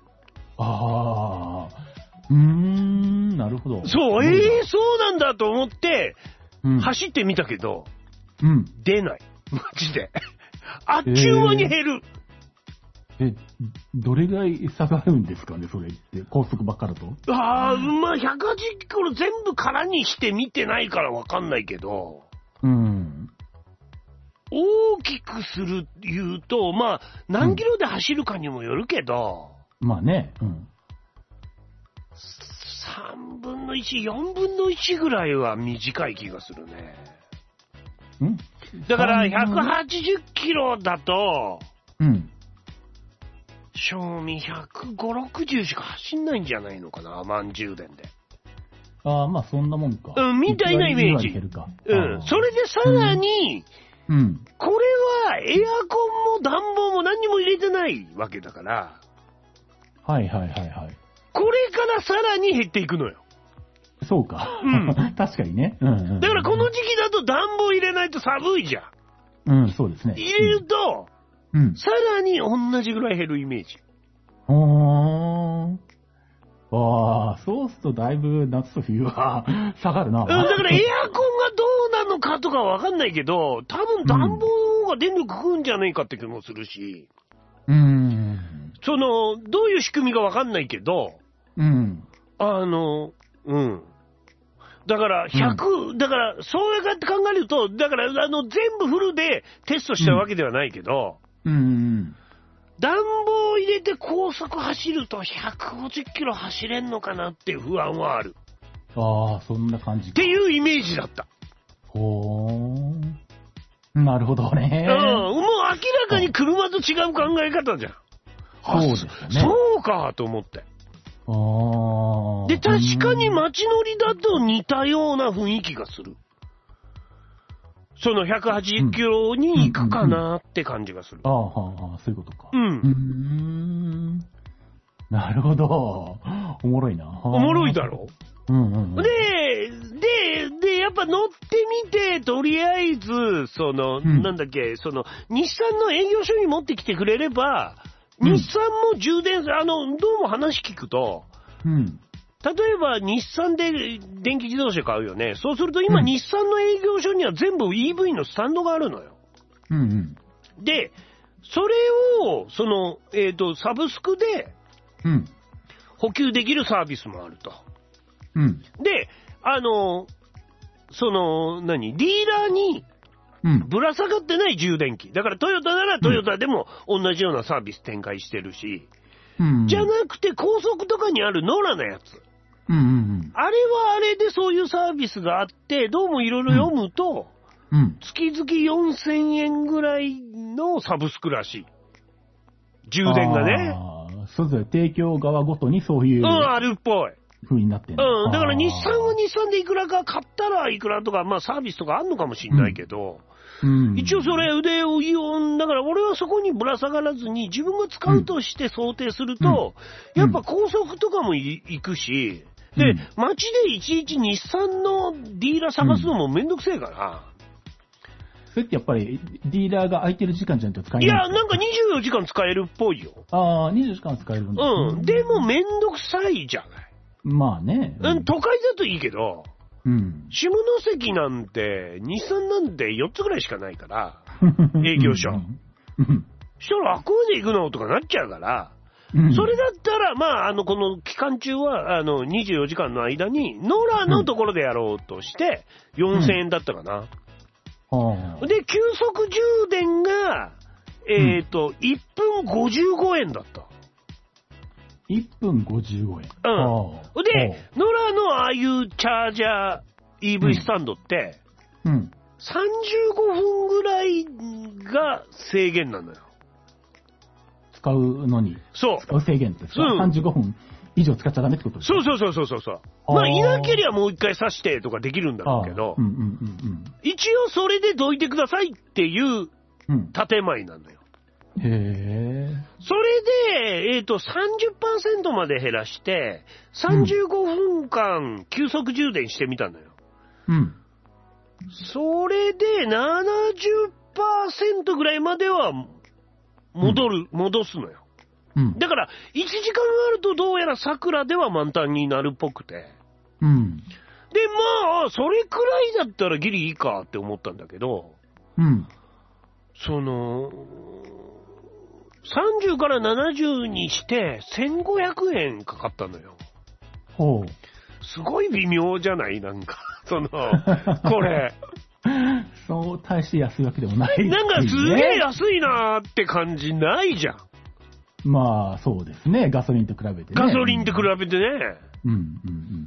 ああ、うーん、なるほど。 そう、ええー、そうなんだと思って、 うん、 走ってみたけど、 うん、 出ない。マジで。あっちゅう間に減る。 えー、え、どれぐらい差があるんですかね、それって。高速ばっかだと。 ああ、まあ、ひゃくはちじゅっキロ全部空にして見てないからわかんないけど、 うん。 大きくする言うと、まあ、何キロで走るかにもよるけど、 うん、まあね、うん。 さんぶんのいち、よんぶんのいちぐらいは短い気がするね。 んだからひゃくはちじゅっキロだと、 うん。 賞味ひゃくごじゅう、ろくじゅうしか走んないんじゃないのかな、満充電で。 ああ、まあそんなもんか。 うん、みたいなイメージ。うん。それでさらに、 うん、 これはエアコンも暖房も何にも入れてないわけだから。 はいはいはいはい。 これからさらに減っていくのよ。 そうか。 うん。 確かにね。うんうんうん、 だからこの時期だと暖房入れないと寒いじゃん。うん、そうですね。 入れると、 うん、 さらに同じぐらい減るイメージ。 ほーん。ああ、そうするとだいぶ夏と冬は下がるな。 うん、だからエアコンがどうなのかとかわかんないけど、多分暖房が電力食うんじゃないかって気もするし。 うん。 その、どういう仕組みかわかんないけど、 うん。 あの、うん。だからひゃく、うん、だからそうやって考えると、だからあの全部フルでテストしたわけではないけど、 うん。うん、 暖房入れて高速走るとひゃくごじゅっキロ走れんのかなっていう不安はある。 ああ、そんな感じか。 っていうイメージだった。 ほーん。なるほどね。 うん。もう明らかに車と違う考え方じゃん。 そうですよね。 そうかと思って。 ああ。 で、確かに街乗りだと似たような雰囲気がする。そのひゃくはちじゅっキロに行くかなって感じがする。 ああ、はあ、そういうことか。 うん。 うーん。なるほど。おもろいな。 おもろいだろ？ うんうんうん。 で、で、で、やっぱ乗ってみて、とりあえず、その、うん、なんだっけ、その、日産の営業所に持ってきてくれれば、うん、日産も充電、あの、どうも話聞くと、 うん。 例えば日産で電気自動車買うよね。そうすると今、うん、日産の営業所には全部 イーブイ のスタンドがあるのよ。 うんうん。 で、それを、その、えっと、サブスクで、 うん。 補給できるサービスもあると。 うん。 で、あの、その、何、ディーラーに、ぶら下がってない充電器。だからトヨタならトヨタでも同じようなサービス展開してるし、 うん、 じゃなくて高速とかにあるノラのやつ。 うんうんうん、 あれはあれでそういうサービスがあって、どうもいろいろ読むと、 うんうん、 月々よんせんえんぐらいのサブスクらしい。充電がね。 そうですね。提供側ごとにそういう。 うん、あるっぽい。 風になってんの。 うん、だから日産は日産でいくらか買ったらいくらとか、まあサービスとかあんのかもしんないけど、うんうん、一応それ腕をイオン、だから俺はそこにぶら下がらずに自分が使うとして想定すると、うん、やっぱ高速とかも行くし、で、うん、街でいちいち日産のディーラー探すのもめんどくせえから、うん、 それってやっぱりディーラーが空いてる時間じゃないと使えない。 いや、なんかにじゅうよじかん使えるっぽいよ。 ああ、にじゅうよじかん使えるんだ、ね。 うん。でもめんどくさいじゃない。 まあね。 うん、都会だといいけど、 うん、 下関なんて、日産なんてよっつぐらいしかないから、営業所。したら、あくまで行くのとかなっちゃうから、うん、それだったら、まあ、あの、この期間中は、あの、にじゅうよじかんの間に、ノラのところでやろうとして、よんせんえんだったかな。うん、で、急速充電が、えっと、いっぷんごじゅうごえんだった。 いっぷんごじゅうごえん。 うん。で、ノラのああいうチャージャー イーブイ スタンドって、 うん。 さんじゅうごふんぐらいが制限なのよ。 使うのに。 そう。 使う制限ってさ、うん、さんじゅうごふん以上使っちゃダメってことですか？ そうそうそうそうそう。まあ、いなけりゃもう一回刺してとかできるんだろうけど、 うんうんうんうん、 一応それでどいてくださいっていう建前なのよ。 へえ。 それで、えっと、さんじゅっパーセントまで減らして、さんじゅうごふんかん急速充電してみたのよ。 うん。 それでななじゅっパーセントぐらいまでは戻る、うん、戻すのよ。 うん。 だから、いちじかんあるとどうやら桜では満タンになるっぽくて。 うん。 で、まあ、それくらいだったらギリいいかって思ったんだけど、 うん。 その、さんじゅうからななじゅうにしてせんごひゃくえんかかったのよ。 ほう。 すごい微妙じゃないなんか、その、これ。 そう、大して安いわけでもない、ね。 なんかすげえ安いなーって感じないじゃん。 まあ、そうですね。ガソリンと比べてね。 ガソリンと比べてね。 うん、うん、うん。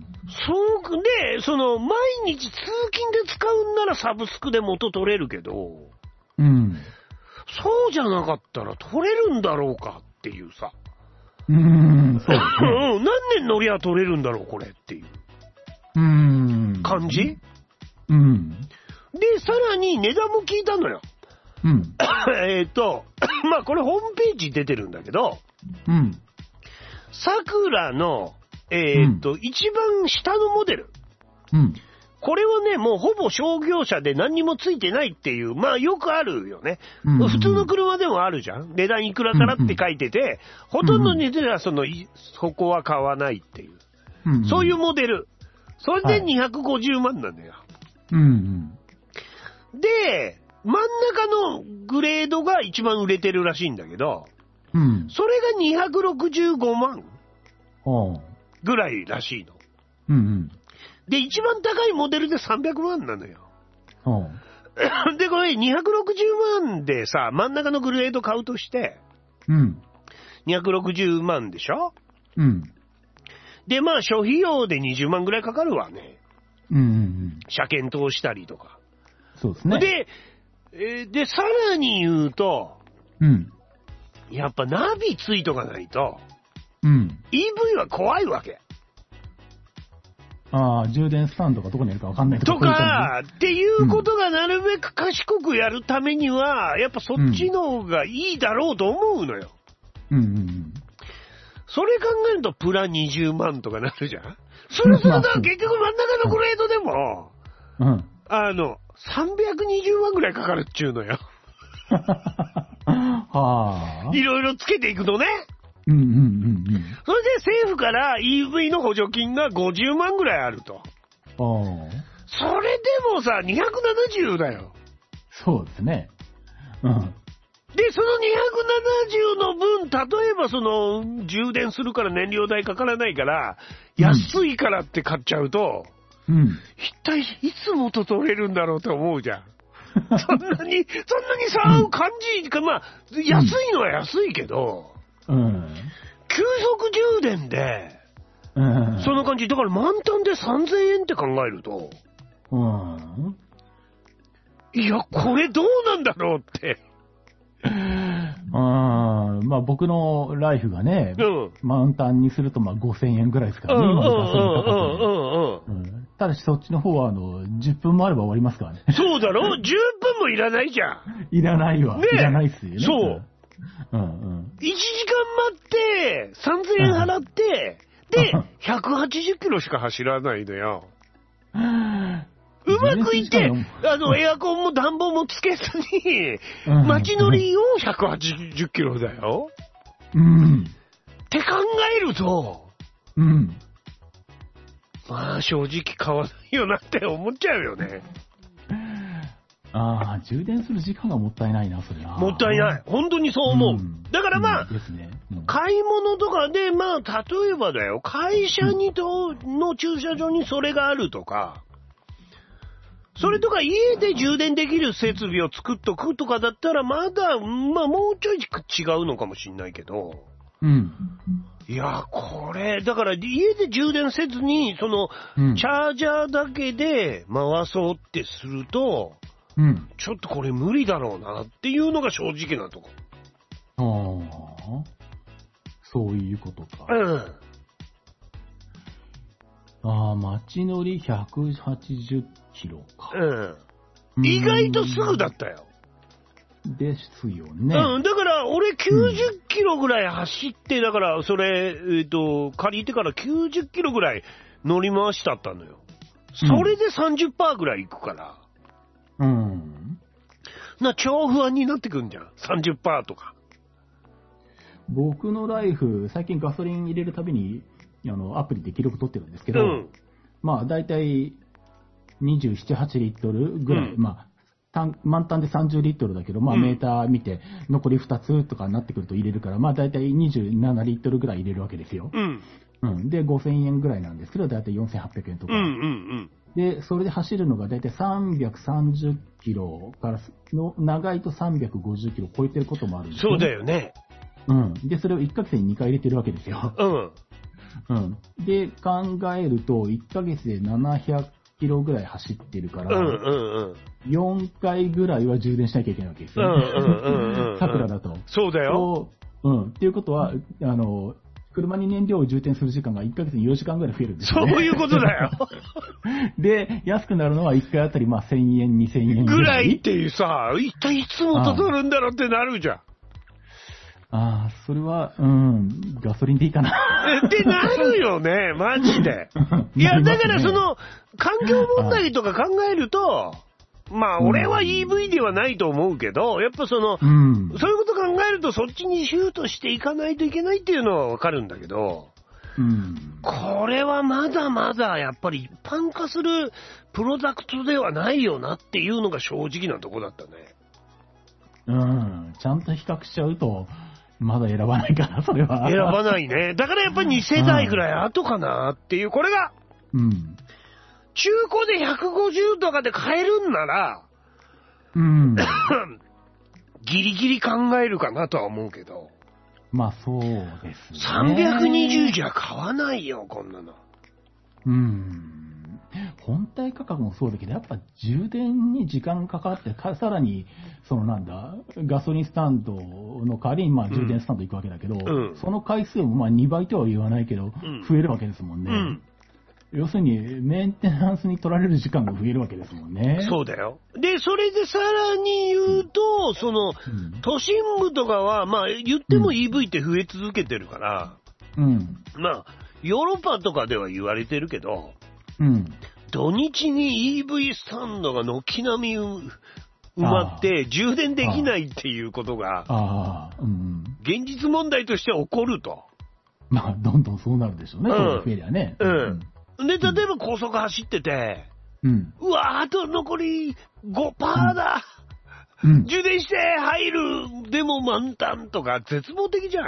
そう、で、その、毎日通勤で使うんならサブスクで元取れるけど、 うん。 そうじゃなかったら取れるんだろうかっていうさ。 うーん、そうですね。 うん、何年乗りゃ取れるんだろう、これっていう。 うーん。 感じ？ うん。 で、さらに値段も聞いたのよ。 うん。 えっと、まあこれホームページ出てるんだけど、 うん。 桜の、えっと、うん、一番下のモデル。 うん。 これはね、もうほぼ商業車で何にもついてないっていう、まあよくあるよね。うんうん、普通の車でもあるじゃん。値段いくらからって書いてて、うんうん、ほとんど値段はその、そこは買わないっていう。うんうん、そういうモデル。それでにひゃくごじゅうまんなんだよ。はい、 うんうん、で、真ん中のグレードが一番売れてるらしいんだけど、 うん、 それがにひゃくろくじゅうごまんぐらいらしいの。 うんうん、 で、一番高いモデルでさんびゃくまんなのよ。で、これにひゃくろくじゅうまんでさ、真ん中のグレード買うとして、 うん、 にひゃくろくじゅうまんでしょ？ うん。 で、まあ、諸費用でにじゅうまんぐらいかかるわね。 うんうんうん。 車検通したりとか。 そうですね。 で、えー、で、さらに言うと、 うん。 やっぱナビついとかないと、 うん。 イーブイ は怖いわけ。 ああ、充電スタンドがどこにあるか分かんないとか、っていうことがなるべく賢くやるためには、うん、やっぱそっちの方がいいだろうと思うのよ。 うんうんうん。 それ考えるとプラにじゅうまんとかなるじゃん。それすると結局真ん中のグレードでも、 うん、 あの、さんびゃくにじゅうまんぐらいかかるっちゅうのよ。 はあ。 いろいろつけていくとね。 うんうんうんうん。 それで政府から イーブイ の補助金がごじゅうまんぐらいあると。 ああ。 それでもさ、にひゃくななじゅうだよ。 そうですね。うん。 で、そのにひゃくななじゅうの分、例えばその、充電するから燃料代かからないから、安いからって買っちゃうと、 うん。 一体いつ元取れるんだろうと思うじゃん。そんなに、そんなに差を感じ、か、まあ、安いのは安いけど、 うん。 急速充電で、うん、そんな感じ。だから満タンでさんぜんえんって考えると、うん、いや、これどうなんだろうって。 あまあ僕のライフがね、うん、満タンにするとまあごせんえんぐらいですからね、今のガソリン価格で。ただしそっちの方はあのじゅっぷんもあれば終わりますからね。 そうだろ ?じゅっぷんもいらないじゃん。 いらないわ。ね、いらないっすよね。 そう。うんうん、いちじかん待って、さんぜんえん払って、で、ひゃくはちじゅっキロしか走らないのよ。うまくいって、あの、エアコンも暖房もつけずに、街乗りをひゃくはちじゅっキロだよ。うん。って考えると、うん。まあ、正直買わないよなって思っちゃうよね。 ああ、充電する時間がもったいないな、それは。 もったいない。本当にそう思う。うん、だからまあ、うんですねうん、買い物とかで、まあ、例えばだよ、会社にと、の駐車場にそれがあるとか、それとか家で充電できる設備を作っとくとかだったらまだ、まあもうちょい違うのかもしんないけど。うん。いや、これ、だから家で充電せずに、その、うん、チャージャーだけで回そうってすると、うん。ちょっとこれ無理だろうなっていうのが正直なとこ。 ああ。そういうことか。うん。ああ、街乗りひゃくはちじゅっキロか。 うん。意外とすぐだったよ。 ですよね。 うん。だから、俺きゅうじゅっキロぐらい走って、だから、それ、えっと、借りてからきゅうじゅっキロぐらい乗り回したったのよ。それで さんじゅっパーセント ぐらいいくから。うん。な、超不安になってくんじゃん。さんじゅっパーセント とか。 僕のライフ、最近ガソリン入れるたびに、あの、アプリで記録取ってるんですけど、うん、まあ、だいたいにじゅうなな、はちリットルぐらい、うん、まあ、満タンでさんじゅうリットルだけど、まあ、メーター見て、残りふたつとかになってくると入れるから、まあ、だいたいにじゅうななリットルぐらい入れるわけですよ。うん。うん。で、ごせんえんぐらいなんですけど、だいたいよんせんはっぴゃくえんとか。うんうんうん。で、それで走るのがだいたいさんびゃくさんじゅっキロからの、長いとさんびゃくごじゅっキロ超えてることもあるんですよ、ね。 そうだよね。 うん。で、それをいっかげつににかい入れてるわけですよ。うん。うん。で、考えると、いっかげつでななひゃくキロぐらい走ってるから、うんうんうん、よんかいぐらいは充電しなきゃいけないわけですよね。桜だと。 そうだよ。 うん。っていうことは、あの、車に燃料を充填する時間がいっかげつによじかんぐらい増えるんですよね。 そういうことだよ。 で、安くなるのはいっかいあたりまあせんえん、にせんえんぐらい。ぐらいっていうさ、一体いつもと取るんだろうってなるじゃん。 ああ、それは、うん、ガソリンでいいかな。 ってなるよね、マジで。いや、だからその、環境問題とか考えると、まあ、俺は イーブイ ではないと思うけど、やっぱその、うん、そういうこと考えると、そっちにシュートしていかないといけないっていうのはわかるんだけど、うん、これはまだまだやっぱり一般化するプロダクトではないよなっていうのが正直なとこだったね。 うん、ちゃんと比較しちゃうと、まだ選ばないかな、それは。 選ばないね。だからやっぱりに世代ぐらい後かなっていう、これが、うん、中古でひゃくごじゅうとかで買えるんなら、うん、ギリギリ考えるかなとは思うけど。 まあそうですね。 さんびゃくにじゅうじゃ買わないよ、こんなの。 うん。本体価格もそうだけど、やっぱ充電に時間かかって、さらに、そのなんだ、ガソリンスタンドの代わりにまあ充電スタンド行くわけだけど、うん、その回数もまあにばいとは言わないけど、うん、増えるわけですもんね。うん、要するに、メンテナンスに取られる時間が増えるわけですもんね。 そうだよ。で、それでさらに言うと、うん、その、うん、都心部とかは、まあ言っても イーブイ って増え続けてるから、うん、まあ、ヨーロッパとかでは言われてるけど、うん、土日に イーブイ スタンドが軒並み埋まって充電できないっていうことが、ああ、うん、現実問題として起こると。 まあ、どんどんそうなるでしょうね、うん、増えりゃね。 うん。うん、で、例えば高速走ってて、うん、うわあと残り ごパーセント だ、うん、充電して入る、でも満タンとか絶望的じゃん。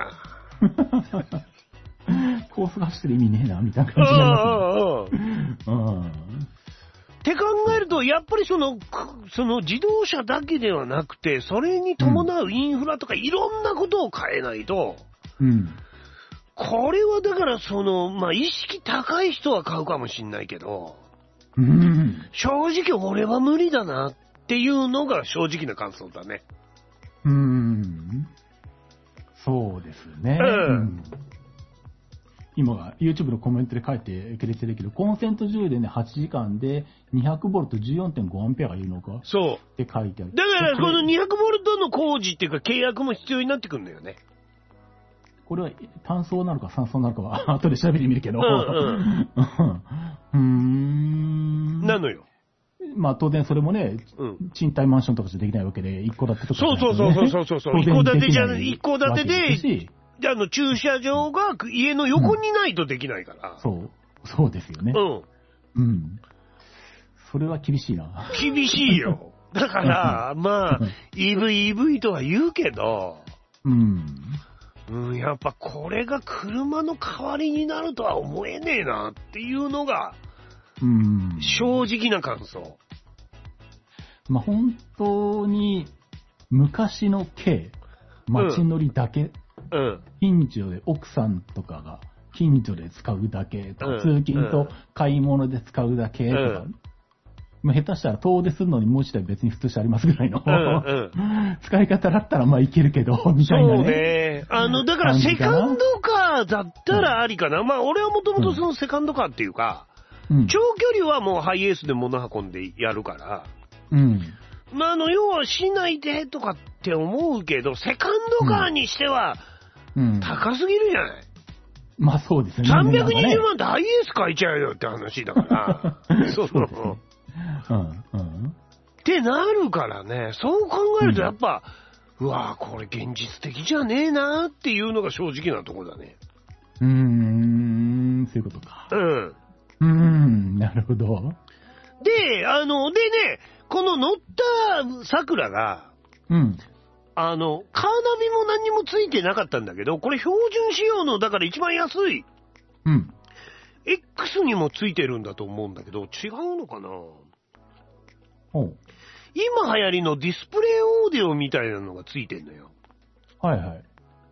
高速走ってる意味ねえな、みたいな感じになりますね。 って考えると、やっぱりその、その自動車だけではなくて、それに伴うインフラとかいろんなことを変えないと、うん、 これはだからその、まあ、意識高い人は買うかもしんないけど、 うん、 正直俺は無理だなっていうのが正直な感想だね。 うーん。そうですね。 うん。 うん、今、YouTube のコメントで書いてくれてるけど、コンセント充電ではちじかんで にひゃくボルトじゅうよんてんごアンペアがいるのかそう。 って書いてある。 だからこのにひゃくボルトの工事っていうか契約も必要になってくるんだよね。 これは単層なのか酸素なのかは後で調べてみるけど。 うんうん。 うーん。 なのよ。 まあ当然それもね、うん、賃貸マンションとかじゃできないわけで、一戸建てとか、ね。 そうそうそうそうそうそう。一戸建てじゃ、一戸建てで、あの駐車場が家の横にないとできないから。 うん、そう。そうですよね。うん。うん。それは厳しいな。 厳しいよ。だから、まあ、イーブイ、イーブイ とは言うけど、 うん。 うん、やっぱこれが車の代わりになるとは思えねえなっていうのが、 うん、 正直な感想。 まあ、本当に昔の軽、街乗りだけ、 うん、 近所で奥さんとかが近所で使うだけとか、うん、通勤と買い物で使うだけとか、うんまあ、下手したら遠出するのにもう一台別に普通車ありますぐらいの、うんうん、使い方だったらまあいけるけど、みたいなね。 そうね。あの、だからセカンドカーだったらありかな。うん、まあ俺はもともとそのセカンドカーっていうか、うん、長距離はもうハイエースで物運んでやるから、 うん。 まああの、要は市内でとかって思うけど、セカンドカーにしては高すぎるじゃない。 うん、まあそうですね。 さんびゃくにじゅうまんでハイエース買えちゃうよって話だから。そうそうですね。 うんうん、 ってなるからね、そう考えるとやっぱ、うん、うわぁ、これ現実的じゃねえなーっていうのが正直なところだね。 うーん、そういうことか。 うん。 うーん、なるほど。 で、あの、でね、この乗った桜が、 うん。 あの、カーナビも何にもついてなかったんだけど、これ標準仕様の、だから一番安い。 うん。 X にもついてるんだと思うんだけど、違うのかな？今流行りのディスプレイオーディオみたいなのがついてんのよ。 はいはい。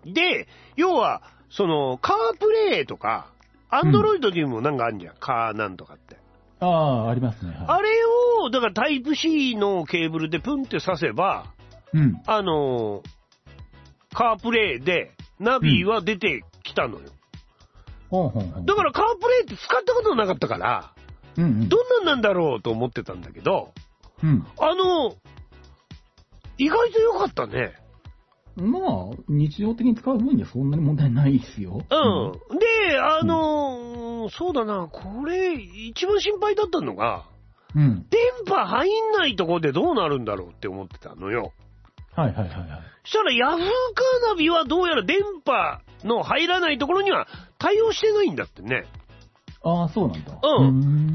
で、要は、その、カープレイとか、アンドロイドにもなんかあるじゃん。うん、カーなんとかって。 ああ、ありますね。はい、 あれを、だからタイプ C のケーブルでプンって挿せば、 うん、 あの、カープレイでナビは出てきたのよ。 うん、ほうほうほう。 だからカープレイって使ったことなかったから、 うんうん、 どんなんなんだろうと思ってたんだけど、 うん、 あの、意外と良かったね。 まあ、日常的に使う分にはそんなに問題ないですよ。 うん。で、あのー、そうだな、これ、一番心配だったのが、 うん。 電波入んないところでどうなるんだろうって思ってたのよ。 はいはいはいはい。 したら、ヤフーカーナビはどうやら電波の入らないところには対応してないんだってね。 ああ、そうなんだ。 うん。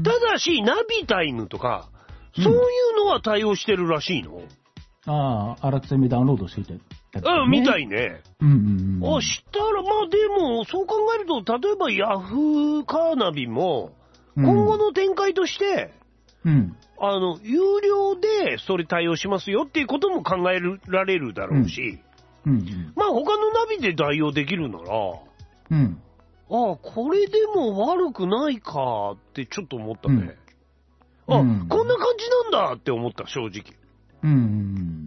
ただし、ナビタイムとか、そういうのは対応してるらしいの。うん、 ああ、あらかじめダウンロードしていた、ね。 うん、みたいね。 うんうんうん。 あ、したら、まあでも、そう考えると、例えばヤフーカーナビも、今後の展開として、 うん、 あの、有料でそれ対応しますよっていうことも考えられるだろうし、 うんうんうん、 まあ他のナビで代用できるなら、 うん、 ああ、これでも悪くないかってちょっと思ったね。うん、あ、うん、こんな感じなんだって思った、正直。 うん。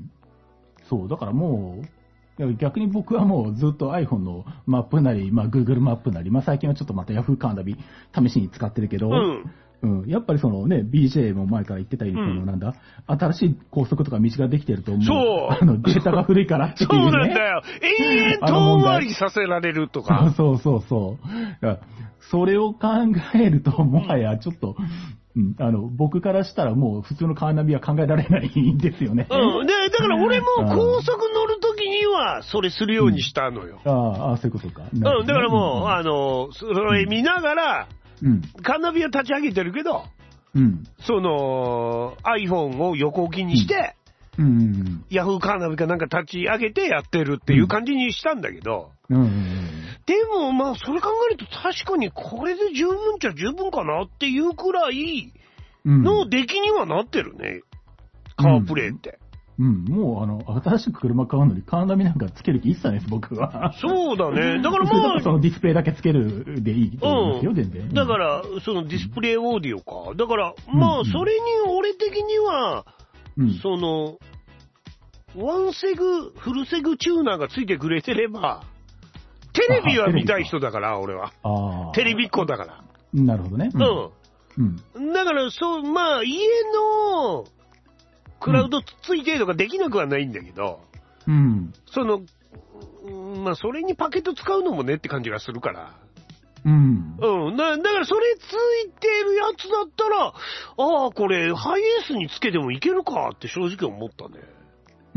そう、だからもう、いや逆に僕はもうずっと iPhone のマップなり、まあ Google マップなり、まあ最近はちょっとまた Yahoo カーナビ試しに使ってるけど、 うんうん、やっぱりそのね、ビージェー も前から言ってたように、うん、なんだ、新しい高速とか道ができてると思う。 そう。 あの、データが古いからっていうね。 そうなんだよ。延々遠回りさせられるとか。 そうそうそうそう。それを考えると、もはやちょっと、うん、あの、僕からしたらもう普通のカーナビは考えられないんですよね。 うん。で、だから俺も高速乗るときにはそれするようにしたのよ。 うん、ああ、そういうことか。 うん、だからもう、うん、あの、それ見ながら、 うん、 カーナビは立ち上げてるけど、 うん、 その iPhone を横置きにして、 うんうん、 ヤフーカーナビかなんか立ち上げてやってるっていう感じにしたんだけど、 うんうんうん、 でもまあそれ考えると確かにこれで十分っちゃ十分かなっていうくらいの出来にはなってるね、カープレイって。 うん、もう、あの、新しく車買うのにカーナビなんかつける気一切ないです、僕は。 そうだね。だからまあ。 そのディスプレイだけつけるでいいと思いますよ、うん、全然。 だから、そのディスプレイオーディオか。だから、まあ、それに俺的には、うん、その、ワンセグ、フルセグチューナーがついてくれてれば、テレビは見たい人だから、俺は。あテレビっ子だから。 なるほどね。 うん。うん、だから、そう、まあ、家の、クラウドついてとかできなくはないんだけど、うん。その、まあ、それにパケット使うのもねって感じがするから。うん。うん。だ, だから、それついてるやつだったら、ああ、これ、ハイエースにつけてもいけるかって正直思ったね。うん。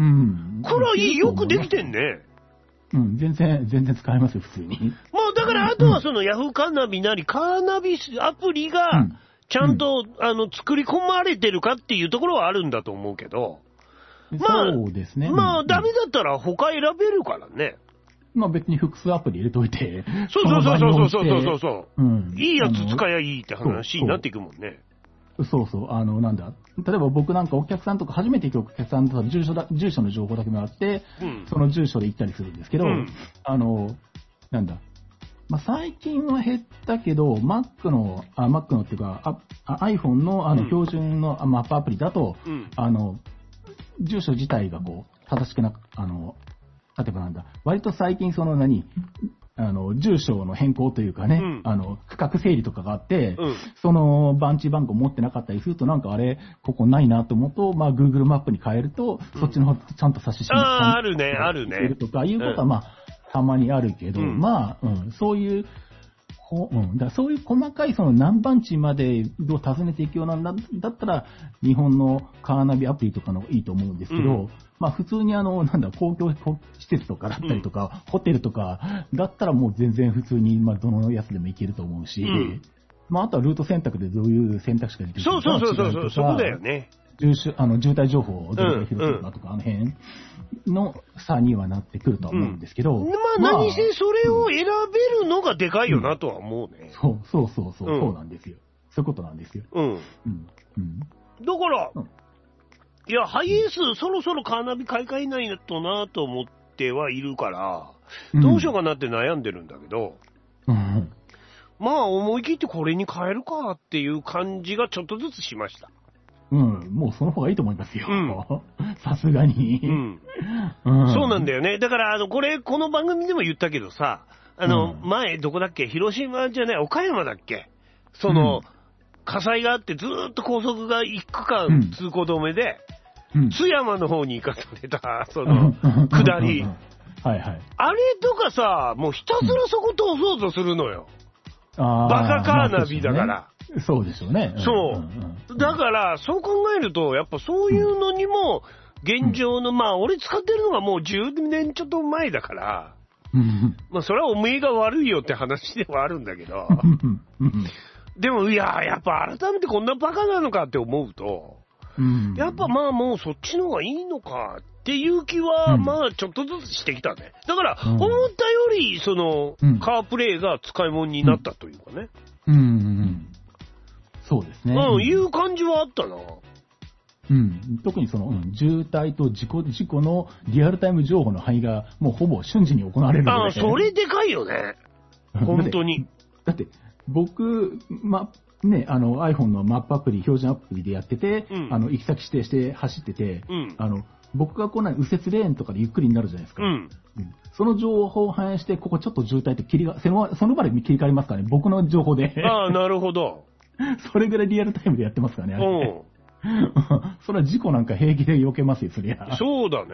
これはいい、よくできてんね。 うん、全然、全然使えますよ、普通に。 まあ、だから、あとはその、ヤフーカーナビなり、カーナビアプリが、うんちゃんと、うん、あの、作り込まれてるかっていうところはあるんだと思うけど、まあ、そうですね。まあ、うん、ダメだったら他選べるからね。 まあ別に複数アプリ入れといて。 そうそうそうそうそうそうそう、うん。いいやつ使えばいいって話になっていくもんね。 そうそう、あの、なんだ。例えば僕なんかお客さんとか初めて行くお客さんとか住所だ、住所の情報だけもらって、うん、その住所で行ったりするんですけど、うん、あの、なんだ。まあ、最近は減ったけど、Mac の、あ、Mac のっていうか、あ iPhone のあの標準のマップアプリだと、うん、あの、住所自体がこう、正しくなく、あの、例えばなんだ、割と最近その何、あの、住所の変更というかね、うん、あの、区画整理とかがあって、うん、その番地番号持ってなかったりすると、なんかあれ、ここないなと思うと、まあ、Google マップに変えると、うん、そっちの方ちゃんと指し示す。 ああ、あるね、あるね。 とかいうことは、まあ、たまにあるけど、うん、まあ、うん、そういう、ほうん、だそういう細かいその何番地までを訪ねていくようなんだだったら、日本のカーナビアプリとかの方がいいと思うんですけど、うん、まあ普通にあの、なんだ、公共施設とかだったりとか、うん、ホテルとかだったらもう全然普通に、まあどのやつでも行けると思うし、うん、まああとはルート選択でどういう選択肢が出てくるかそうそうそうそう、そこだよね。 渋あの渋滞情報をどれくらい拾ってるかとか、うんうん、あの辺の差にはなってくるとは思うんですけど。 うん、まあ何せそれを選べるのがでかいよなとは思うね。 うん、そうそうそうそう、うん、そうなんですよ。そういうことなんですよ。うん。うん。 うん、だから、うん、いや、ハイエースそろそろカーナビ買い替えないとなと思ってはいるから、どうしようかなって悩んでるんだけど、うん、まあ思い切ってこれに変えるかっていう感じがちょっとずつしました。 うん、もうその方がいいと思いますよ。さすがに、うんうん。そうなんだよね。だから、あの、これ、この番組でも言ったけどさ、あの、うん、前、どこだっけ広島じゃない、岡山だっけその、うん、火災があってずーっと高速が一区間通行止めで、うん、津山の方に行かされた、その、下り。はいはい。あれとかさ、もうひたすらそこ通そうとするのよ。うん、バカカーナビだから。 そうでしょうね。 そう。うんうん、だから、そう考えると、やっぱそういうのにも、現状の、うん、まあ、俺使ってるのがもうじゅうねんちょっと前だから、うん、まあ、それはおめえが悪いよって話ではあるんだけど、でも、いや、やっぱ改めてこんなバカなのかって思うと、うん、やっぱまあもうそっちの方がいいのかっていう気は、うん、まあちょっとずつしてきたね。だから、思ったより、その、うん、カープレイが使い物になったというかね。うんうんうんそうですね。 うん、いう感じはあったな。 うん。特にその、うん、渋滞と事故、事故のリアルタイム情報の範囲がもうほぼ瞬時に行われるので。 ああ、それでかいよね。本当に。 だって、だって僕、ま、ね、あの iPhone のマップアプリ、標準アプリでやってて、うん、あの、行き先指定して走ってて、うん、あの、僕がこうな右折レーンとかでゆっくりになるじゃないですか。うんうん、その情報を反映して、ここちょっと渋滞って切りが、そのその場で切り替わりますからね、僕の情報で。 ああ、なるほど。 それぐらいリアルタイムでやってますからね、あれ。それは事故なんか平気で避けますよ、そりゃ。 そうだね。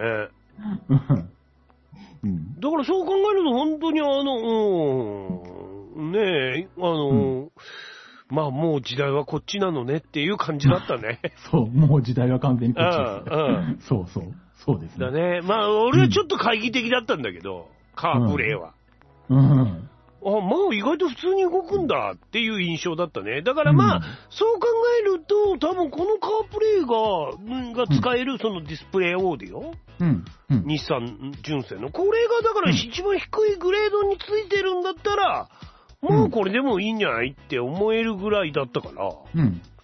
うん、だからそう考えると本当にあの、うん、ねえ、あの、うん、まあもう時代はこっちなのねっていう感じだったね。 そう、もう時代は完全にこっちです。そうそう、そうですね。だね。まあ俺はちょっと懐疑的だったんだけど、うん、カープレイは。うん。うんあ、まあ意外と普通に動くんだっていう印象だったね。だからまあ、うん、そう考えると、多分このカープレイが、んが使えるそのディスプレイオーディオ、うんうん、日産純正の、これがだから一番低いグレードについてるんだったら、うん、もうこれでもいいんじゃないって思えるぐらいだったから、うん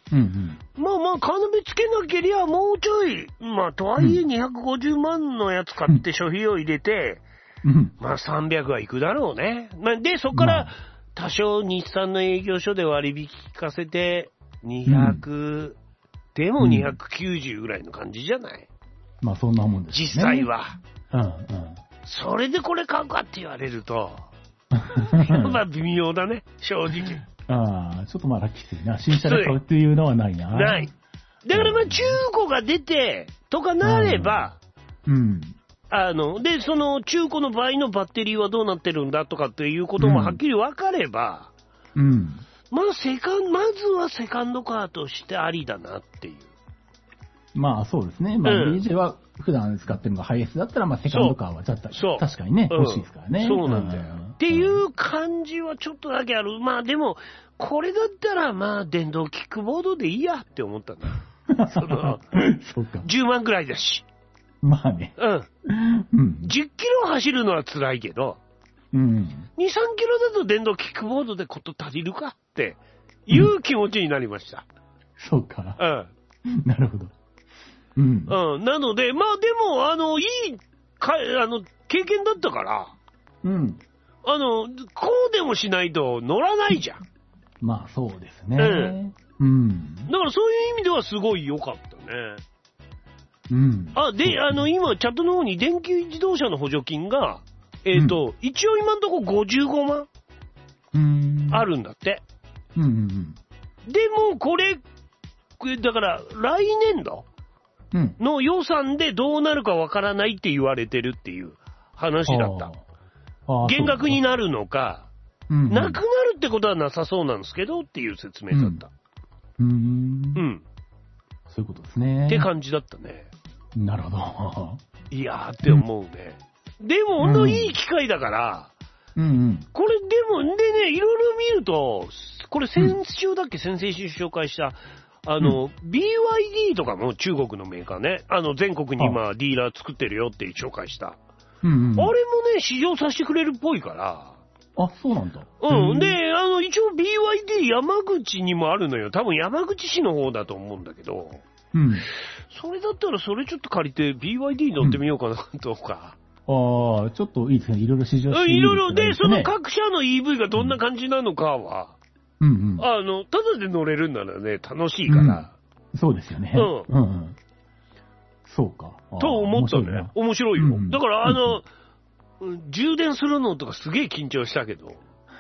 うんうん、 まあまあ、金目つけなけりゃもうちょい、まあ、とはいえにひゃくごじゅうまんのやつ買って諸費用入れて、うん、まあさんびゃくはいくだろうね。まあ、で、そこから多少日産の営業所で割引聞かせて、にひゃく、うん、でもにひゃくきゅうじゅうぐらいの感じじゃない、 うん、まあそんなもんですね。 実際は。 うんうん。 それでこれ買うかって言われると、やっぱ微妙だね、正直。 ああ、ちょっとまだきついな。新車で買うっていうのはないな。 ない。だからまあ中古が出て、とかなれば、 うん。 あの、で、その中古の場合のバッテリーはどうなってるんだとかっていうこともはっきり分かれば、 うん。 まあセカン、まずはセカンドカーとしてありだなっていう。 まあそうですね。まあ ディージェー は普段使ってるのがハイエースだったら、まあセカンドカーはちょっと確かにね、欲しいですからね。 そうなんだよ。っていう感じはちょっとだけある。まあでも、これだったらまあ電動キックボードでいいやって思ったんだ。その、 そうか。 じゅうまんくらいだし。 まあね。 うん。うん、じゅっキロ走るのは辛いけど、 うん。 に、さんキロだと電動キックボードでこと足りるかっていう気持ちになりました。 うん、そうか。 うん。 なるほど。うん。 うん。なので、まあでも、あの、いい、か、あの、経験だったから、 うん。 あの、こうでもしないと乗らないじゃん。 まあそうですね。うん。うん。 だからそういう意味ではすごい良かったね。 うん。 あ、で、あの、今、チャットの方に電気自動車の補助金が、えっと、うん、一応今のところごじゅうごまんうんあるんだって。 うんうんうん。 でも、これ、だから、来年度の予算でどうなるかわからないって言われてるっていう話だった。減額になるのか、うんうん、なくなるってことはなさそうなんですけどっていう説明だった。 うん。うん。 うん。 そういうことですね。 って感じだったね。 なるほど。 いやーって思うね。うん、でも、ほんといい機会だから、 うんうん、 これでも、でね、いろいろ見ると、これ先週だっけ、うん、先々週紹介した、あの、うん、ビーワイディー とかも中国のメーカーね、あの、全国に今、ディーラー作ってるよって紹介した。 うんうん、 あれもね、試乗させてくれるっぽいから。 あ、そうなんだ。 うん。で、あの、一応 ビーワイディー 山口にもあるのよ。多分山口市の方だと思うんだけど。 うん。 それだったらそれちょっと借りて ビーワイディー 乗ってみようかな、とか。 ああ、ちょっといいですね。いろいろ試乗してみる、ね。 いろいろ、で、その各社の イーブイ がどんな感じなのかは、 うんうん。 あの、ただで乗れるんならね、楽しいから。 うん、そうですよね。 うん。 うんうん。そうか。 と思ったね。面白いよ。 うん、 だから、あの、うん、充電するのとかすげえ緊張したけど。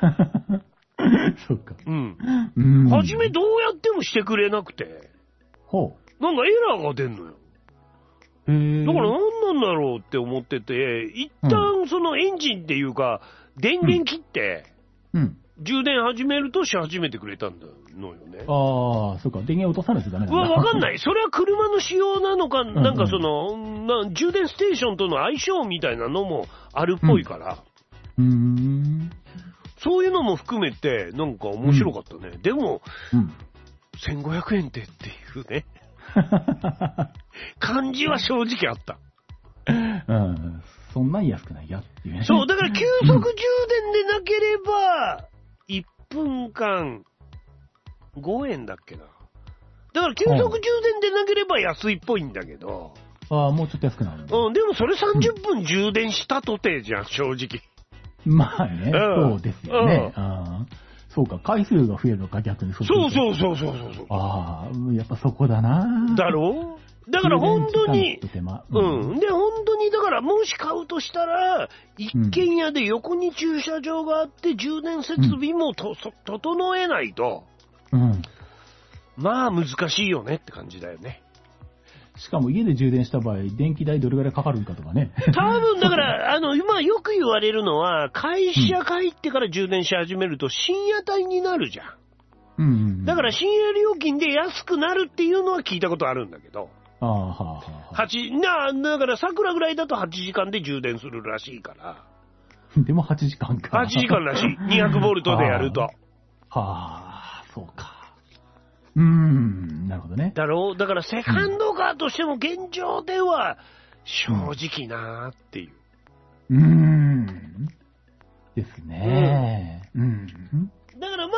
そうか。 うん。 うん。 初めどうやってもしてくれなくて。 ほう。なんかエラーが出んのよ。 へー。 だから何なんだろうって思ってて、一旦そのエンジンっていうか、電源切って、 うん。うん、 充電始めるとし始めてくれたんだのよね。 ああ、そうか。電源落とさないとダメなんだ。 わ、わかんない。それは車の仕様なのか、うんうん、なんかその、な、充電ステーションとの相性みたいなのもあるっぽいから。 うん。うーん。 そういうのも含めて、なんか面白かったね。うん、でも、 うん、 せんごひゃくえんでっていうね。感じは正直あった。 うん。そんなに安くないやっていうね。 そう、だから急速充電でなければ、いっぷんかんごえんだっけな。だから急速充電でなければ安いっぽいんだけど。 ああ、もうちょっと安くなる。 うん、でもそれさんじゅっぷん充電したとてじゃん、正直。 まあね、 うん、 そうですよね。うん、あそうか、回数が増えるのか、逆に。 そうそうそうそうそうそう。 ああ、やっぱそこだな。 だろうだから本当に、 うん、 うん。で、本当に、だからもし買うとしたら、一軒家で横に駐車場があって、充電設備もと、うん、整えないと、 うん、 まあ難しいよねって感じだよね。 しかも家で充電した場合、電気代どれぐらいかかるんかとかね。 多分だから、あの、今よく言われるのは、会社帰ってから充電し始めると深夜帯になるじゃん。 うんうんうん、 だから深夜料金で安くなるっていうのは聞いたことあるんだけど。 ああ、はあ、はあ。 はち、な、だから桜ぐらいだとはちじかんで充電するらしいから。 でもはちじかんか。 はちじかんらしい。にひゃくボルトでやると。はあ、そうか。うーん、なるほどね。 だろうだからセカンドカーとしても現状では正直なーっていう。 うーん。ですね。うん。 だからま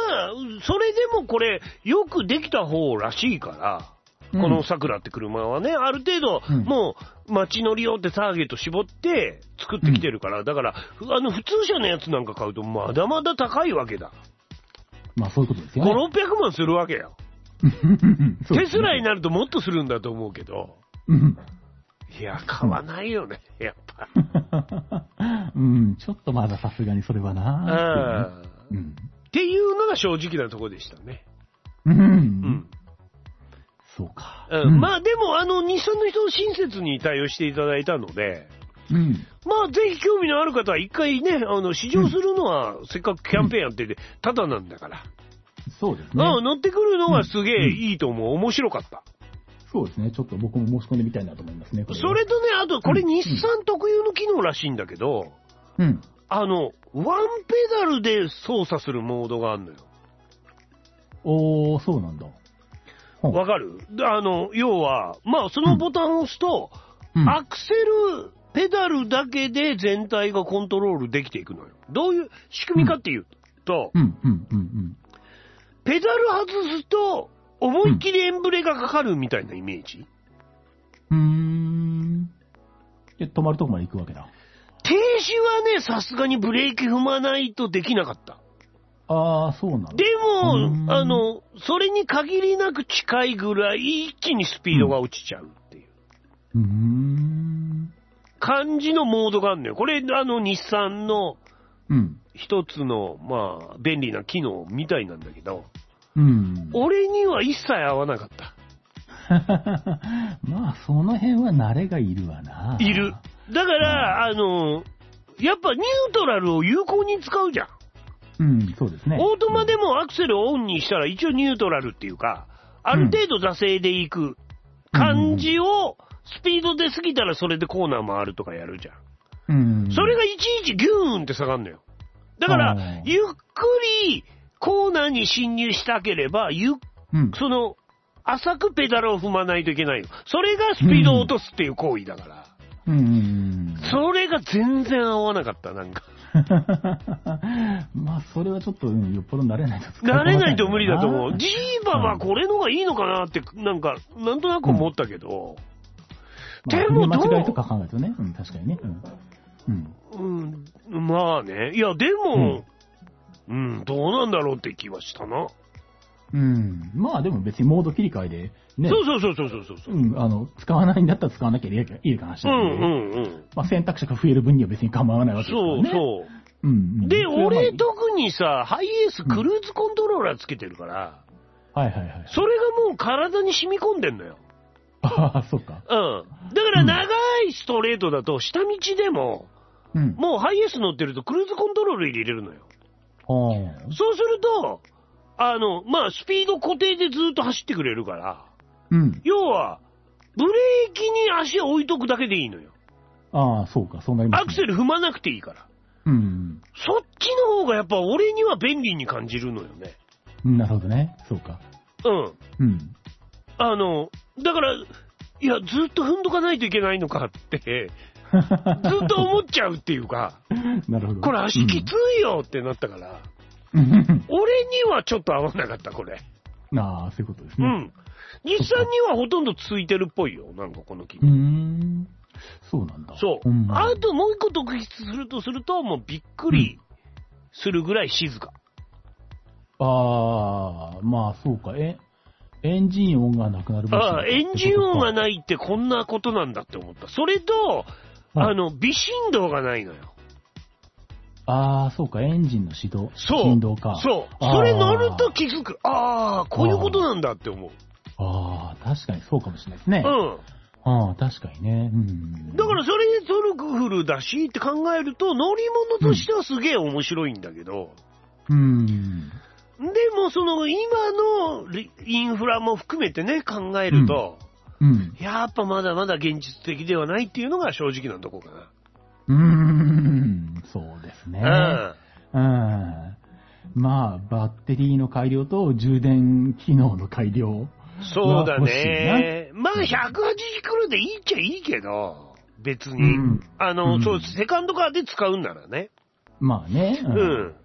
あ、それでもこれ、よくできた方らしいから、この桜って車はね、ある程度、うん、もう、街乗り用ってターゲット絞って作ってきてるから、うん、だから、あの、普通車のやつなんか買うと、まだまだ高いわけだ。 まあ、そういうことですよね。 ご、ろっぴゃくまんするわけよ。テスラになるともっとするんだと思うけど。いや、買わないよね、やっぱ。 うん、ちょっとまださすがにそれはな、 ね、うん。っていうのが正直なところでしたね。 うん。うん。そうか。 うん。まあでも、あの、日産の人を親切に対応していただいたので、うん。まあぜひ興味のある方は一回ね、あの、試乗するのは、せっかくキャンペーンやってて、ただなんだから。 そうですね。 うん、乗ってくるのはすげえいいと思う。面白かった。 そうですね。ちょっと僕も申し込んでみたいなと思いますね。 それとね、あとこれ日産特有の機能らしいんだけど、うん。あの、ワンペダルで操作するモードがあるのよ。 おー、そうなんだ。 わかる？あの、要は、まあそのボタンを押すと、うん、アクセルペダルだけで全体がコントロールできていくのよ。どういう仕組みかっていうと、うんうんうんうん、ペダル外すと、思いっきりエンブレがかかるみたいなイメージ？ うーん。で、止まるとこまで行くわけだ。 停止はね、さすがにブレーキ踏まないとできなかった。 ああ、そうなんだ。 でも、あの、それに限りなく近いぐらい一気にスピードが落ちちゃうっていう。うーん。感じのモードがあるのよ。これ、あの、日産の一つの、まあ、便利な機能みたいなんだけど、うん、俺には一切合わなかった。 まあ、その辺は慣れがいるわな。 いる。だから、あの、やっぱニュートラルを有効に使うじゃん。 うん、そうですね。 オートマでもアクセルをオンにしたら一応ニュートラルっていうか、ある程度惰性で行く感じを、スピードで過ぎたらそれでコーナー回るとかやるじゃん。うん、それがいちいちギューンって下がるのよ。だから、ゆっくり、コーナーに進入したければ、ゆ、うん、その、浅くペダルを踏まないといけないよ。それがスピードを落とすっていう行為だから。うん。それが全然合わなかった、なんか。 まあ、それはちょっと、うん、よっぽど慣れないと使えない。慣れないと無理だと思う。ジーバはこれのがいいのかなって、なんか、なんとなく思ったけど。 うん、でもどう、間違いとか考えるとね。うん、確かにね。 うん。うん。うん、まあね。いや、でも、うん、うん、どうなんだろうって気はしたな。 うん。まあでも別にモード切り替えで、ね。 そうそうそうそうそうそう。 うん。あの、使わないんだったら使わなきゃいいか話なんで。うんうんうん。まあ選択肢が増える分には別に構わないわけですからね。 そうそう。うん、うん。で、俺特にさ、ハイエースクルーズコントローラーつけてるから、 うん、はいはいはい。 それがもう体に染み込んでんのよ。 ああ、そっか。 うん。だから長いストレートだと下道でも、うん、もうハイエース乗ってるとクルーズコントロール入れれるのよ。そうすると、あの、まあ、スピード固定でずっと走ってくれるから、うん。要は、ブレーキに足を置いとくだけでいいのよ。 ああ、そうか、そうなりますね。 アクセル踏まなくていいから。うん。そっちの方がやっぱ俺には便利に感じるのよね。 なるほどね。そうか。 うん。うん。あの、だから、いや、ずっと踏んどかないといけないのかって、ずっと思っちゃうっていうか、 なるほど。 これ足きついよってなったから、うん、俺にはちょっと合わなかった、これ。 ああ、そういうことですね。うん。 日産にはほとんどついてるっぽいよ、なんかこの機能。うーん。 そうなんだ。 そう。うん、あともう一個特筆するとすると、もうびっくりするぐらい静か。 うん、ああ、まあそうか。え、エンジン音がなくなるああ、エンジン音がないってこんなことなんだって思った。それと、あの、微振動がないのよ。 ああ、そうか、エンジンの始動。 そう。 振動か。 そう。それ乗ると気づく。ああ、こういうことなんだって思う。 ああ、確かにそうかもしれないですね。うん。ああ、確かにね。うん。だからそれでトルクフルだしって考えると、乗り物としてはすげえ面白いんだけど。うん。でも、その、今のインフラも含めてね、考えると、うんうん、やっぱまだまだ現実的ではないっていうのが正直なとこかな。 うーん、そうですね。うん。うん。まあ、バッテリーの改良と充電機能の改良。 そうだね。まあ、ひゃくはちじゅうキロでいいっちゃいいけど、別に。うん、あの、うん、そう、セカンドカーで使うんならね。 まあね。 うん。うん、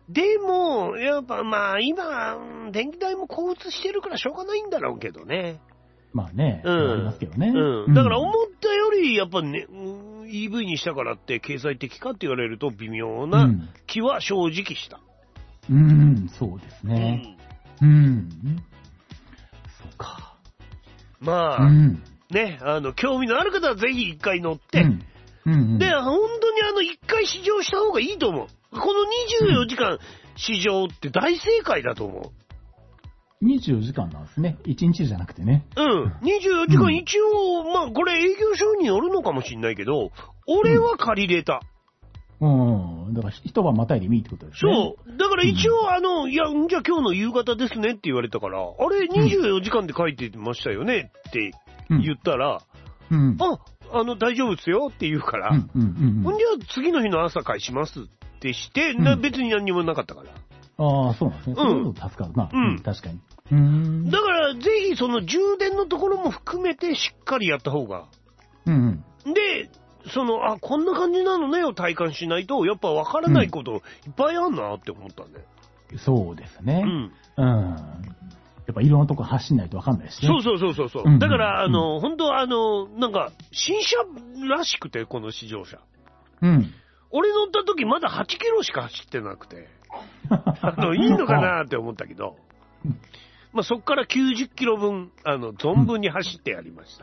でも、やっぱまあ今、電気代も高騰してるからしょうがないんだろうけどね。 まあね、うん、ありますけどね。 うん。だから思ったより、やっぱね、イーブイ にしたからって経済的かって言われると微妙な気は正直した。 うん、うん、そうですね。うん。うん、そうか。 まあ、うん、ね、あの、興味のある方はぜひ一回乗って、うんうんうん、で、本当にあの、一回試乗した方がいいと思う。このにじゅうよじかん試乗って大正解だと思う。 にじゅうよじかんなんですね。いちにちじゃなくてね。 うん。にじゅうよじかん一応、うん、まあ、これ営業所によるのかもしれないけど、俺は借りれた。 うん。うん、だから一晩またいでもいいってことですね。 そう。だから一応、うん、あの、いや、じゃあ今日の夕方ですねって言われたから、あれにじゅうよじかんで書いてましたよねって言ったら、うん、あ、あの、大丈夫ですよって言うから、うんうんうんうん、ほんじゃあ次の日の朝返しますってして、うん、別に何にもなかったから。 ああ、そうなんですね。うん。そういうの助かるな。うん。うん、確かに。 うーん。だから、ぜひその充電のところも含めてしっかりやった方が。うんうん。で、その、あ、こんな感じなのねを体感しないと、やっぱ分からないこといっぱいあんなって思ったね。 うん、そうですね。うん。うん。やっぱいろんなとこ走んないと分かんないしね。 そうそうそうそう。うんうん、だから、あの、うん、本当はあの、なんか、新車らしくて、この試乗車。うん。俺乗った時まだはちキロしか走ってなくて、あの、いいのかなって思ったけど、まあそっからきゅうじゅっキロぶん、あの、存分に走ってやりました。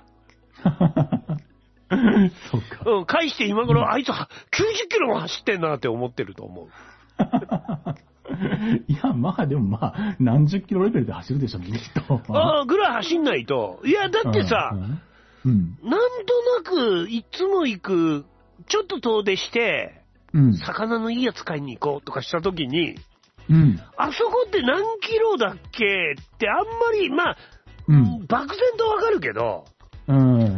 そうか。 うん、返して今頃、あいつはきゅうじゅっキロも走ってんなって思ってると思う。 いや、まあでもまあ、何十キロレベルで走るでしょ、きっと。 ああ、ぐらい走んないと。いや、だってさ、うんうん、なんとなく、いつも行く、ちょっと遠出して、うん、魚のいいやつ買いに行こうとかしたときに、うん、あそこって何キロだっけってあんまり、まあ、うん、漠然とわかるけど、うん、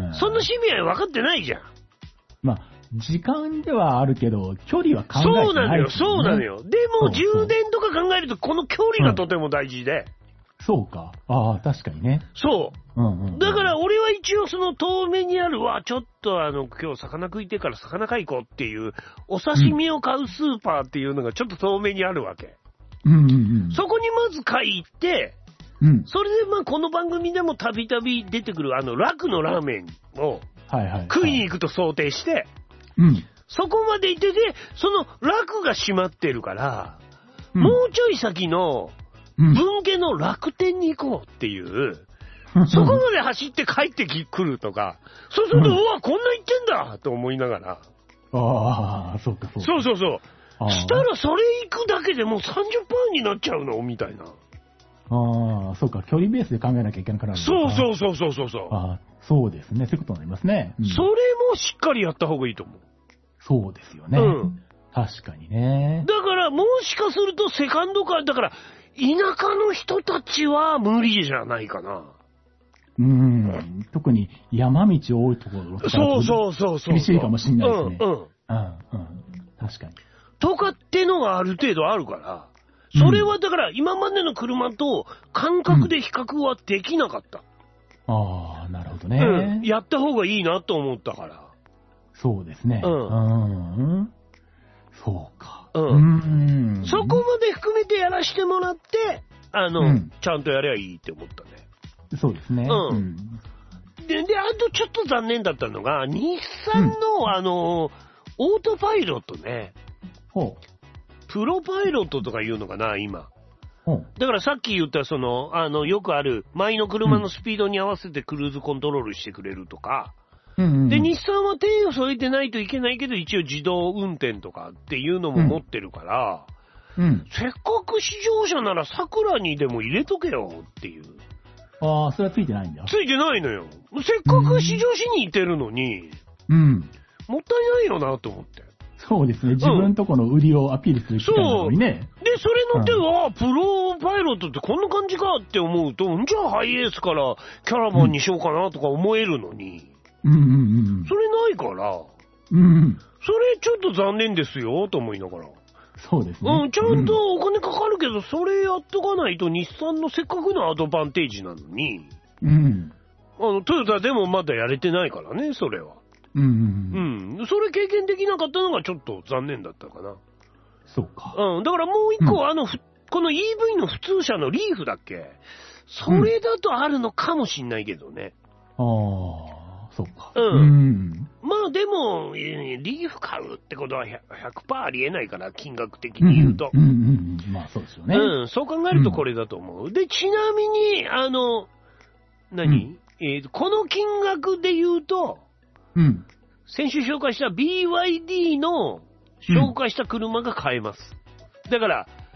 そんなシビアに分かってないじゃん。 まあ、時間ではあるけど、距離は考えてない、ね。 そうなのよ、そうなのよ。でも、充電とか考えると、この距離がとても大事で。うん、 そうか。ああ、確かにね。 そう。うんうんうん、だから、俺は一応、その遠目にあるわ、ちょっとあの、今日魚食いてから魚買い行こうっていう、お刺身を買うスーパーっていうのがちょっと遠目にあるわけ。うんうんうん、そこにまず買い行って、うん、それでまあこの番組でもたびたび出てくるあの楽のラーメンを食いに行くと想定して、うん、そこまで行ってて、その楽が閉まってるから、うん、もうちょい先の文家の楽天に行こうっていう、うん、そこまで走って帰ってくるとか、そうすると、うん、うわ、こんな行ってんだと思いながら。 ああ、そうかそうか。 そうそうそう。したらそれ行くだけでもう さんじゅっパーセント になっちゃうのみたいな。 ああ、そうか。距離ベースで考えなきゃいけなくなる。 そうそうそうそうそうそう。 ああ、そうですね。そういうことになりますね、 うん。それもしっかりやった方がいいと思う。 そうですよね。うん。確かにね。 だから、もしかするとセカンドカー、だから、田舎の人たちは無理じゃないかな。 うん。特に山道多いところとかそうそうそうそう。 厳しいかもしれないですね。うん、うん。うん、うん。確かに。 とかってのがある程度あるから、それはだから今までの車と感覚で比較はできなかった。 うん、ああ、なるほどね、 うん。やった方がいいなと思ったから。 そうですね。うん。うん、そうか。 うん。うんそこまで含めてやらしてもらって、あの、うん、ちゃんとやればいいって思ったね。 そうですね。 うん。で、で、あとちょっと残念だったのが、日産の、うん、あの、オートパイロットね。 ほう。 プロパイロットとか言うのかな、今。だからさっき言ったその、あの、よくある、前の車のスピードに合わせてクルーズコントロールしてくれるとか。うんうんうん、で、日産は手を添えてないといけないけど、一応自動運転とかっていうのも持ってるから、うんうん、せっかく試乗車なら桜にでも入れとけよっていう。 ああ、それはついてないんだ。 ついてないのよ。せっかく試乗しに行ってるのに、うん。もったいないよなと思って。 そうですね。自分とこの売りをアピールする機会なのにね。 そう。で、それ乗っては、うん、プロパイロットってこんな感じかって思うと、じゃあハイエースからキャラバンにしようかなとか思えるのに。うんうんうん。それないから。うん。それちょっと残念ですよ、と思いながら。 そうですね。 うん、ちゃんとお金かかるけど、それやっとかないと日産のせっかくのアドバンテージなのに。うん。あの、トヨタでもまだやれてないからね、それは。うんうんうん。うん。それ経験できなかったのがちょっと残念だったかな。 そうか。 うん。だからもう一個、うん、あの、この イーブイ の普通車のリーフだっけ？それだとあるのかもしんないけどね。 うん、ああ。そうか。 うん。うん、まあでも、リーフ買うってことは ひゃくパーセント ありえないから、金額的に言うと。 うんうんうんうん、まあそうですよね。 うん、そう考えるとこれだと思う。うん、で、ちなみに、あの、何、うん、えー、この金額で言うと、 うん、 先週紹介した ビーワイディー の紹介した車が買えます。うん、だから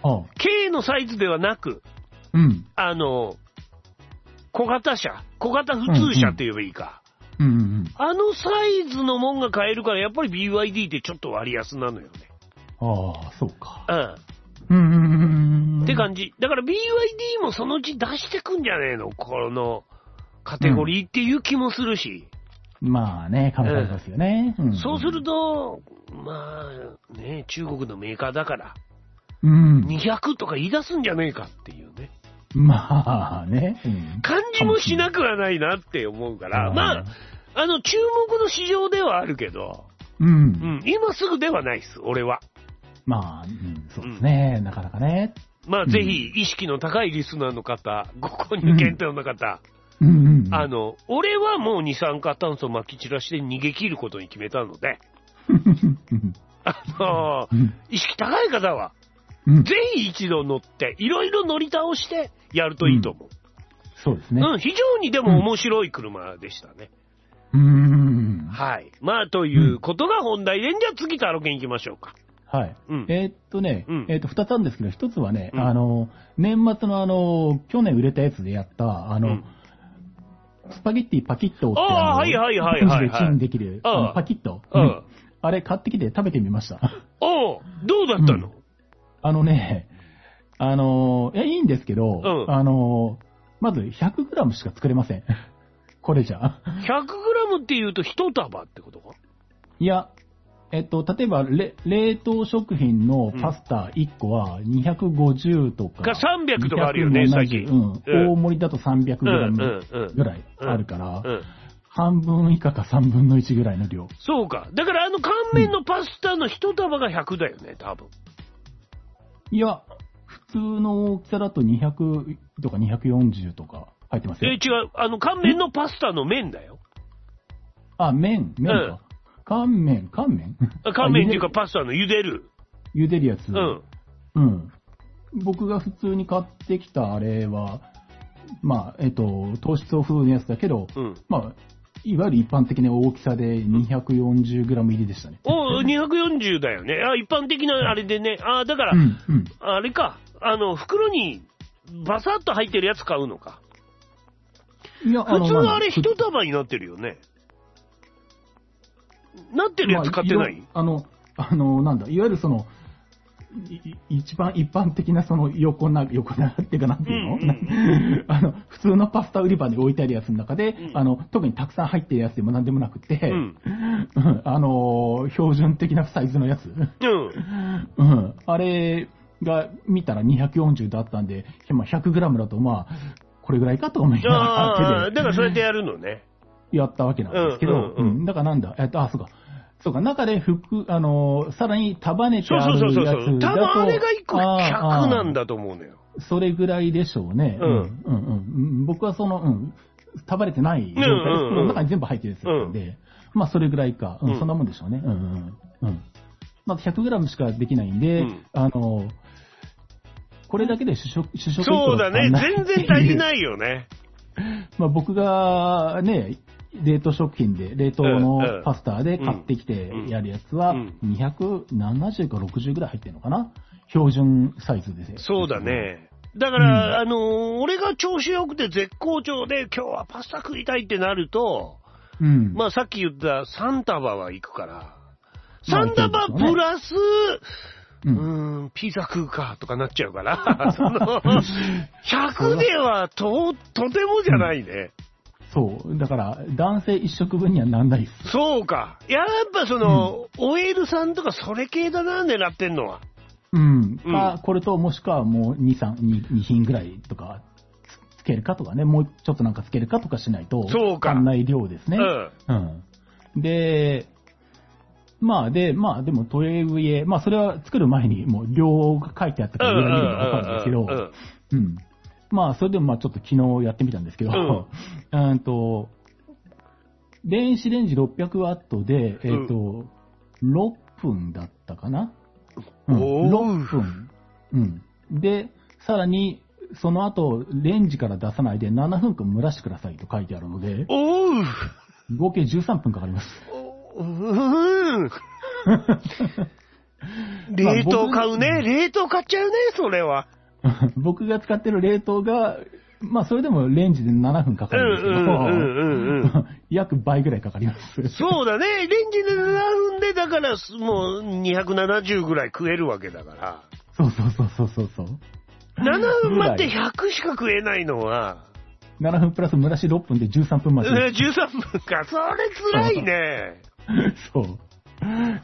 、K のサイズではなく、 うん、 あの、小型車、小型普通車って言えばいいか。 うんうんうん、 あのサイズのもんが買えるから、やっぱり ビーワイディー ってちょっと割安なのよね。 ああ、そうか。 うん。 うんうんうん。 って感じ。だから ビーワイディー もそのうち出してくんじゃねえの？このカテゴリーっていう気もするし。 うん、まあね、考えますよね、 うんうん。そうすると、まあね、中国のメーカーだから、 うん、 にひゃくとか言い出すんじゃねえかっていうね。 まあね、うん、 感じもしなくはないなって思うから、まあ、あの、注目の市場ではあるけど、 うん。うん、 今すぐではないです、俺は。 まあ、うん、そうですね、うん、なかなかね。 まあ、ぜひ、意識の高いリスナーの方、ご購入検討の方、 うんうんうん、 あの、俺はもう二酸化炭素撒き散らして逃げ切ることに決めたので、あの、意識高い方は、うん、ぜひ一度乗って、いろいろ乗り倒してやるといいと思う。うん、 そうですね。 うん、非常にでも面白い車でしたね。 うーん。 はい。まあ、ということが本題で、じゃあ次、タロケン行きましょうか。 はい。うん、えー、っとね、 うん、 えー、っと、二つあるんですけど、一つはね、うん、あの、年末のあの、去年売れたやつでやった、あの、うん、スパゲッティパキットって、 ああ、はいはいはいはい、 はい。チンできる、あのパキット。うん。あれ買ってきて食べてみました。 ああ、どうだったの？うん、 あのね、あの、いや、いいんですけど、うん、あの、まず ひゃくグラム しか作れません。これじゃ。 ひゃくグラム って言うと一束ってことか？ いや、えっと、例えば、れ冷凍食品のパスタいっこはにひゃくごじゅうとか。 かさんびゃくとかあるよね、さっき。 うん。大盛りだと さんびゃくグラム ぐらいあるから、半分以下かさんぶんのいちぐらいの量。 そうか。だからあの乾麺のパスタの一束がひゃくだよね、多分。 いや、普通の大きさだとにひゃくとかにひゃくよんじゅうとか入ってますよ。 え、違う。あの、乾麺のパスタの麺だよ。 あ、麺、麺か。うん、乾麺、乾麺乾麺っていうかパスタの茹でる。 茹でるやつ。 うん。 うん。僕が普通に買ってきたあれは、まあ、えっと、糖質オフのやつだけど、うん、まあ、いわゆる一般的な大きさで にひゃくよんじゅうグラム 入りでしたね。 おにひゃくよんじゅうだよね。あ、一般的なあれでね。あ、だから、うんうん、あれか。あの、袋にバサッと入ってるやつ買うのか。 いや、 普通はあれ一束になってるよね。なってるやつ買ってない、 まあ、あの、あの、なんだ、いわゆるその、一番一般的なその横な、横なっていうかなんていうの、うんうん、あの、普通のパスタ売り場に置いてあるやつの中で、うん、あの、特にたくさん入ってるやつでもなんでもなくて、うん、あの、標準的なサイズのやつ。うん。うん。あれが見たらにひゃくよんじゅうだったんで、まあ、ひゃくグラム だとまあ、これぐらいかと思いながら手で。だからそうやってやるのね。 やったわけなんですけど、うんうんうんうん、だからなんだ、えっと、あ、そうか。そうか、中で服、あのー、さらに束ねてあるやつだと。そうそうそうそう。 多分あれがいっこひゃくなんだと思うのよ。 それぐらいでしょうね。うん。うんうんうん。僕はその、うん、束ねてない状態で、うんうんうん、中に全部入ってるやつだったんで、うん、まあそれぐらいか。うん、そんなもんでしょうね。うんうん。うん。まず ひゃくグラム しかできないんで、うん、あのー、これだけで主食、主食そうだね。全然足りないよね。 まあ僕がね、冷凍食品で、冷凍のパスタで買ってきてやるやつは、にひゃくななじゅうかろくじゅうぐらい入ってるのかな、標準サイズで。 そうだね。だから、うん、あのー、俺が調子良くて絶好調で、今日はパスタ食いたいってなると、うん、まあさっき言ったさん束は行くから、さん束プラス、うーん、ピザ食うかとかなっちゃうから、その、ひゃくではと、とてもじゃないね。うんそう。だから、男性一食分にはなんないっす。 そうか。やっぱその、うん、オイルさんとかそれ系だな、狙ってんのは。 うん。か、うん、これともしくはもうに、さん、に品ぐらいとかつけるかとかね、もうちょっとなんかつけるかとかしないと、 そうか。 足んない量ですね。うん。うん。で、 まあで、まあでもトレイ上、まあそれは作る前にもう量が書いてあったから上が見ればわかるんですけど、うん。まあそれでもまあちょっと昨日やってみたんですけど、うん、うんと、電子レンジろっぴゃくワットで、えっ、ー、と、うん、ろっぷんだったかな、うん、ろっぷん。うん。で、さらに、その後、レンジから出さないでななふんかん蒸らしてくださいと書いてあるので、 おー合計じゅうさんぷんかかります。 うーん。冷凍買うね、まあ、冷凍買っちゃうね、それは。 僕が使ってる冷凍が、まあそれでもレンジでななふんかかるんですけど、うんうんうんうん、約倍ぐらいかかります。 そうだね、レンジでななふんで、だからもうにひゃくななじゅうぐらい食えるわけだから。 そうそうそうそうそうそう。 ななふん待ってひゃくしか食えないのは。 ななふんプラス蒸らしろっぷんでじゅうさんぷんまで。 じゅうさんぷんか。それ辛いね。 そう。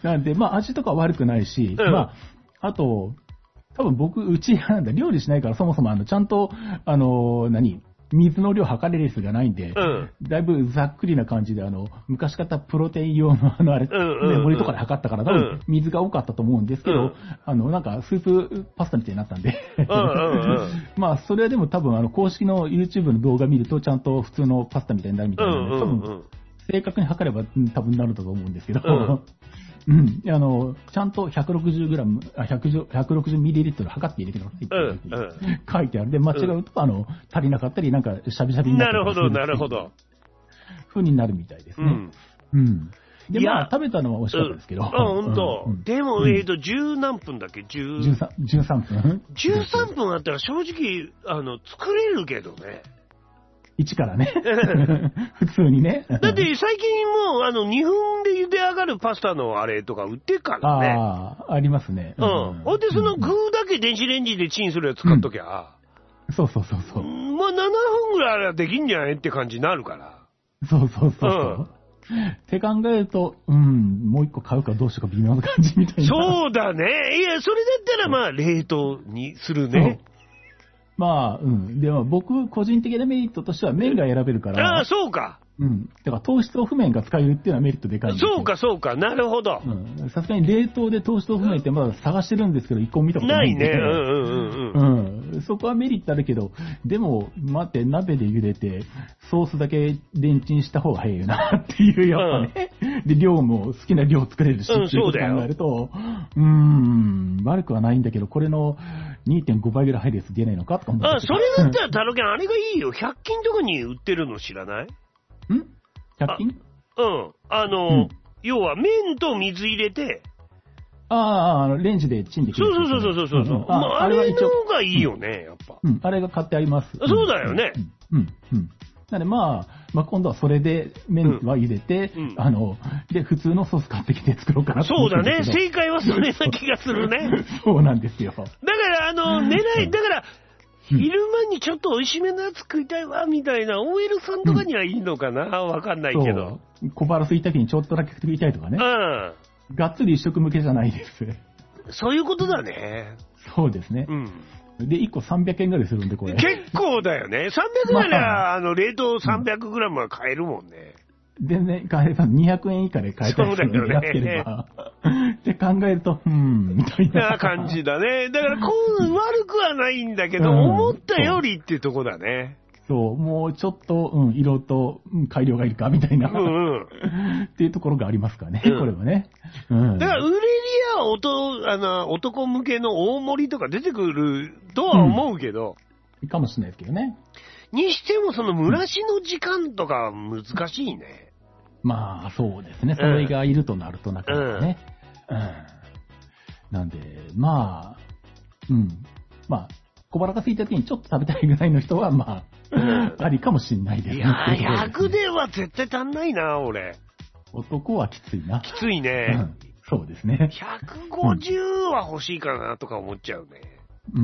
なんで、まあ味とか悪くないし、うん、まあ、あと、多分僕、うちなんだ、料理しないからそもそもあの、ちゃんと、あの、何水の量測れるレースがないんで、うん、だいぶざっくりな感じで、あの、昔買ったプロテイン用のあの、あれ、メモリとかで測ったから、多分水が多かったと思うんですけど、うん、あの、なんか、スープパスタみたいになったんで、まあ、それはでも多分、あの、公式の YouTube の動画見ると、ちゃんと普通のパスタみたいになるみたいなので、多分、正確に測れば多分なると思うんですけど、うんうん。あの、ちゃんと ひゃくろくじゅうグラム、あ、ひゃくろくじゅうミリリットル 測って入れてくださいって、うんうん、書いてある。で、間違うと、あの、足りなかったり、なんか、しゃびしゃびになったり。 なるほど、なるほど。 風になるみたいですね。うん。うん。で、まあ、食べたのは美味しかったですけど。 あ、ほんと。でも、えっと、十何分だっけ ? じゅうさん、じゅうさんぷん ? じゅうさんぷんあったら正直、あの、作れるけどね。 一からね。普通にね。 だって最近もう、あの、にふんで茹で上がるパスタのあれとか売ってっからね。 ああ、ありますね。 うん。ほんで、その具だけ電子レンジでチンするやつ使っときゃ。 うん、そうそうそうそう。 まあ、ななふんぐらいあればできんじゃないって感じになるから。 そうそうそうそう。うんって考えると、うん、もう一個買うかどうしようか微妙な感じみたいな。 そうだね。いや、それだったらまあ、冷凍にするね。 まあ、うん。でも僕、個人的なメリットとしては麺が選べるから。 ああ、そうか。 うん。だから糖質オフ麺が使えるっていうのはメリットでかいんですよ。 そうか、そうか。なるほど。 うん。さすがに冷凍で糖質オフ麺ってまだ探してるんですけど、一個も見たことないんで。 ないね。うんうんうん。 うん。そこはメリットあるけど、でも、待って、鍋で茹でて、ソースだけレンチンした方が早いよなっていう、やっぱね。うん、で、量も好きな量作れるし、 うん、そうだよ。考えると、うーん、悪くはないんだけど、これの にてんご 倍ぐらい入るやつ出ないのかとか思って。 あ、それだったらタロケン、あれがいいよ。ひゃく均とかに売ってるの知らない？ん ? ひゃく 均？ うん。あの、うん、要は麺と水入れて、 ああ、レンジでチンできる。 そうそうそうそうそう。うんうん、あ, まあ、あれの方がいいよね、やっぱ。 うん、あれが買ってあります。 そうだよね。 うん、うん、うん。なのでまあ、まあ今度はそれで麺は茹でて、うん、あの、で、普通のソース買ってきて作ろうかなと思って。 そうだね。正解はそれな気がするね。 そうなんですよ。だから、あの、狙い、だから、昼間にちょっと美味しめのやつ食いたいわ、みたいな オーエル さんとかにはいいのかな、わ、うん、かんないけど。 小腹空いた時にちょっとだけ食いたいとかね。 うん。 がっつり一食向けじゃないです。 そういうことだね。 そうですね。うん。で、いっこさんびゃくえんぐらいするんで、これ。 結構だよね。さんびゃくえんなら、あの、冷凍さんびゃくグラムは買えるもんね。 全然、買えればにひゃくえん以下で買えたりするのでやってれば。って考えると、うん、みたいな。 感じだね。だから、こう、悪くはないんだけど、うん、思ったよりってとこだね。 そう、もうちょっと、うん、色と、うん、改良がいるか、みたいな、うんうん、っていうところがありますかね、うん、これはね。うん、だから、売れりゃ、おと、あの、男向けの大盛りとか出てくるとは思うけど。 うん、かもしれないですけどね。 にしても、その、蒸らしの時間とか難しいね。 うん、まあ、そうですね。それがいるとなるとなかなかね。うん。うん、なんで、まあ、うん。まあ、小腹が空いた時にちょっと食べたいぐらいの人は、まあ、ありかもしんないですね。いや、ひゃくでは絶対足んないな、俺。 男はきついな。 きついね。 うん、そうですね。 ひゃくごじゅうは欲しいかなとか思っちゃうね。 うん、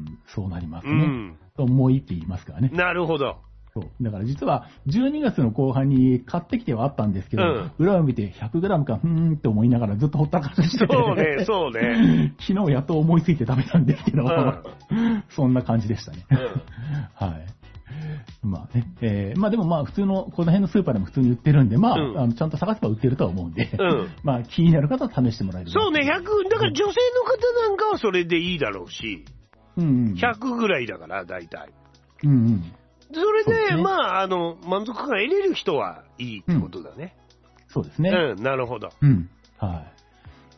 そうなりますね。うん。と思いって言いますからね。 なるほど。 そう。だから実は、じゅうにがつの後半に買ってきてはあったんですけど、うん、裏を見てひゃくグラムか、ふーんって思いながらずっとほったらかししてて。 そうね、そうね。 昨日やっと思いついて食べたんですけど、うん、そんな感じでしたね。うん、はい。 まあね、えー、まあでもまあ普通の、この辺のスーパーでも普通に売ってるんで、まあ、うん、あのちゃんと探せば売ってるとは思うんで、うん、まあ気になる方は試してもらえる。 そうね、ひゃく、だから女性の方なんかはそれでいいだろうし、うんうん、ひゃくぐらいだから、大体。うんうん。それで、ね、まあ、あの、満足感得れる人はいいってことだね。 うん、そうですね。 うん、なるほど。 うん。はい。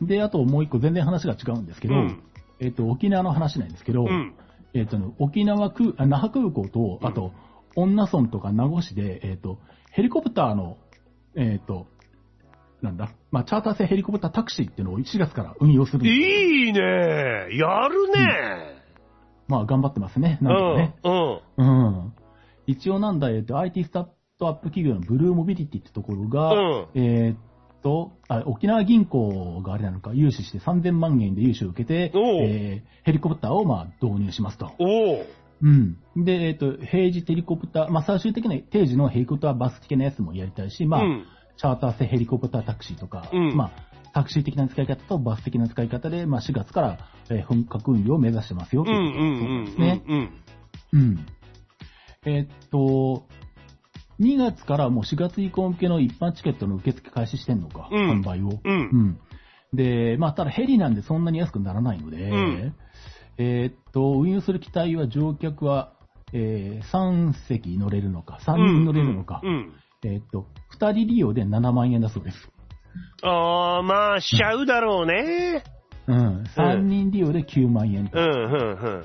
で、あともう一個全然話が違うんですけど、うん、えっと、沖縄の話なんですけど、うん、えっと、沖縄空、那覇空港と、あと、恩納村とか名護市で、えっと、ヘリコプターの、えっと、なんだ、まあ、チャーター製ヘリコプタータクシーっていうのをいちがつから運用するんです。 いいね、やるね、 うん、まあ、頑張ってますね、なんとかね。うん。うん。一応なんだ、えっと、アイティー スタートアップ企業のブルーモビリティってところが、うん、えー、っとあ、沖縄銀行があれなのか、融資してさんぜんまんえんで融資を受けて、えー、ヘリコプターをまあ導入しますと。おうん。で、えっと、平時ヘリコプター、まあ、最終的な定時のヘリコプターバス的なやつもやりたいし、まあ、うん、チャーター製ヘリコプタータクシーとか、うん、まあ、タクシー的な使い方とバス的な使い方で、まあ、しがつから、えー、本格運用を目指してますよということですね。うん。えー、っと、にがつからもうしがつ以降向けの一般チケットの受付開始してんのか、うん、販売を、うん。うん。で、まあ、ただヘリなんでそんなに安くならないので、うん、えー、っと、運用する機体は乗客は、えー、さんせき乗れるのか、さんにん乗れるのか、うんうん、えー、っと、ふたり利用でななまんえんだそうです。 ああ、まあ、しちゃうだろうね。 うん。さんにん利用できゅうまんえんと。うん、うん、うん。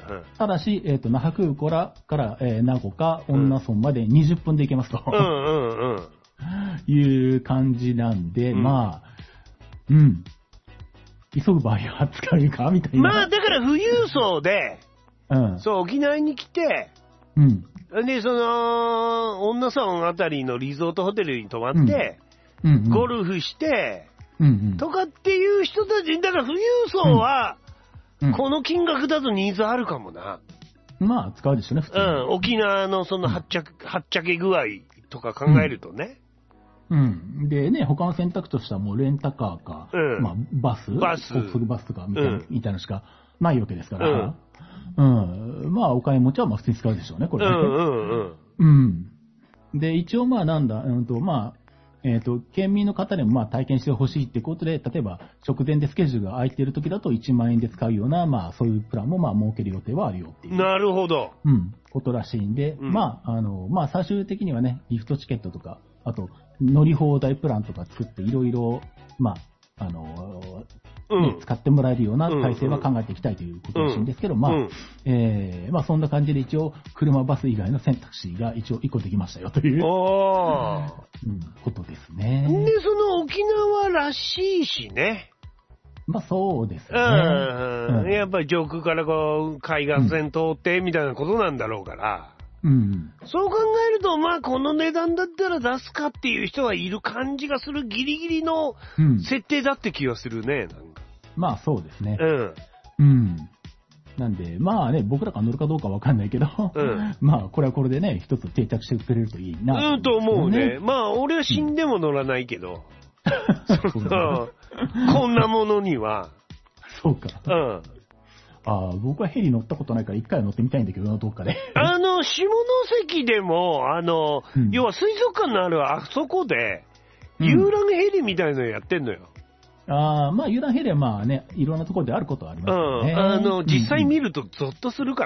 ただし、えっと、那覇空港から、えー、名護か、恩納村までにじゅっぷんで行けますと。うん、うん、うん。いう感じなんで、うん、まあ、うん。急ぐ場合は使うかみたいな。 まあ、だから富裕層で、うん。そう、沖縄に来て、うん。で、その、恩納村あたりのリゾートホテルに泊まって、うん。うんうん、ゴルフして、うんうん、とかっていう人たち、だから富裕層は、この金額だとニーズあるかもな。 うん、まあ、使うでしょうね、普通に。うん、 沖縄のそのはっちゃけ、うん、はっちゃけ具合とか考えるとね。 うん。うん、でね、他の選択としてはもうレンタカーか、うん、まあ、バス、バス、高速バスとかみたいな、うん、みたいなのしかないわけですから、うん。うん、まあ、お金持ちはまあ普通に使うでしょうね、これね。うんうんうん。うん。で、一応まあなんだ、うんと、まあ、えっと、県民の方でもまあ体験してほしいってことで、例えば直前でスケジュールが空いている時だといちまんえんで使うような、まあそういうプランもまあ設ける予定はあるよっていう。 なるほど。 うん、ことらしいんで、うん、まあ、あの、まあ最終的にはね、ギフトチケットとか、あと乗り放題プランとか作っていろいろ、まあ、あの、うんね、使ってもらえるような体制は考えていきたいということらしいんですけど、うん、まあ、うん、えー、まあそんな感じで一応、車バス以外の選択肢が一応いっこできましたよという、あうん、ことですね。 で、その沖縄らしいしね。 まあそうですね。 うんうん、やっぱり上空からこう、海岸線通ってみたいなことなんだろうから。うん、そう考えると、まあ、この値段だったら出すかっていう人はいる感じがするギリギリの設定だって気がするね、なんか。 まあ、そうですね。うん。うん。なんで、まあね、僕らが乗るかどうかわかんないけど、うん、まあ、これはこれでね、一つ定着してくれるといいな、 ね。うん、と思うね。まあ、俺は死んでも乗らないけど、うん、こんなものには。 そうか。うん。ああ、僕はヘリ乗ったことないから一回は乗ってみたいんだけどな、どっかで。 あの、下関でも、あの、うん、要は水族館のあるあそこで、遊覧ヘリみたいなのやってんのよ。 うん、ああ、まあ遊覧ヘリはまあね、いろんなところであることはありますよね。 うん。あの、実際見るとゾッとするから。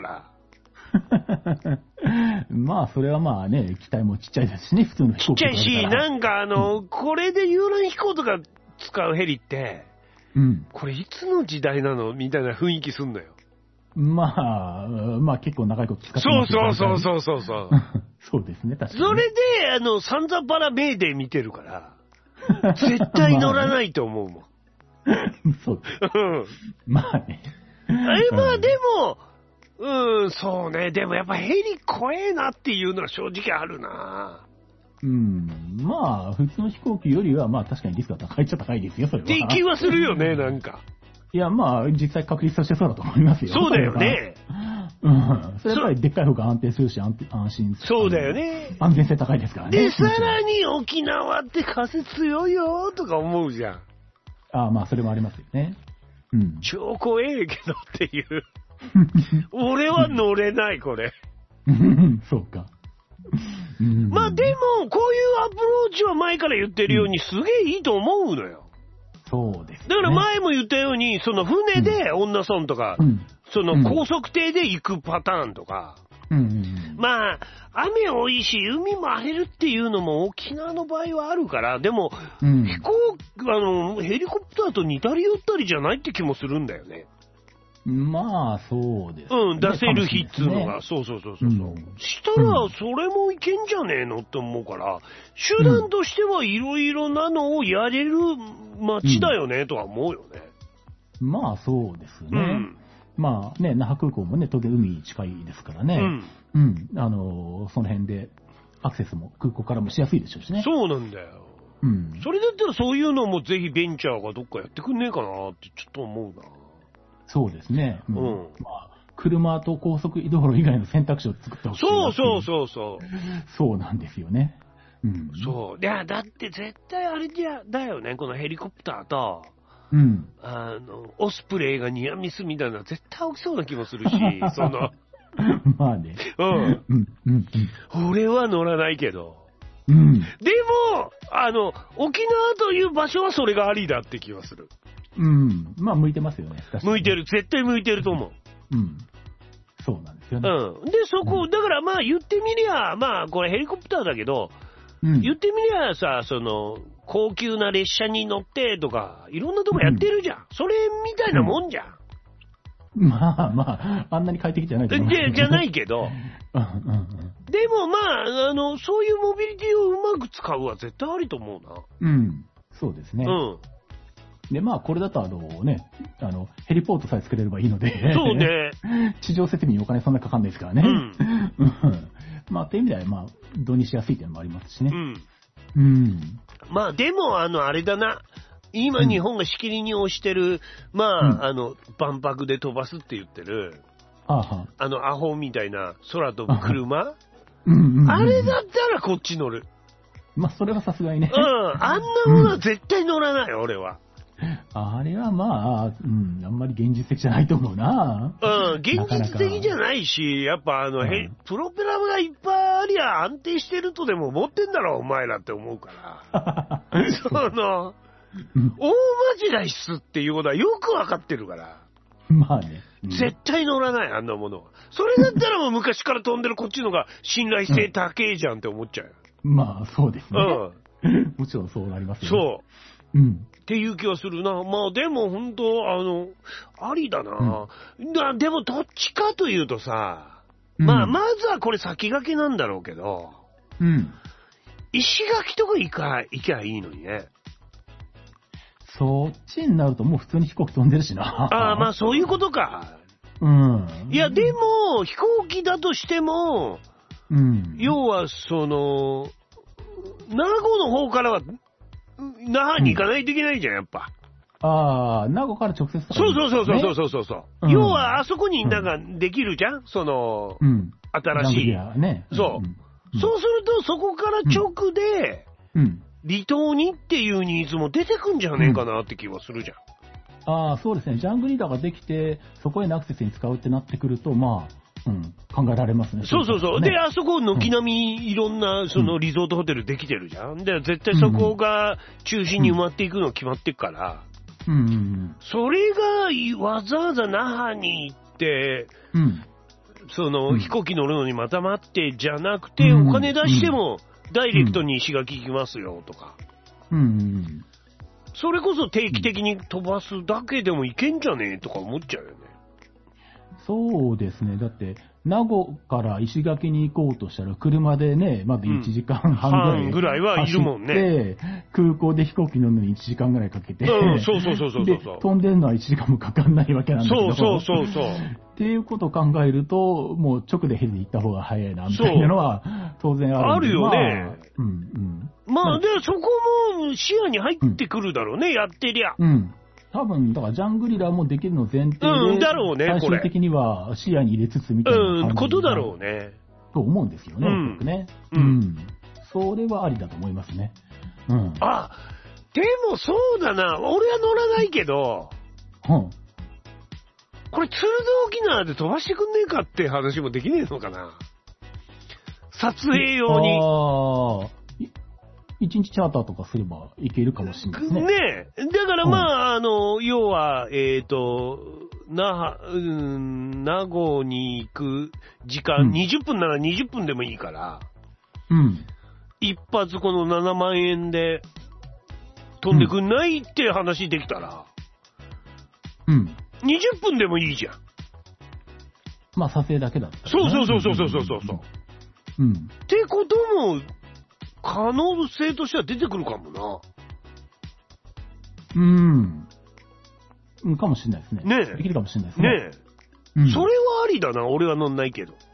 うん、まあ、それはまあね、機体もちっちゃいですしね、普通の飛行機。 ちっちゃいし、なんかあの、うん、これで遊覧飛行とか使うヘリって、うん。これいつの時代なのみたいな雰囲気すんのよ。まあ、まあ結構長いこと使ってますそうそうそうそうそう。 そうですね、確かに。 それで、あの、サンザパラメーデー見てるから、絶対乗らないと思うもん。 そうです。まあね。 え、まあでも、うん、そうね。でもやっぱヘリ怖えなっていうのは正直あるな。 うん。まあ、普通の飛行機よりは、まあ確かにリスクが高いっちゃ高いですよ、それは。 って気はするよね、なんか。 いや、まあ、実際確立としてそうだと思いますよ。 そうだよね。 うん。それやっぱりでっかい方が安定するし、安心。 そうだよね。 安全性高いですからね。 で、さらに沖縄って風強いよとか思うじゃん。 ああ、まあ、それもありますよね。 うん。超怖えけどっていう。俺は乗れない、これ。 そうか。 うん、まあでも、こういうアプローチは前から言ってるように、すげえいいと思うのよ。 そうですね。 だから前も言ったように、その船で女村とか、うん、その高速艇で行くパターンとか、うんうんうん、まあ、雨多いし、海も荒れるっていうのも沖縄の場合はあるから、でも、うん、飛行、あの、ヘリコプターと似たり寄ったりじゃないって気もするんだよね。 まあ、そうです、 ね。うん、出せる日っつうのが、ね、そうそうそうそう。うん、したら、それもいけんじゃねえのって思うから、手段としてはいろいろなのをやれる街だよね、とは思うよね。 うん、まあ、そうですね。うん、まあね、那覇空港もね、当然海近いですからね。うん。うん。あの、その辺でアクセスも空港からもしやすいでしょうしね。 そうなんだよ。うん。それだったらそういうのもぜひベンチャーがどっかやってくんねえかなってちょっと思うな。 そうですね。うん。うん、まあ、車と高速移動路以外の選択肢を作ってほしい。 そうそうそうそう。 そうなんですよね。 うん。そう。いや、だって絶対あれじゃ、だよね、このヘリコプターと、 うん。 あの、オスプレイがニアミスみたいな絶対起きそうな気もするし、その。 まあね。 うん。うん。うん。俺は乗らないけど。 うん。 でも、あの、沖縄という場所はそれがありだって気はする。 うん。まあ、向いてますよね。 向いてる。絶対向いてると思う。 うん。そうなんですよね。 うん。で、そこ、うん、だからまあ言ってみりゃ、まあこれヘリコプターだけど、うん、言ってみりゃさ、その、高級な列車に乗ってとか、いろんなとこやってるじゃん。うん、それみたいなもんじゃん。 うん、まあまあ、あんなに快適じゃないと思うけど。 じゃないけど。 うんうんうん、 でもまあ、あの、そういうモビリティをうまく使うは絶対ありと思うな。 うん。そうですね。 うん。 で、まあ、これだと、あのね、あの、ヘリポートさえ作れればいいので。 そうね。 地上設備にお金そんなかかんないですからね。 うん。 まあ、っていう意味では、まあ、導入しやすいっていうのもありますしね。 うん。 うん。 まあ、でも、あの、あれだな。今、日本がしきりに推してる、うん、まあ、うん、あの、万博で飛ばすって言ってる、 あ, はあの、アホみたいな空飛ぶ車、 うんうんうん、 あれだったらこっち乗る。 まあ、それはさすがにね。 うん。あんなものは絶対乗らないよ、うん、俺は。 あれはまあ、うん、あんまり現実的じゃないと思うな。 うん、現実的じゃないし、やっぱあの、うん、プロペラがいっぱいありゃ安定してるとでも思ってんだろ、お前らって思うから。その、大間違いっすっていうことはよくわかってるから。 まあね、 うん。絶対乗らない、あんなものは。それだったらもう昔から飛んでるこっちのが信頼性高えじゃんって思っちゃうよ。 うん、まあ、そうですね。 うん。 もちろんそうなりますよね。そう。 うん。 っていう気はするな。まあでも本当、あの、ありだな。うん、だでもどっちかというとさ、うん、まあまずはこれ先駆けなんだろうけど、 うん。 石垣とか行か、行きゃいいのにね。 そっちになるともう普通に飛行機飛んでるしな。 ああ、まあそういうことか。 うん。 いや、でも、飛行機だとしても、 うん。 要は、その、名護の方からは、那覇に行かないといけないじゃん、やっぱ。 ああ、名護から直接、ね、 そうそうそうそうそうそうそう、うん。要は、あそこになんかできるじゃん、その、 うん、 新しい。 ね、 そう、うん。そうすると、そこから直で、 うん、 離島にっていうニーズも出てくんじゃねえかなって気はするじゃん。 うん、ああ、そうですね。ジャングリラができて、そこへのアクセスに使うってなってくると、まあ、うん、考えられますね。 そうそうそう。ね、で、あそこ、軒並みいろんな、その、リゾートホテルできてるじゃん。で、絶対そこが中心に埋まっていくの決まってっから。 うんうんうん、 それが、わざわざ那覇に行って、 うん、 その、うん、飛行機乗るのにまた待ってじゃなくて、うん、お金出しても、ダイレクトに石垣行きますよ、とか。 うんうん、 それこそ定期的に飛ばすだけでもいけんじゃねえとか思っちゃうよね。 そうですね。だって、名護から石垣に行こうとしたら、車でね、まずいちじかんはんぐらい、うん、 ぐらいはいるもんね。 空港で飛行機乗るのにいちじかんぐらいかけて、 うん、そうそうそうそうそう。 で、飛んでるのはいちじかんもかかんないわけなんだけど。 そうそうそうそう。 っていうことを考えると、もう直でヘリで行った方が早いな、みたいなのは当然ある。 あるよね。 まあ、うんうん。 まあ、で、そこも視野に入ってくるだろうね、うん、やってりゃ。 うん。多分、だからジャングリラもできるの前提で、 うん、だろうね、 最終的には視野に入れつつみたいな感じ、 うん、ことだろうね。 と思うんですよね、 うん、 僕ね。 うん。うん。 それはありだと思いますね。うん。 あ、でもそうだな、俺は乗らないけど、 うん。 これ、ツールド沖縄で飛ばしてくんねえかって話もできねえのかな。 撮影用に。 ああ。一日チャーターとかすればいけるかもしれないですね。 ねえ。だからまあ、うん、あの、要は、えっ、ー、と、那覇、うん、名護に行く時間、うん、にじゅっぷんならにじゅっぷんでもいいから、 うん。 一発このななまんえんで飛んでくんないって話できたら、 うん。 にじゅっぷんでもいいじゃん。 まあ、撮影だけだったら、ね。 そうそうそうそうそうそうそう。 うん。 ってことも、可能性としては出てくるかもな。 うん。うんかもしれないですね。 ねえ。 できるかもしれないですね。 ねえ。うん、それはありだな、俺は乗んないけど。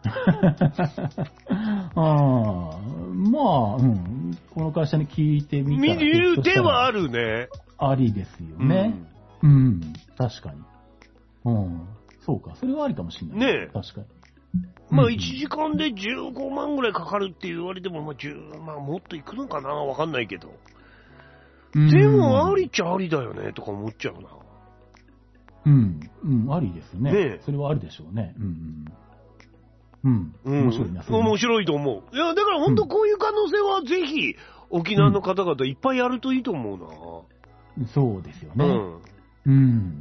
ああ、まあ、うん。この会社に聞いてみたら。 見る手はあるね。 ありですよね。うん、うん。確かに。うん。そうか。それはありかもしれない。 ねえ。 確かに。 まあいちじかんでじゅうごまんぐらいかかるって言われても、まあじゅうまんもっといくのかなわかんないけど。でもありっちゃありだよねとか思っちゃうな。 うん。うん、ありですね。 ねそれはありでしょうね。うん。うん。うん。面白いな。 面白いと思う。いや、だから本当こういう可能性はぜひ沖縄の方々いっぱいやるといいと思うな。 うん、そうですよね。うん。うん。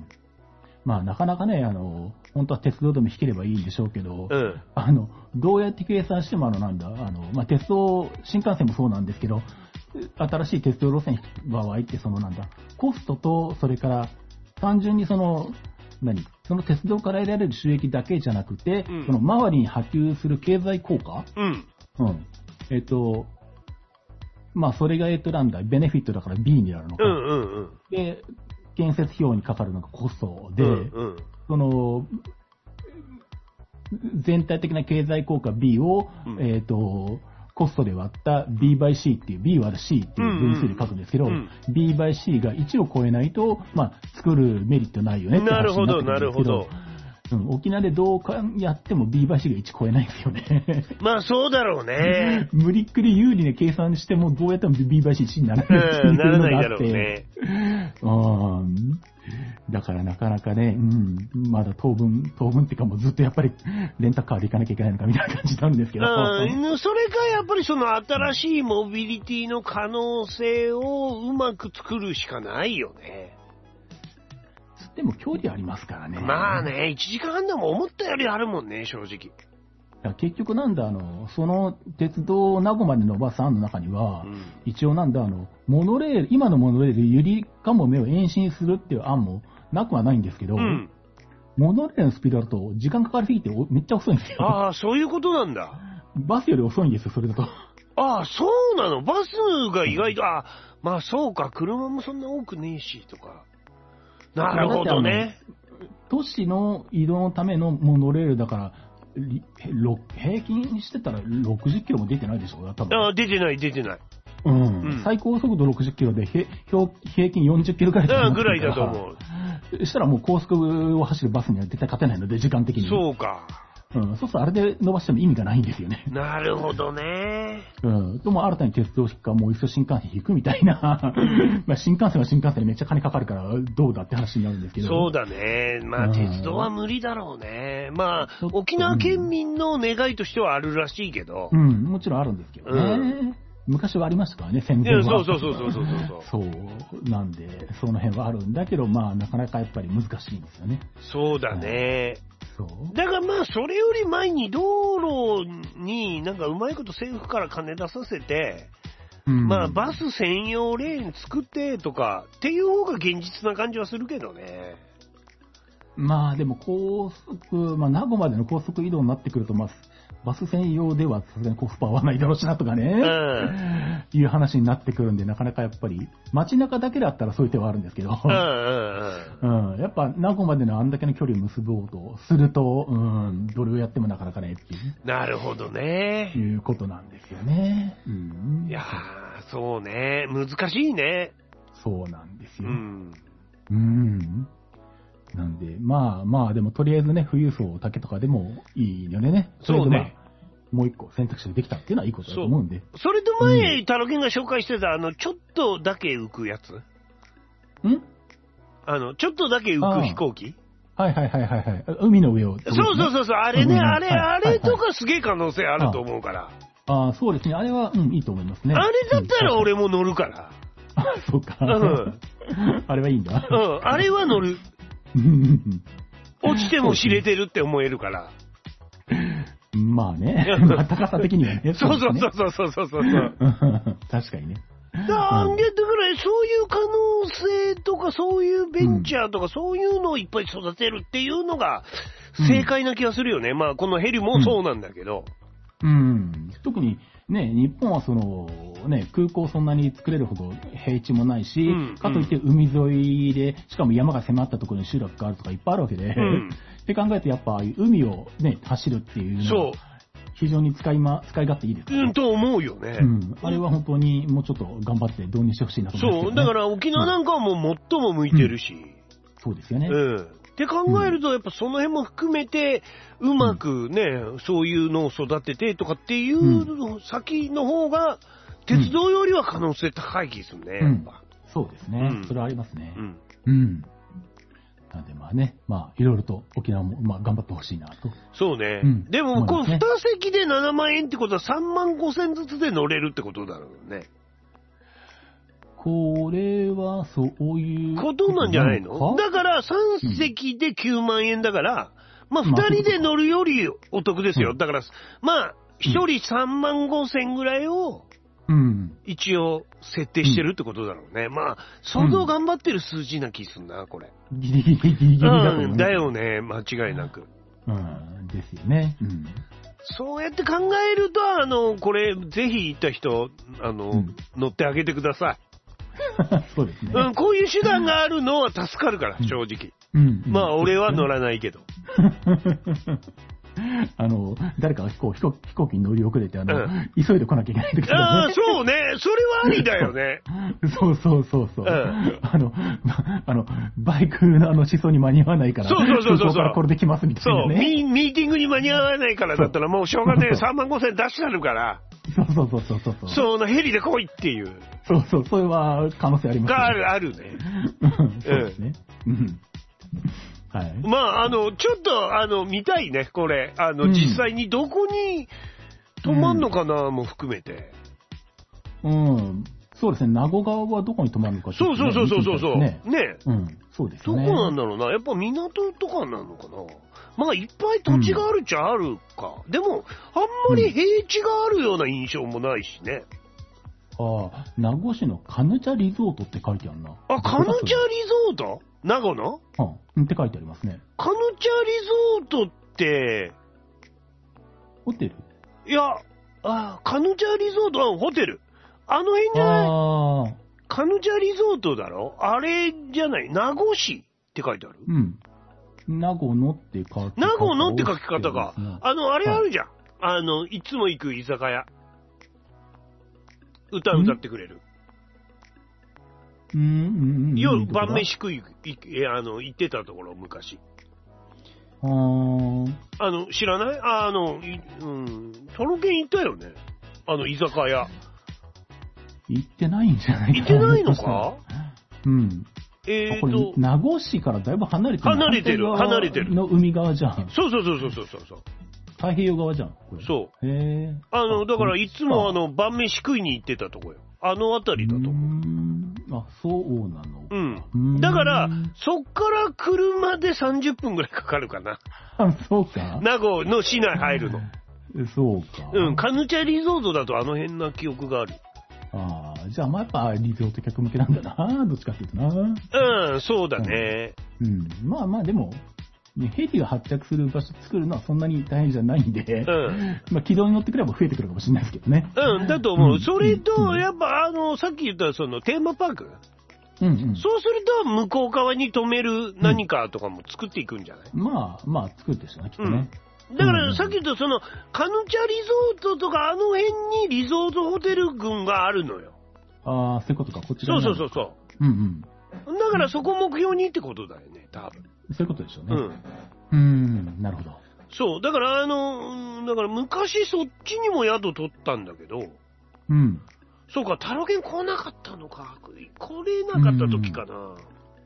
まあなかなかね、あの、本当は鉄道でも引ければいいんでしょうけど、うん、あの、どうやって計算してもあのなんだ、あの、まあ鉄道、新幹線もそうなんですけど、新しい鉄道路線の場合ってそのなんだ、コストと、それから単純にその、何その鉄道から得られる収益だけじゃなくて、うん、その周りに波及する経済効果、 うん。 うん。えっと、まあそれがえっとなんだ、ベネフィットだから B になるのか。 うんうんうん。 で、建設費用にかかるのがコストで、うんうん、その、全体的な経済効果 B を、うん、えっと、コストで割った B by C っていう、B 割る C っていう分数で書くんですけど、うんうん、B by C がいちを超えないと、まあ、作るメリットないよねって話になってくるんですけど。なるほど、なるほど。うん、沖縄でどうかやっても B by C がいち超えないんですよね。 まあそうだろうね。 無理っくり有利な計算してもどうやっても B by Cいちにならないっていうのがあって。ならないだろうね。うん。だからなかなかね、うん、まだ当分、当分っていうかもうずっとやっぱりレンタカーで行かなきゃいけないのかみたいな感じなんですけど。 うん、それがやっぱりその新しいモビリティの可能性をうまく作るしかないよね。 でも距離ありますからね。 まあね、いちじかんはんでも思ったよりあるもんね、正直。 結局なんだ、あの、その鉄道を名護まで伸ばす案の中には、うん、一応なんだ、あの、モノレール、今のモノレール、ゆりかもめを延伸するっていう案もなくはないんですけど、うん、モノレールのスピードだと時間かかりすぎてめっちゃ遅いんですよ。 ああ、そういうことなんだ。 バスより遅いんですよ、それだと。 ああ、そうなの。バスが意外と、ああ、まあそうか、車もそんな多くねえし、とか。なるほどね。 都市の移動のためのモノレールだから、平均してたらろくじゅっキロも出てないでしょ、多分。 ああ、出てない、出てない。 うん。うん、最高速度ろくじゅっキロで、平均よんじゅっキロぐらいだと思う。 ぐらいだと思う。したらもう高速を走るバスには絶対勝てないので、時間的に。 そうか。 うん、そうするとあれで伸ばしても意味がないんですよね。 なるほどね。 うん。でも新たに鉄道引くか、もう一度新幹線引くみたいな。まあ新幹線は新幹線でめっちゃ金かかるからどうだって話になるんですけど。 そうだね。まあ鉄道は無理だろうね。まあ沖縄県民の願いとしてはあるらしいけど。 うん、うん、もちろんあるんですけどね。うん昔はありましたからね、戦前は。 そうそうそうそうそうそう。そうなんで、その辺はあるんだけど、まあ、なかなかやっぱり難しいんですよね。 そうだね。 そう。 だからまあ、それより前に道路になんかうまいこと政府から金出させて、うん、まあ、バス専用レーン作ってとかっていう方が現実な感じはするけどね。 まあ、でも高速、まあ、名護までの高速移動になってくると、まあ、バス専用ではさすがにコスパ合わないだろうしなとかね、うん、いう話になってくるんで、なかなかやっぱり、街中だけだったらそういう手はあるんですけど、 うんうんうん、やっぱ名護までのあんだけの距離を結ぼうとすると、うん、どれをやってもなかなかねっていう。 なるほどね。 いうことなんですよね。うん、 いやー、そうね。難しいね。 そうなんですよ。 うん。 うんなんで、まあまあ、でもとりあえずね、富裕層だけとかでもいいよね。 そうね。 もう一個選択肢ができたっていうのはいいことだと思うんで。 そ, それと前、うん、タロケンが紹介してた、あの、ちょっとだけ浮くやつんあの、ちょっとだけ浮く飛行機はいはいはいはいはいはい。海の上を、ね。 そうそうそうそう、あれね、あれ、あれとかすげえ可能性あると思うから。 ああ、そうですね。あれは、うん、いいと思いますね。 あれだったら俺も乗るから。 あ、そうか。うん。あれはいいんだ。 うん、あれは乗る。落ちても知れてるって思えるから。 まあね。高さ的にはね。 そうそうそうそうそうそう。 確かにね。 だから、そういう可能性とか、そういうベンチャーとか、そういうのをいっぱい育てるっていうのが正解な気がするよね。まあ、このヘリもそうなんだけど。 うん。うん、特にね、日本はその、ね、空港そんなに作れるほど平地もないし、うん、かといって海沿いで、しかも山が迫ったところに集落があるとかいっぱいあるわけで、うん、って考えるとやっぱ海をね、走るっていうのは、非常に使いま、使い勝手いいですね。 うん、と思うよね。 うん。あれは本当にもうちょっと頑張って導入してほしいなと思います、ね。 そう、だから沖縄なんかはもう最も向いてるし。うん、 そうですよね。 うん。って考えると、やっぱその辺も含めて、うまくね、うん、そういうのを育ててとかっていう先の方が、鉄道よりは可能性高い気するね、やっぱ。 うん、そうですね、うん。それはありますね。うん。うん。なんでまあね、まあいろいろと沖縄もまあ頑張ってほしいなと。 そうね。うん、でも、このに席でななまんえんってことはさんまんごせんずつで乗れるってことだろうね。 これはそういうことなんじゃないの？だからさん席できゅうまんえんだから、うん、まあふたりで乗るよりお得ですよ。うん、だから、まあひとりさんまんごせんぐらいを、うん、一応設定してるってことだろうね。うん、まあ、相当頑張ってる数字な気すんな、これ。 ギリギリギリギリだと思う。 うん、だよね、間違いなく。 うん、ですよね。うん、 そうやって考えると、あの、これ、ぜひ行った人、あの、うん、乗ってあげてください。 そうですね。 うん、こういう手段があるのは助かるから、正直。うんうん、まあ、俺は乗らないけど。 あの、誰かが飛行、飛行、飛行機に乗り遅れて、あの、うん、急いで来なきゃいけない時とか、ね。 ああ、そうね。それはありだよね。 そうそうそうそう。うん、あの、あの、バイクのあの思想に間に合わないから、 そうそうそうそう。 からこれで来ますみたいな、ね。 そう、ミ、ミーティングに間に合わないからだったら、もうしょうがねえ、さんまんごせん出してあるから。 そうそうそうそうそう。 そのヘリで来いっていう。 そうそう、それは可能性ありますね。 がある、あるね。 そうですね。うん。はい、 まあ、あの、ちょっと、あの、見たいね、これ。あの、うん、実際にどこに泊まんのかな、も含めて。 うん。そうですね、名護川はどこに泊まるのか、 ね、そうそうそうそうそう。ね。ね。 うん。そうですね。 どこなんだろうな。やっぱ港とかなのかな。まあ、いっぱい土地があるっちゃあるか。うん、でも、あんまり平地があるような印象もないしね。 うん、ああ、名護市のカヌチャリゾートって書いてあるな。 あ、カヌチャリゾート？名護の？ うん、って書いてありますね。 カヌチャリゾートって、 ホテル？ いや、あ、カヌチャリゾートはホテル。あの辺じゃない？あカヌチャリゾートだろ？あれじゃない？名護市って書いてある？ うん。名護のって書き方。 名護のって書き方か。あの、あれあるじゃん。はい、あの、いつも行く居酒屋。歌歌ってくれる。 うんうんうん。 夜、晩飯食い、い、あの、行ってたところ、昔。 あー。 あの、知らない？あ、あの、い、うん、トロケン行ったよね。あの、居酒屋。 行ってないんじゃないかな。 行ってないのか？ うん。 えーと、 名護市からだいぶ離れてる。 離れてる、離れてる。 の海側じゃん。 そうそうそうそうそうそう。 太平洋側じゃん。これそう。 へえ。 あの、だからいつもあの、晩飯食いに行ってたとこよ。あの辺りだと思う。うーん。あ、そうなの。 うん。だから、そっから車でさんじゅっぷんぐらいかかるかな。 あ、そうか。 名護の市内入るの。 そうか。 うん。カヌチャリゾートだとあの辺な記憶がある。 ああ、じゃあまあやっぱリゾート客向けなんだな。どっちかっていうとな。 うん、そうだね。 うん。うん、まあまあでも、ね、ヘリが発着する場所作るのはそんなに大変じゃないんで、うん、まあ軌道に乗ってくれば増えてくるかもしれないですけどね。 うん、だと思う。うん、それと、うん、やっぱあの、さっき言ったそのテーマパーク。うんうん、そうすると向こう側に止める何かとかも作っていくんじゃない？ うん、まあ、まあ作るでしょうね、きっとね。 うん、だからさっき言ったその、カヌチャリゾートとかあの辺にリゾートホテル群があるのよ。 ああ、そういうことか、こっち側そうそうそうそう。 うんうん。だからそこ目標にってことだよね、多分。 そういうことでしょうね。うん。うーん、なるほど。 そう、だからあの、だから昔そっちにも宿取ったんだけど、 うん。 そうか、タロケン来なかったのか。来れなかった時かな。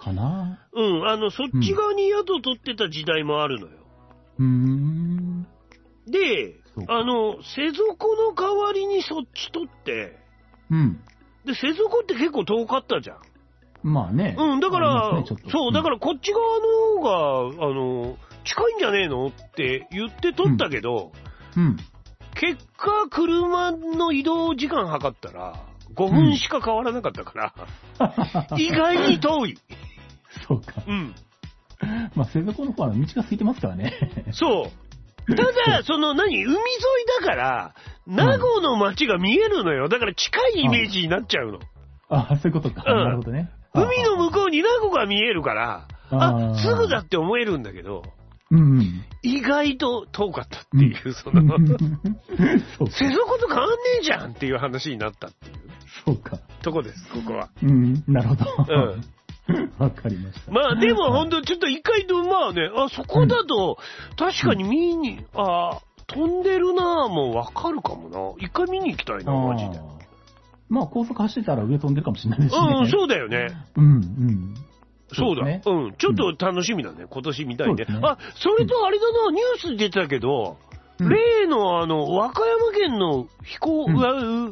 かな。 うん、あの、そっち側に宿を取ってた時代もあるのよ。 うーん。 で、あの、瀬底の代わりにそっち取って、 うん。 で、瀬底って結構遠かったじゃん。 まあね。 うん、だから、ね、そう、だからこっち側の方が、あの、近いんじゃねえのって言って取ったけど、うん。うん、結果、車の移動時間測ったら、ごふんしか変わらなかったから、うん、意外に遠い。 そうか。うん。まあ、瀬底の方は道が空いてますからね。 そう。ただ、その何、海沿いだから、名護の街が見えるのよ。だから近いイメージになっちゃうの。 ああ、そういうことか。うん、なるほどね。 海の向こうに名護が見えるから、あ、すぐだって思えるんだけど、 うんうん、 意外と遠かったっていう、うん、その、瀬底と変わんねえじゃんっていう話になったっていう。 そうか。 とこです、ここは。 うん、なるほど。うんわかりました。 まあでも本当ちょっと一回と、まあね、あ、そこだと、確かに見に、うん、あ、飛んでるなぁもうわかるかもな。一回見に行きたいな、マジで。 まあ高速走ってたら上飛んでるかもしれないですしね。 うん、そうだよね。 うん、うん。 そうだ。うね、うん。ちょっと楽しみだね、うん、今年見たいね。ねあ、それとあれだな、ニュースに出てたけど、うん、例のあの、和歌山県の飛行、うん、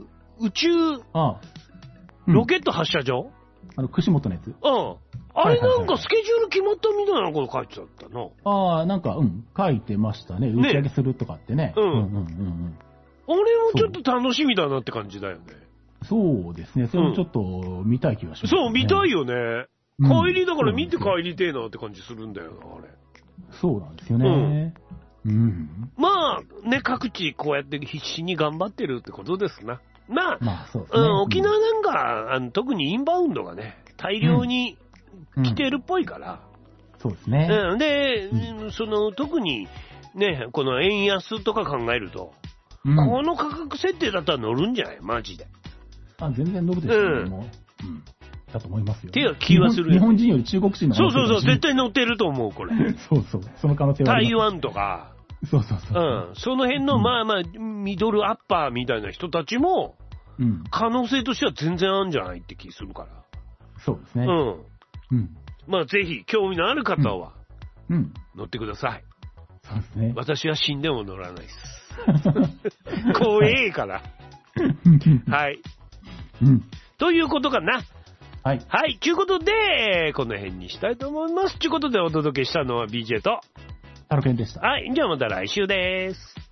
宇宙、あうん、ロケット発射場あの、串本のやつ。うん。 あれなんかスケジュール決まったみたいなこと書いてあったな。 ああ、なんか、うん、書いてましたね。打ち上げするとかってね。ねうん。うんうんうんうん。 あれもちょっと楽しみだなって感じだよね。 そうですね。それもちょっと見たい気がします、ねうん、そう、見たいよね。帰りだから見て帰りてえなって感じするんだよな、あれ。 そうなんですよね。うん。うん、 まあ、ね、各地こうやって必死に頑張ってるってことですな。まあ、 まあそうですね、 うん、沖縄なんか、あの特にインバウンドがね、大量に来てるっぽいから。 うんうん、そうですね。 うん、で、うん、その、特にね、この円安とか考えると、うん、この価格設定だったら乗るんじゃないマジで。 あ、全然乗るでしょう、うん、もう。うん。だと思いますよ。 っていう気はする。 日本人より中国人のそうそうそう、絶対乗ってると思う、これ。 そうそう、その可能性はあります。 台湾とか。 そうそうそう。 うん。その辺の、まあまあ、ミドルアッパーみたいな人たちも、うん、可能性としては全然あるんじゃないって気するから。 そうですね。 うん。うん。まあぜひ、興味のある方は、うん。乗ってください。 そうですね。 私は死んでも乗らないです。怖えから。はい。うん。ということかな。 はい。 はい。ということで、この辺にしたいと思います。ということでお届けしたのは ビージェー と、 タロケンでした。 はい。じゃあまた来週です。